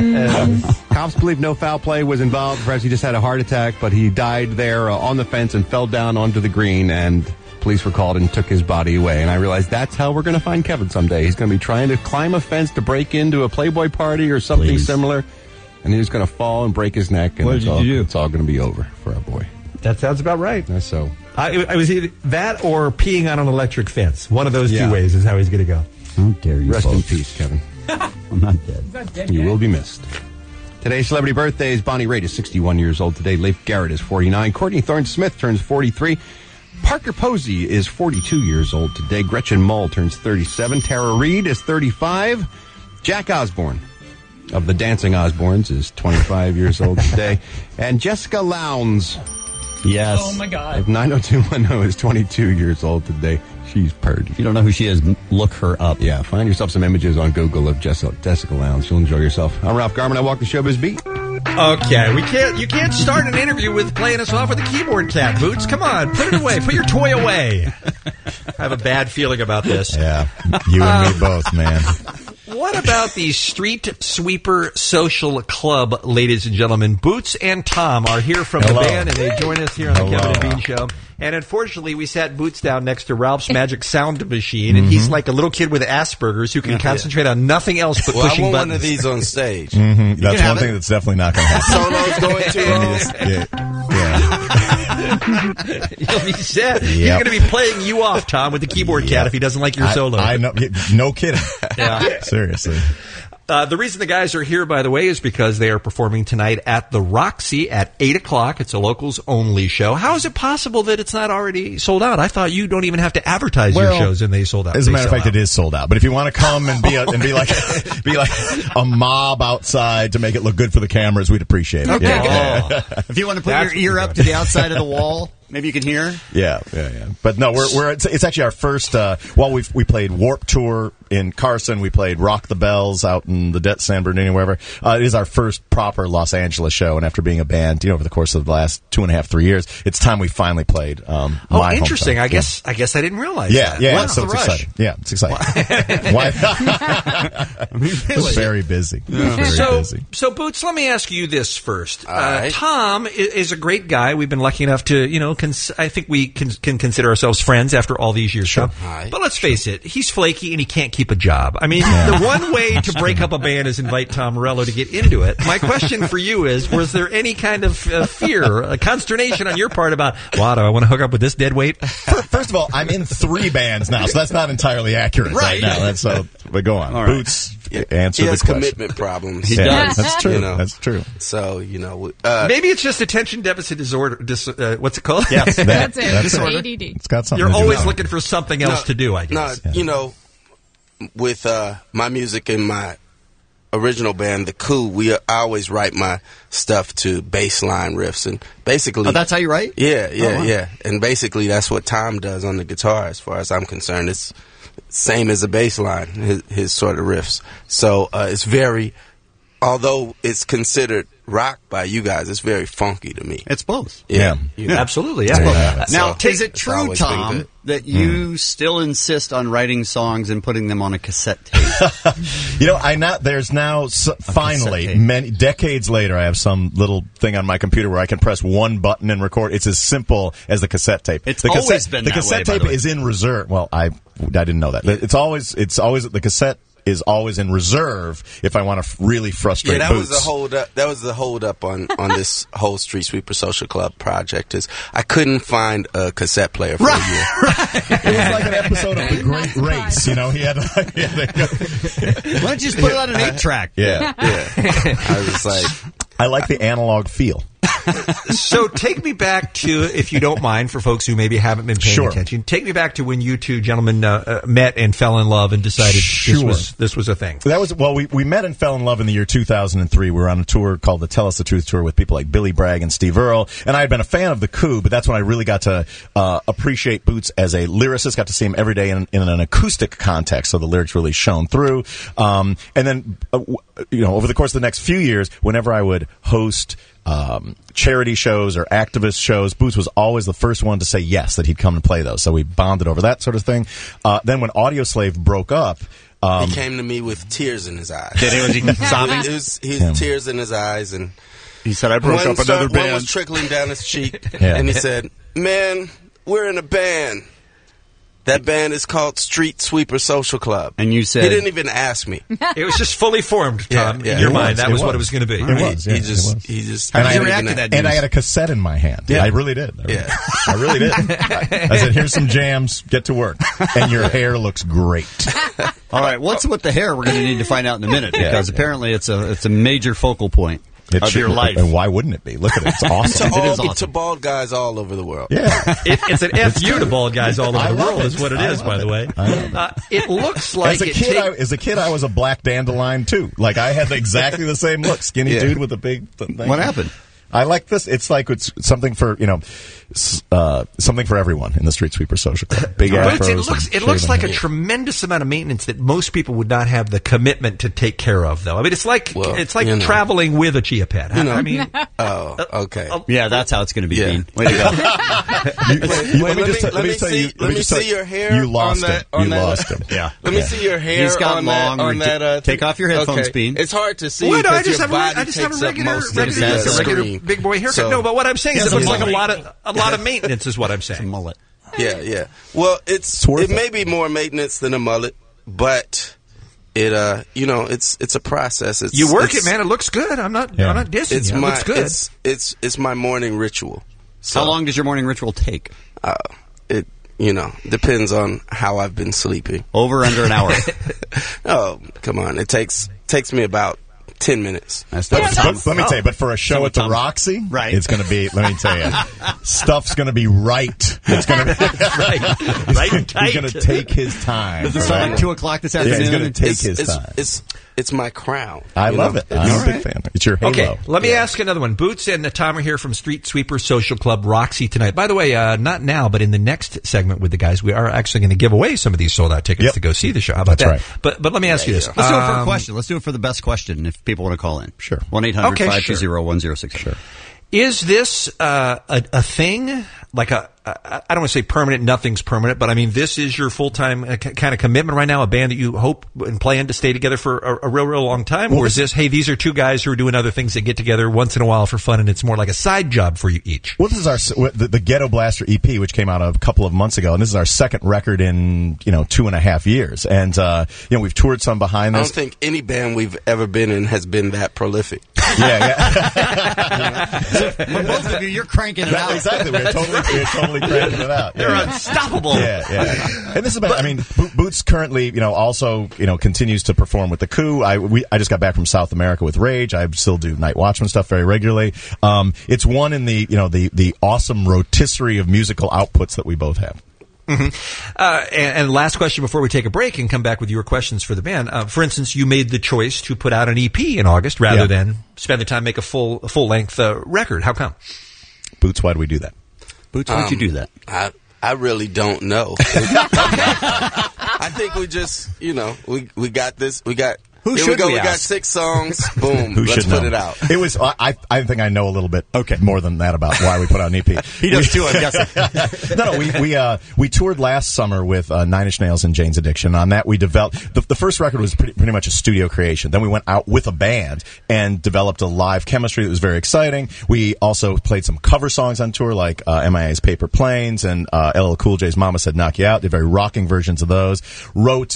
Cops believe no foul play was involved. Perhaps he just had a heart attack, but he died there uh, on the fence and fell down onto the green, and police were called and took his body away. And I realized that's how we're going to find Kevin someday. He's going to be trying to climb a fence to break into a Playboy party or something Please. similar, and he's going to fall and break his neck, and What it's, did all, you do? it's all going to be over for our boy. That sounds about right. That's so. I, I was either that or peeing on an electric fence. One of those Yeah. two ways is how he's going to go. How dare you? Rest in folks. peace, Kevin. I'm not dead. You will be missed. Today's celebrity birthdays. Bonnie Raitt is sixty-one years old today. Leif Garrett is forty-nine. Courtney Thorne-Smith turns forty-three. Parker Posey is forty-two years old today. Gretchen Mull turns thirty-seven. Tara Reid is thirty-five. Jack Osborne of the Dancing Osbournes is twenty-five years old today. And Jessica Lowndes Yes. Oh my God. of nine oh two one oh is twenty-two years old today. She's purdy. If you don't know who she is, look her up. Yeah, find yourself some images on Google of Jessica, Jessica Lowndes. You'll enjoy yourself. I'm Ralph Garman. I walk the showbiz beat. Okay, we can't. You can't start an interview with playing us off with a keyboard cat, Boots. Come on, put it away. Put your toy away. I have a bad feeling about this. Yeah, you and me both, man. what about the Street Sweeper Social Club, ladies and gentlemen? Boots and Tom are here from Hello. the band, and they join us here on the Hello. Kevin and Bean Show. And unfortunately, we sat Boots down next to Ralph's Magic Sound Machine, and he's like a little kid with Asperger's who can concentrate on nothing else but Well, I pushing want buttons. one of these on stage. Mm-hmm. That's have one thing it. that's definitely not going to happen. Solo's going too long. Yeah. You'll be sad. He's Yep. going to be playing you off, Tom, with the keyboard cat if he doesn't like your I- solo. I know. No kidding. Yeah. Seriously. Uh, the reason the guys are here, by the way, is because they are performing tonight at the Roxy at eight o'clock. It's a locals-only show. How is it possible that it's not already sold out? I thought you don't even have to advertise Well, your shows and they sold out. As a They matter of sell fact, out. it is sold out. But if you want to come and be a, and be like be like a mob outside to make it look good for the cameras, we'd appreciate it. Okay. Yeah. Oh. If you want to put That's your ear up to the outside of the wall, maybe you can hear. Yeah, yeah, yeah. But no, we're we're it's, it's actually our first. Uh, well, we we played Warped Tour in Carson. We played Rock the Bells out in the De- San Bernardino, wherever. Uh, it is our first proper Los Angeles show, and after being a band, you know, over the course of the last two and a half, three years, it's time we finally played. Um, Oh, my interesting. hometown. I Yeah. guess I guess I didn't realize Yeah, that. yeah. What's so the it's rush? exciting. Yeah, it's exciting. Why? It's very busy. Very so, busy. so Boots, let me ask you this first. Uh, right. Tom i- is a great guy. We've been lucky enough to, you know, cons- I think we can, can consider ourselves friends after all these years. Sure. Right. But let's face it, he's flaky and he can't keep a job. I mean, the one way to break up a band is invite Tom Morello to get into it. My question for you is, was there any kind of uh, fear, uh, consternation on your part about, wow, do I want to hook up with this dead weight? First of all, I'm in three bands now, so that's not entirely accurate right, Right. now. That's so. But go on, All right. Boots. Answer he the has question. commitment problems. He Yeah, does. that's true. You know? That's true. So you know, uh, Maybe it's just attention deficit disorder. Dis, uh, what's it called? Yes, that- That's it. that's It's it. A D D. It's got something. You're to do always with it. looking for something else No, to do, I no, guess. you know, with uh, my music and my original band, The Coup, we uh, I always write my stuff to bass line riffs, and basically, Oh, that's how you write? yeah, yeah, Oh, wow. yeah, and basically that's what Tom does on the guitar, as far as I'm concerned. It's same as a bass line, his, his sort of riffs. So uh, it's very, although it's considered rock by you guys, it's very funky to me. It's both. Yeah, you know. Absolutely, There you yeah. have it. Now, So, is it it's true, always been Tom, good. that you still insist on writing songs and putting them on a cassette tape? You know, I not there's now s finally many decades later. I have some little thing on my computer where I can press one button and record. It's as simple as the cassette tape. It's the always cassette, been the that cassette way, by tape the way. is in reserve. Well, I I didn't know that. It's always it's always the cassette is always in reserve if I want to f- really frustrate Yeah, that Boots. was the hold up. That was the hold up on, on this whole Street Sweeper Social Club project. Is I couldn't find a cassette player for a year. It was like an episode of The Great Race. You know, he had. He had to- Why don't you just put it on an eight track? yeah, Yeah, I was like, I like the analog feel. So take me back to, if you don't mind, for folks who maybe haven't been paying Sure. attention, take me back to when you two gentlemen uh, uh, met and fell in love and decided this Sure. was this was a thing. That was well. We, we met and fell in love in the year two thousand three. We were on a tour called the Tell Us the Truth tour with people like Billy Bragg and Steve Earle. And I had been a fan of the Coup, but that's when I really got to uh, appreciate Boots as a lyricist. Got to see him every day in, in an acoustic context, so the lyrics really shone through. Um, and then, uh, w- you know, over the course of the next few years, whenever I would host um, charity shows or activist shows, Boots was always the first one to say yes, that he'd come and play those. So we bonded over that sort of thing. Uh, then when Audioslave broke up. Um, he came to me with tears in his eyes. Did he? Was he sobbing? It was, he Him. had tears in his eyes, and He said, I broke one up start- another One was band. trickling down his cheek, Yeah. and he said, "Man, we're in a band. That band is called Street Sweeper Social Club." And you said, he didn't even ask me. It was just fully formed, Tom. Yeah, yeah. in your It mind, was, that it was, what was. it was going to be. It was. Yeah, he it just, was. he just. And he I, didn't react even to ask- that and I had a cassette in my hand. Yeah. I really did. I, Yeah. I really did. I said, here's some jams, get to work. And your hair looks great. all right, what's with the hair? We're going to need to find out in a minute Yeah. because apparently it's a it's a major focal point It of should- your life. And why wouldn't it be? Look at it. It's to, awesome. all, is awesome. to bald guys all over the world. Yeah. It, it's an F you to bald guys all I over the love world, it. is what it I is, love by it. the way. I love it. Uh, it looks like As a it kid, take- I, as a kid, I was a black dandelion too. Like I had exactly the same look, skinny Yeah. dude with a big th- thing. What happened? I like this. It's like it's something for, you know, uh, something for everyone in the Street Sweeper Social Club. Big But afros. it looks it looks like a tremendous amount of maintenance that most people would not have the commitment to take care of, though. I mean, it's like Well, it's like you know. traveling with a chia pet. You know. I mean, Oh, okay. Yeah, that's how it's going to be, Yeah. Bean. Way to go. You- you- let me just let me just tell you. Let me just tell see you- your hair. You lost on that, him. On You that, lost him. Yeah. Let me see your hair. He's got on long, that. On ridic- that uh, take off your headphones, okay. Bean. It's hard to see What? because I just your have a, body I just have takes a up regular, most of regular, the just a regular screen. big boy haircut. So- no, but what I'm saying is Yes, it looks it's like a a lot of a lot of maintenance is what I'm saying. Mullet. Yeah, yeah. Well, it's, worth it may be more maintenance than a mullet, but it uh, you know, it's it's a process. It's, You work it's, it, man. It looks good. I'm not. Yeah. I'm not dissing It's you. It my looks good. it's it's it's my morning ritual. So, How long does your morning ritual take? Uh, it you know depends on how I've been sleeping. Over under an hour. Oh, come on! It takes takes me about ten minutes. That's But, not but let me tell you, but for a show So at the Tom- Roxy, Right. it's going to be, let me tell you, stuff's going to be right. It's going to be right, right and tight. He's going to take his time. Does it start right? at two o'clock this Yeah, afternoon? he's going to take it's, his it's, time. It's it's my crown. I you love know? it. I'm It's- a big fan. It's your halo. Okay, let me ask another one. Boots and Tom are here from Street Sweeper Social Club Roxy tonight. By the way, uh, not now, but in the next segment with the guys, we are actually going to give away some of these sold out tickets Yep. to go see the show. How about That's that? right. But but let me ask you this. Let's do it for a Um, question. Let's do it for the best question if people want to call in. Sure. one eight hundred Okay, five two sure. zero one zero six. Sure. Is this uh, a, a thing? Like a, a, I don't want to say permanent, nothing's permanent, but I mean, this is your full-time uh, k- kind of commitment right now, a band that you hope and plan to stay together for a, a real, real long time? Well, or is this, hey, these are two guys who are doing other things that get together once in a while for fun and it's more like a side job for you each? Well, this is our the, the Ghetto Blaster E P, which came out a couple of months ago, and this is our second record in you know two and a half years. And uh, you know we've toured some behind I this. don't think any band we've ever been in has been that prolific. Yeah, yeah. So for both of you, you're cranking it out. Exactly. We're totally, we're totally cranking it out. They're Yeah. unstoppable. Yeah, yeah. And this is about, I mean, Bo- Boots currently, you know, also, you know, continues to perform with the Coup. I, we, I just got back from South America with Rage. I still do Night Watchman stuff very regularly. Um, it's one in the, you know, the, the awesome rotisserie of musical outputs that we both have. Mm-hmm. Uh, and, and last question before we take a break and come back with your questions for the band. Uh, for instance, you made the choice to put out an E P in August rather Yeah. than spend the time make a full a full length uh, record. How come? Boots, why do we do that? Boots, why'd you Um, do that? I I really don't know. I think we just, you know, we we got this. We got. Who here should we go. we We got ask? six songs. Boom. Who Let's should put know? it out. It was. I. I think I know a little bit. Okay, more than that about why we put out an E P. He does too, I'm guessing. no, no. We we uh we toured last summer with uh, Nine Inch Nails and Jane's Addiction. On that, we developed the, the first record was pretty, pretty much a studio creation. Then we went out with a band and developed a live chemistry that was very exciting. We also played some cover songs on tour, like uh, M I A's Paper Planes and uh, L L Cool J's Mama Said Knock You Out. Did very rocking versions of those. Wrote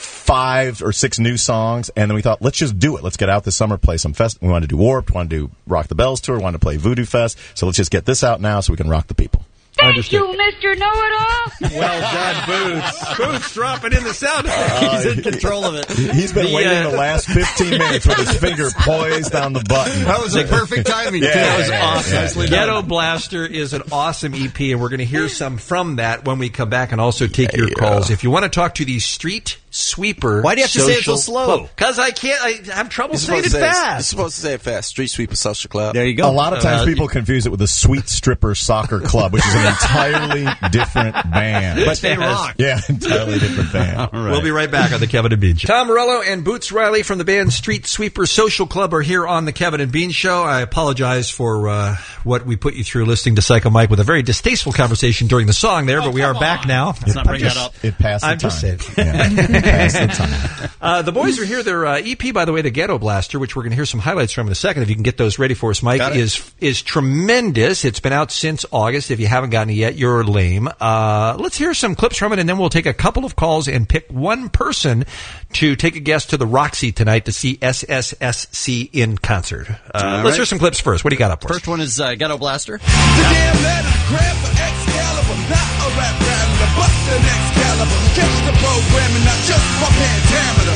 five or six new songs, and then we thought, let's just do it. Let's get out this summer, play some fest. We wanted to do Warped, wanted to do Rock the Bells tour, wanted to play Voodoo Fest. So let's just get this out now so we can rock the people. Thank you, Mister Know-It-All. Well done, Boots. Boots dropping in the sound effect. Uh, He's in control of it. He's been The, waiting uh, the last fifteen minutes with his finger poised on the button. That was a perfect timing. Yeah, too. yeah, That was yeah, awesome. yeah. Nicely Ghetto done. Blaster is an awesome E P, and we're going to hear some from that when we come back and also take your calls. If you want to talk to the Street Sweeper, Why do you have to say it so slow? Because I can't. I have trouble You're saying supposed, it to say, you're fast. supposed to say it fast. Street Sweeper Social Club. There you go. A lot of times Uh, people confuse it with the Sweet Stripper Soccer Club, which is an entirely different band. But they rock. Yeah, entirely different band. All right. We'll be right back on the Kevin and Bean Show. Tom Morello and Boots Riley from the band Street Sweeper Social Club are here on the Kevin and Bean Show. I apologize for uh, what we put you through listening to Psycho Mike with a very distasteful conversation during the song there, but we are back now. Let's not bring I'm that just- up. It passed the I'm time. just saying. Yeah, it passed the time. Uh, the boys are here. Their uh, E P, by the way, the Ghetto Blaster, which we're going to hear some highlights from in a second. If you can get those ready for us, Mike, Got it. is is tremendous. It's been out since August. If you haven't gotten it yet, you're lame. Uh, let's hear some clips from it, and then we'll take a couple of calls and pick one person to take a guest to the Roxy tonight to see S S S C in concert. Uh, All let's right. hear some clips first. What do you got up for us? First one is uh, Ghetto Blaster. The damn letters grab for Excalibur, not a rap rattler, but the next caliber. Catch the programming, not just my pentameter.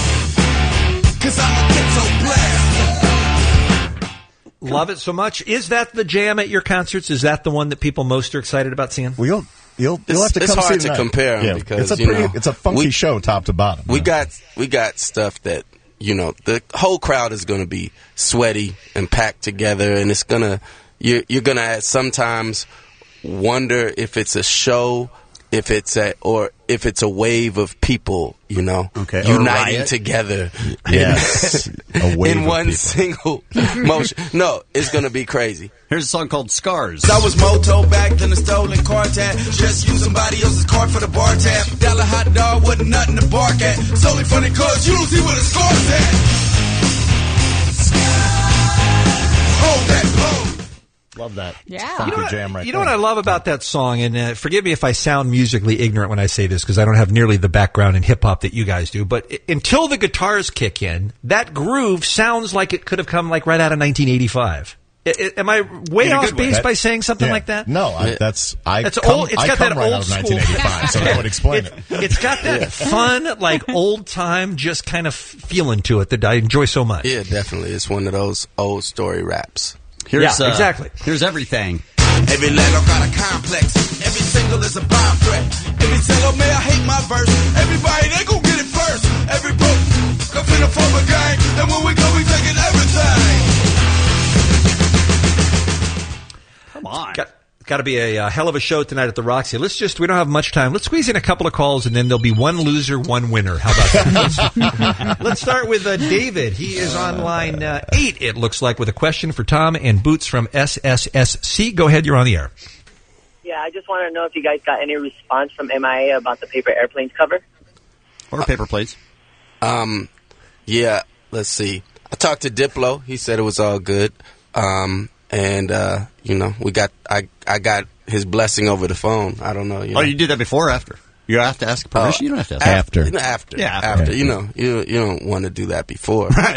Cause I'm a ghetto blaster. Love it so much. Is that the jam at your concerts? Is that the one that people most are excited about seeing? Well, you'll you'll, you'll have to It's come hard see to tonight. compare 'em Yeah, because, it's a you pretty, know, it's a funky we- show top to bottom. We Yeah. got we got stuff that, you know, the whole crowd is going to be sweaty and packed together, and it's gonna you're you're gonna sometimes wonder if it's a show, if it's a or if it's a wave of people, you know, okay, uniting together. Yes, a wave in of one people. single motion. No, it's gonna be crazy. Here's a song called Scars. I was moto back then a stolen car tab. Just use somebody else's card for the bar tab. Dollar hot dog wasn't nothing to bark at. It's only funny cause you don't see where the scar's at. Hold that pose. Love that. Yeah. You know, what, jam right you know there. what I love about that song, and uh, forgive me if I sound musically ignorant when I say this, because I don't have nearly the background in hip hop that you guys do. But I- until the guitars kick in, that groove sounds like it could have come like right out of nineteen eighty-five. I, I, am I way In a off good way. base That- by saying something yeah. like that? No, I, that's I. That's come, old. It's I got come that right old out of school. nineteen eighty-five, so that would explain it. It's got that fun, like old time, just kind of feeling to it that I enjoy so much. Yeah, definitely. It's one of those old story raps. Here's, yeah, uh, exactly. Here's everything. Every letter got a complex. Every single is a bomb threat. Every single may I hate my verse. Everybody, they gon' get it first. Every book, come in the form of gang. And when we go, we taking everything. Come on. Got, got to be a uh, hell of a show tonight at the Roxy. Let's just, we don't have much time. Let's squeeze in a couple of calls and then there'll be one loser, one winner. How about that? Let's start with uh, David. He is on line uh, eight, it looks like, with a question for Tom and Boots from S S S C. Go ahead, you're on the air. Yeah, I just want to know if you guys got any response from M I A about the paper airplanes cover. Or paper plates. Um, yeah, let's see. I talked to Diplo. He said it was all good. Um, and, uh, you know, we got, I, I got his blessing over the phone. I don't know. You know. Oh, you did that before or after? You have to ask permission? Uh, you don't have to ask. After. You know, after. Yeah, after. after. You know, you you don't want to do that before. Right.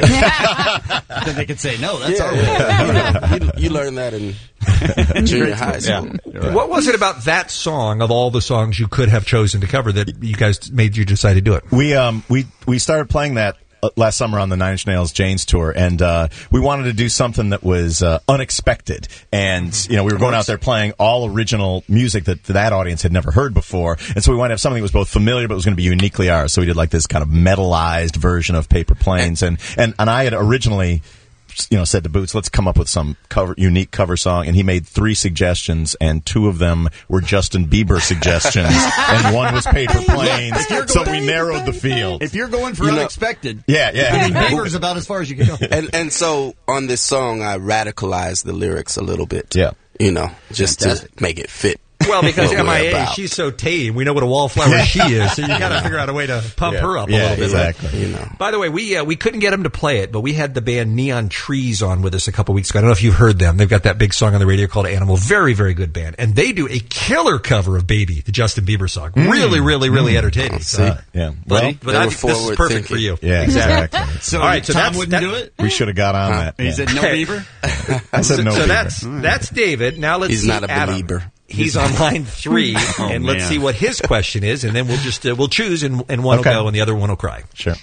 Then they could say, no, that's Yeah, our yeah. way. you, you learn that in junior high school. Yeah. What was it about that song, of all the songs you could have chosen to cover, that you guys made you decide to do it? We um we we started playing that uh, last summer on the Nine Inch Nails Jane's tour, and uh, we wanted to do something that was uh, unexpected. And you know, we were going out there playing all original music that that audience had never heard before, and so we wanted to have something that was both familiar but was going to be uniquely ours. So we did like this kind of metalized version of Paper Planes, and and and I had originally, you know, said to Boots, let's come up with some cover, unique cover song. And he made three suggestions, and two of them were Justin Bieber suggestions, and one was Paper Planes. So we narrowed the field. If you're going for You know- unexpected, Yeah, yeah. I mean, Bieber's about as far as you can go. And and so on this song, I radicalized the lyrics a little bit. Yeah. You know, just Fantastic. to make it fit. Well, because what we're M I A, about. she's so tame. We know what a wallflower she is, so you got to figure out a way to pump Yeah. her up a Yeah, little bit. exactly. You know. By the way, we uh, we couldn't get them to play it, but we had the band Neon Trees on with us a couple weeks ago. I don't know if you've heard them. They've got that big song on the radio called Animal. Very, very good band. And they do a killer cover of Baby, the Justin Bieber song. Really, really, really entertaining. See? Uh, Yeah. But, Well, but they I were think this is forward perfect for thinking. you. Yeah, exactly. So, All right, so Tom that's- wouldn't that- do it? We should have got on that. He yeah. said no Okay. Bieber? I said so, no. so Bieber. that's that's David. Now let's He's see not a Adam. believer. He's on line three, Oh, and let's man. see what his question is, and then we'll just uh, we'll choose, and, and one Okay. will go, and the other one will cry. Sure.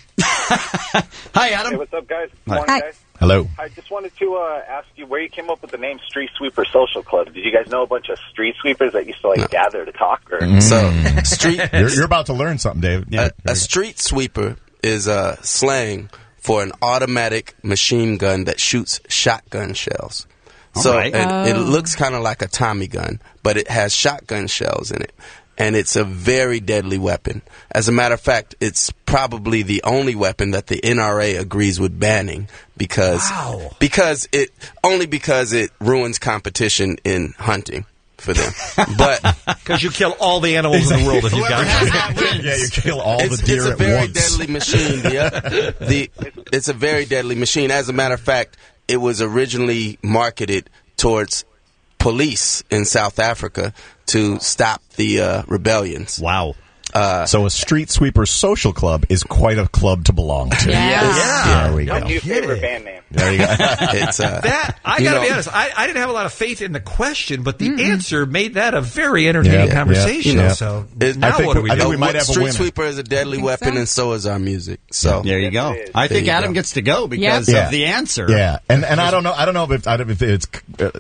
Hi, Hey, Adam. what's up, guys? Hi. Morning, Hi. guys. Hello. I just wanted to uh, ask you where you came up with the name Street Sweeper Social Club. Did you guys know a bunch of street sweepers that used to like gather to talk? Or So, street You're, you're about to learn something, David. a, a street sweeper is a slang for an automatic machine gun that shoots shotgun shells. All So right. it, it Oh. looks kind of like a Tommy gun, but it has shotgun shells in it. And it's a very deadly weapon. As a matter of fact, it's probably the only weapon that the N R A agrees with banning because Wow. because it only because it ruins competition in hunting for them. But Because you kill all the animals in the world if you've got it. Yeah, you kill all it's, the deer it's a at very once. deadly machine. Yeah, the it's a very deadly machine. As a matter of fact, it was originally marketed towards police in South Africa to stop the uh, rebellions. Wow. Uh, So a street sweeper social club is quite a club to belong to. Yeah. There we go. What's your favorite band name? There you go. it's uh, That I you got to know, be honest. I, I didn't have a lot of faith in the question, but the answer made that a very entertaining Yeah, conversation. yeah, yeah. So It- now I think what do we- we I do? think we might have a Street winner. sweeper is a deadly Think weapon, so? and so is our music. So There you go. I There think you Adam go. gets to go because Yeah. of the answer. Yeah, and and I don't know. I don't know if I don't, if it's uh,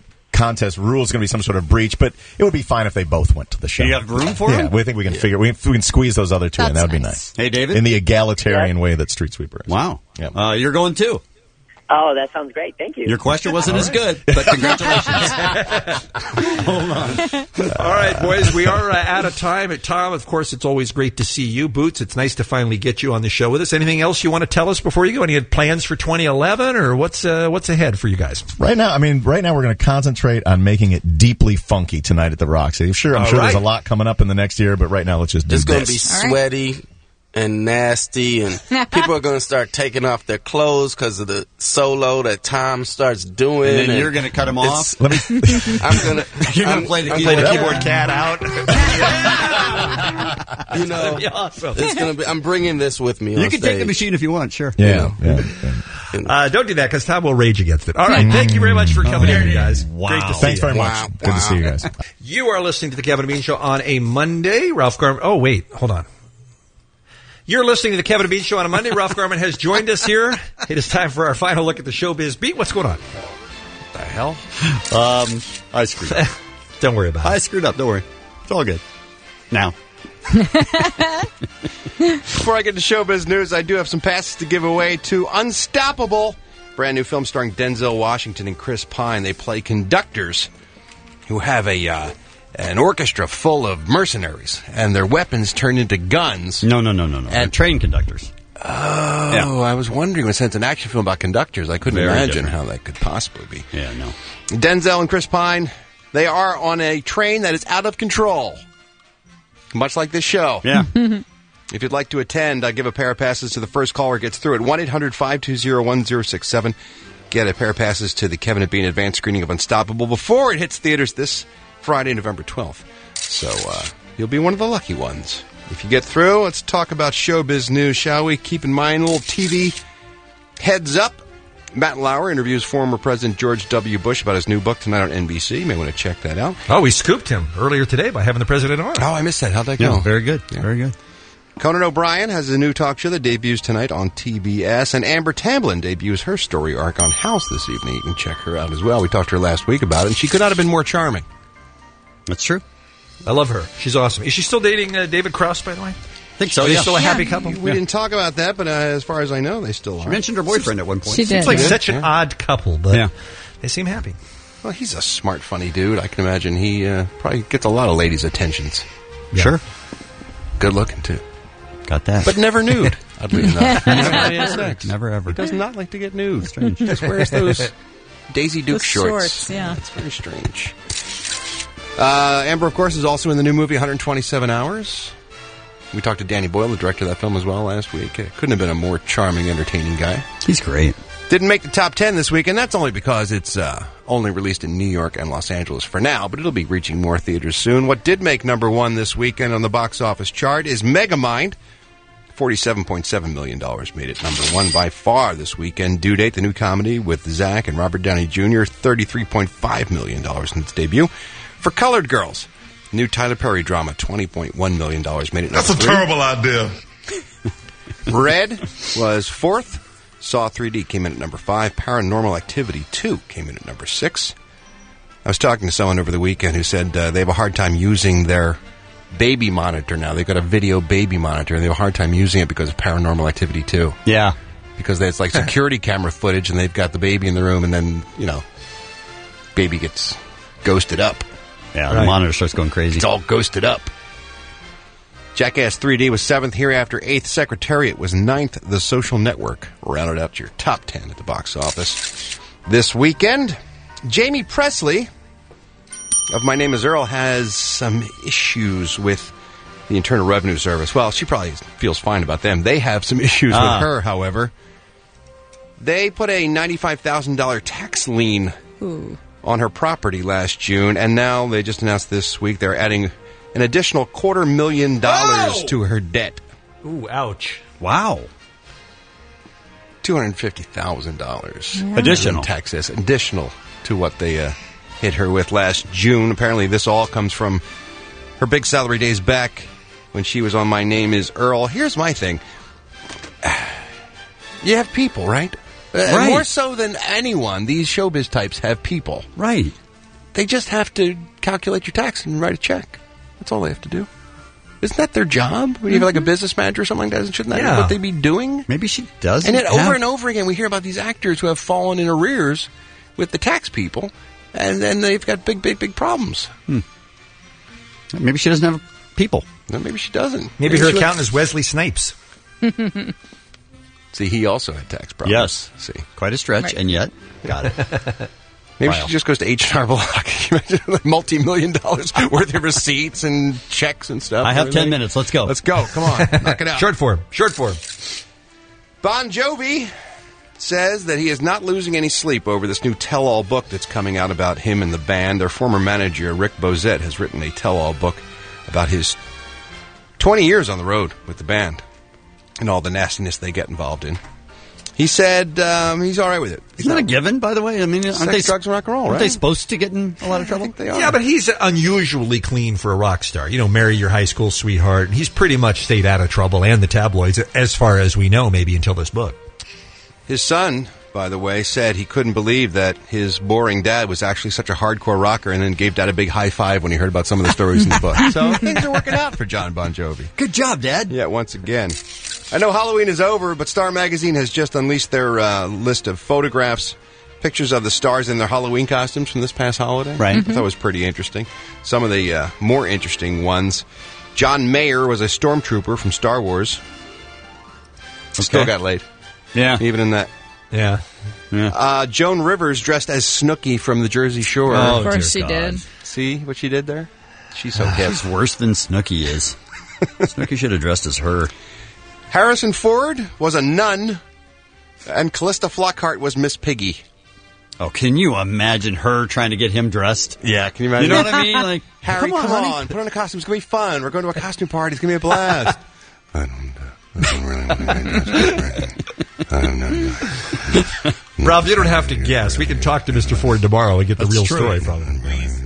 contest rules going to be some sort of breach, but it would be fine if they both went to the show. You have room for yeah, them? we think we can figure we can, we can squeeze those other two in. That would be nice. Hey, David? In the egalitarian way that Street Sweeper is. Wow. Yeah. Uh, you're going too. Oh, that sounds great. Thank you. Your question wasn't as good, but congratulations. Hold on. All right, boys, we are uh, out of time. Tom, of course, it's always great to see you. Boots, it's nice to finally get you on the show with us. Anything else you want to tell us before you go? Any plans for twenty eleven, or what's uh, what's ahead for you guys? Right now, I mean, right now we're going to concentrate on making it deeply funky tonight at the Roxy. Sure, I'm All sure right. there's a lot coming up in the next year, but right now let's just do It's this. going to be sweaty and nasty, and people are going to start taking off their clothes because of the solo that Tom starts doing. And then you're going to cut them off? Let me. I'm going to. You're going I'm- to play the I'm keyboard, gonna- keyboard cat out? You know, awesome. it's going to be. I'm bringing this with me. You on can stage. take the machine if you want, sure. Yeah, yeah. Uh, don't do that, because Tom will rage against it. All right, thank you very much for coming in, you guys. Wow. Great to see Thanks you. very much. Good to see you guys. You are listening to the Kevin and Bean Show on a Monday. Ralph Garman. Oh, wait, hold on. You're listening to the Kevin and Bean Show on a Monday. Ralph Garman has joined us here. It is time for our final look at the showbiz beat. What's going on? What the hell? Um, I screwed up. Don't worry about I it. screwed up. Don't worry. It's all good. Now. Before I get to showbiz news, I do have some passes to give away to Unstoppable, brand new film starring Denzel Washington and Chris Pine. They play conductors who have a uh, an orchestra full of mercenaries, and their weapons turn into guns. No, no, no, no, no. And train conductors. Oh, Yeah. I was wondering, since it's an action film about conductors, I couldn't Very imagine different. how that could possibly be. Yeah, no. Denzel and Chris Pine, they are on a train that is out of control, much like this show. Yeah. If you'd like to attend, I give a pair of passes to the first caller who gets through at one eight hundred five two zero one zero six seven. Get a pair of passes to the Kevin and Bean advanced screening of Unstoppable before it hits theaters this Friday, November twelfth. So uh, you'll be one of the lucky ones. If you get through, let's talk about showbiz news, shall we? Keep in mind, a little T V heads up. Matt Lauer interviews former President George W. Bush about his new book tonight on N B C. You may want to check that out. Oh, we scooped him earlier today by having the president on. Oh, I missed that. How'd that go? Yeah, very good. Very good. Conan O'Brien has a new talk show that debuts tonight on T B S, and Amber Tamblyn debuts her story arc on House this evening. You can check her out as well. We talked to her last week about it, and she could not have been more charming. That's true. I love her. She's awesome. Is she still dating uh, David Cross, by the way? I think so, Are they yeah. still a Yeah. happy couple? We didn't talk about that, but uh, as far as I know, they still are. She mentioned her boyfriend at one point. She did. It's like Yeah. such an Yeah. odd couple, but Yeah. they seem happy. Well, he's a smart, funny dude. I can imagine he uh, probably gets a lot of ladies' attentions. Sure. Good looking, too. Got that. But never nude, oddly enough. Never, Has sex. never ever. He does not like to get nude. Strange. He just wears those Daisy Duke Those shorts. shorts, yeah. That's very strange. Uh, Amber, of course, is also in the new movie one hundred twenty-seven hours. We talked to Danny Boyle, the director of that film, as well last week. Uh, couldn't have been a more charming, entertaining guy. He's great. Didn't make the top ten this week, and that's only because it's uh, only released in New York and Los Angeles for now, but it'll be reaching more theaters soon. What did make number one this weekend on the box office chart is Megamind. forty-seven point seven million dollars made it number one by far this weekend. Due Date, the new comedy with Zach and Robert Downey Junior, thirty-three point five million dollars in its debut. For Colored Girls, new Tyler Perry drama, twenty point one million dollars made it number That's a three. terrible idea. Red was fourth. Saw three D came in at number five. Paranormal Activity two came in at number six. I was talking to someone over the weekend who said uh, they have a hard time using their baby monitor now. They've got a video baby monitor, and they have a hard time using it because of Paranormal Activity two. Yeah. Because it's like security camera footage, and they've got the baby in the room, and then, you know, baby gets ghosted up. Yeah, Right. the monitor starts going crazy. It's all ghosted up. Jackass three D was seventh. Hereafter, eighth. Secretariat was ninth. The Social Network rounded out your top ten at the box office. This weekend, Jamie Presley of My Name is Earl has some issues with the Internal Revenue Service. Well, she probably feels fine about them. They have some issues Ah. with her, however. They put a ninety-five thousand dollars tax lien Ooh. on her property last June, and now they just announced this week they're adding an additional quarter million dollars Oh! to her debt. Ooh, ouch. Wow. two hundred fifty thousand dollars Additional. in taxes, additional to what they uh, hit her with last June. Apparently, this all comes from her big salary days back when she was on My Name is Earl. Here's my thing. You have people, right? Uh, Right. More so than anyone, these showbiz types have people. Right. they just have to calculate your tax and write a check. That's all they have to do. Isn't that their job? When you have like a business manager or something like that, shouldn't that Yeah. be what they be doing? Maybe she does. And then over and over again, we hear about these actors who have fallen in arrears with the tax people, and then they've got big, big, big problems. Hmm. Maybe she doesn't have people. No, maybe she doesn't. Maybe her she accountant is Wesley Snipes. See, he also had tax problems. Yes. See, quite a stretch, Right. and yet got it. Maybe Wow. she just goes to H and R Block. Like multi-million dollars worth of receipts and checks and stuff. I have ten minutes. Let's go. Let's go. Come on. Knock it out. Short form. Short form. Bon Jovi says that he is not losing any sleep over this new tell-all book that's coming out about him and the band. Their former manager, Rick Bozette, has written a tell-all book about his twenty years on the road with the band and all the nastiness they get involved in. He said um, he's all right with it. Isn't that a given, by the way? I mean, aren't Sex, they drugs, and rock and roll, aren't right? they supposed to get in a lot of trouble? They are. Yeah, but he's unusually clean for a rock star. You know, marry your high school sweetheart. He's pretty much stayed out of trouble and the tabloids, as far as we know, maybe until this book. His son, by the way, said he couldn't believe that his boring dad was actually such a hardcore rocker, and then gave Dad a big high five when he heard about some of the stories in the book. So things are working out for John Bon Jovi. Good job, Dad. Yeah, once again. I know Halloween is over, but Star Magazine has just unleashed their uh, list of photographs, pictures of the stars in their Halloween costumes from this past holiday. Right. I thought it was pretty interesting. Some of the uh, more interesting ones. John Mayer was a stormtrooper from Star Wars. Still Okay. got laid. Yeah. Even in that. Yeah. Yeah. Uh, Joan Rivers dressed as Snooki from the Jersey Shore. Oh, Of course dear she God. did. See what she did there? She's so hip. She's worse than Snooki is. Snooki should have dressed as her. Harrison Ford was a nun, and Callista Flockhart was Miss Piggy. Oh, can you imagine her trying to get him dressed? Yeah, can you imagine? You know what I mean? Like, Harry, come on, come on, honey. put on a costume. It's going to be fun. We're going to a costume party. It's going to be a blast. I don't, uh, I don't really want to get I don't know. Ralph, you don't have to guess. We can talk to Mister Ford tomorrow and get the That's real true. story from him.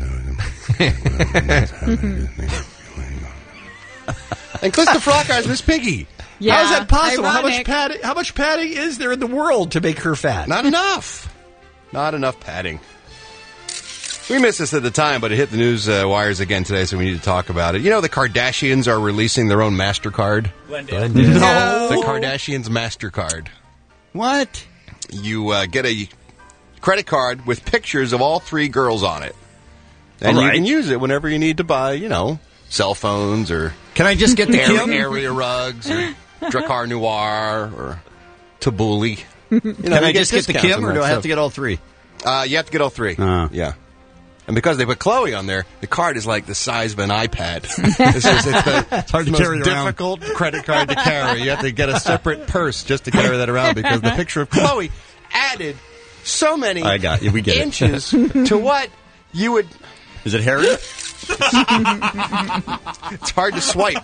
And Callista Flockhart is Miss Piggy. Yeah, How is that possible? How much ironic. padding? How much padding is there in the world to make her fat? Not enough. Not enough padding. We missed this at the time, but it hit the news uh, wires again today, so we need to talk about it. You know, the Kardashians are releasing their own MasterCard. Glendale. No. The Kardashians MasterCard. What? You uh, get a credit card with pictures of all three girls on it. And All you right. can use it whenever you need to buy, you know, cell phones or Can I just get the area, Kim? area rugs or Dracar Noir or Tabbouleh. You know, Can you I just get the discounts Kim, on or do that I have stuff. to get all three? Uh, you have to get all three. Uh. Yeah. And because they put Chloe on there, the card is like the size of an iPad. It's, just, it's the It's hard to most carry around. difficult credit card to carry. You have to get a separate purse just to carry that around because the picture of Chloe added so many I got you. We get it. inches to what you would. Is it Harry? It's hard to swipe.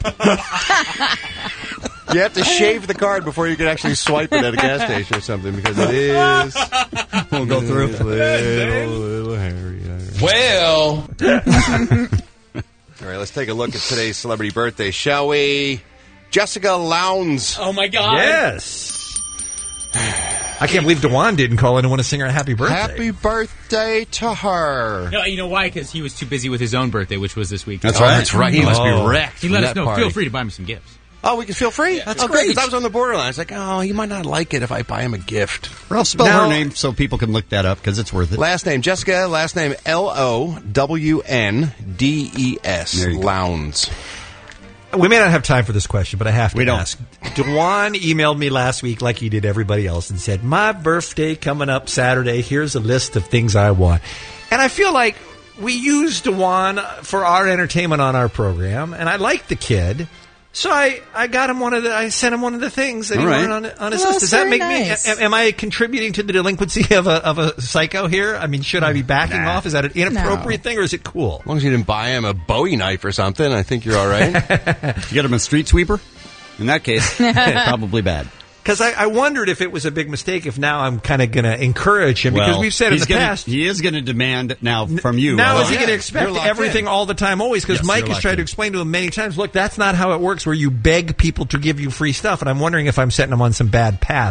You have to shave the card before you can actually swipe it at a gas station or something because it is. We'll go through. Little, little hairy. Well, All right, let's take a look at today's celebrity birthday, shall we? Jessica Lowndes. oh my God. Yes. I can't believe Dewan didn't call in and want to sing her a happy birthday. Happy birthday to her. No, you know why? Because he was too busy with his own birthday, which was this week. That's Oh, right. that's right. He must Oh. be wrecked. He from let us that know. party. Feel free to buy me some gifts. Oh, we can feel free? That's Oh, good, 'cause great. I was on the borderline. I was like, oh, you might not like it if I buy him a gift. Ralph, spell Now- her name so people can look that up because it's worth it. Last name, Jessica. Last name, L O W N D E S. There you go. Lowndes. We may not have time for this question, but I have to We don't. ask. Dewan emailed me last week, like he did everybody else, and said, "My birthday coming up Saturday. Here's a list of things I want." And I feel like we used Dewan for our entertainment on our program, and I like the kid, so I, I got him one of the. I sent him one of the things that he All right. wanted on, on his Well, list. Does that very make nice. me? Am, am I contributing to the delinquency of a of a psycho here? I mean, should I be backing Nah. off? Is that an inappropriate thing, or is it cool? As long as you didn't buy him a Bowie knife or something, I think you're all right. You get him a street sweeper? In that case, probably bad. Because I, I wondered if it was a big mistake. If now I'm kind of going to encourage him because Well, we've said in he's the gonna- past. he is going to demand now from you. Now uh, is he going to You're expect locked everything in. all the time, always? Because Yes, Mike you're has locked tried in. to explain to him many times. Look, that's not how it works. Where you beg people to give you free stuff, and I'm wondering if I'm setting him on some bad paths.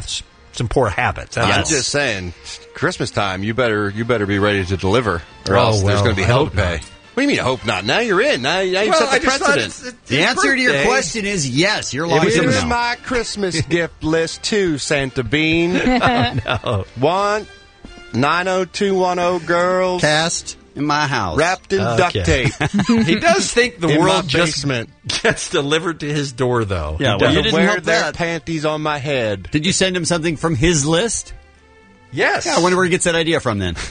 some poor habits. I'm That's all. just saying, Christmas time, you better you better be ready to deliver, or Oh, else there's well, going to be I hell to hope pay. not. What do you mean? I hope not. Now you're in. Now, now you've Well, set I the just thought precedent. it's- it's The his answer to your birthday. question is yes. You're It locked was in in now. my Christmas gift list too, Santa Bean. no. One nine oh two one oh girls Cast in my house. wrapped in duct Okay. tape. He does think the In my world just basement. gets delivered to his door, though. Yeah, He well, does. you didn't wear help their that. panties on my head. Did you send him something from his list? Yes. Yeah, I wonder where he gets that idea from then.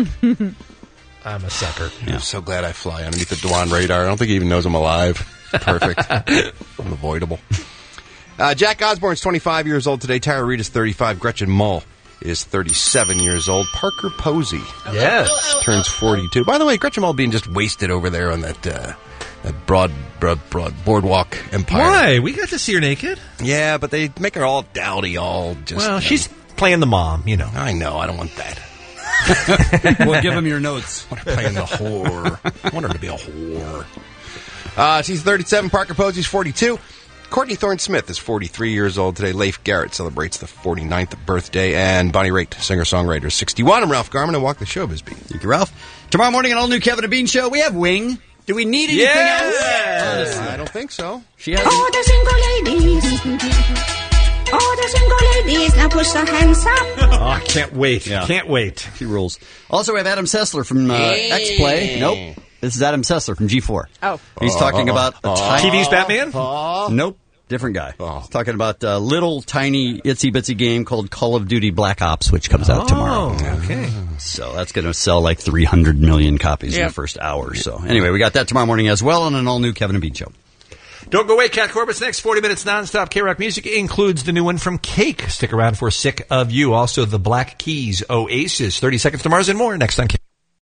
I'm a sucker. I'm so glad I fly underneath the Dwan radar. I don't think he even knows I'm alive. Perfect. Unavoidable. Uh, Jack Osborne's twenty-five years old today. Tara Reid is thirty-five. Gretchen Mull is thirty-seven years old. Parker Posey Yes. turns forty-two. By the way, Gretchen Mull being just wasted over there on that uh, that broad, broad, broad boardwalk empire. Why? We got to see her naked. Yeah, but they make her all dowdy, all just. Well, she's playing the mom, you know. I know. I don't want that. We'll give him your notes. I want her playing the whore. I want her to be a whore. Uh, she's thirty-seven. Parker Posey's forty-two. Courtney Thorne-Smith is forty-three years old today. Leif Garrett celebrates the forty-ninth birthday. And Bonnie Raitt, singer-songwriter, is sixty-one. I'm Ralph Garman. I walk the showbiz beat. Thank you, Ralph. Tomorrow morning, an all-new Kevin and Bean show. We have Wing. Do we need anything Yes! else? I don't think so. She has. All the single ladies. All the single ladies. Now push your hands up. Oh, I can't wait. Yeah. Can't wait. She rules. Also, we have Adam Sessler from uh, X-Play. Nope. This is Adam Sessler from G four. Oh. He's talking about a tiny... T V's Batman? Nope. Different guy. He's talking about a little tiny itsy-bitsy game called Call of Duty Black Ops, which comes out tomorrow. Okay. So that's going to sell like three hundred million copies in Yep. the first hour. So anyway, we got that tomorrow morning as well on an all-new Kevin and Bean show. Don't go away, Cat Corbett's next forty minutes nonstop K-Rock music includes the new one from Cake. Stick around for Sick of You. Also, the Black Keys, Oasis. thirty seconds to Mars and more next on K.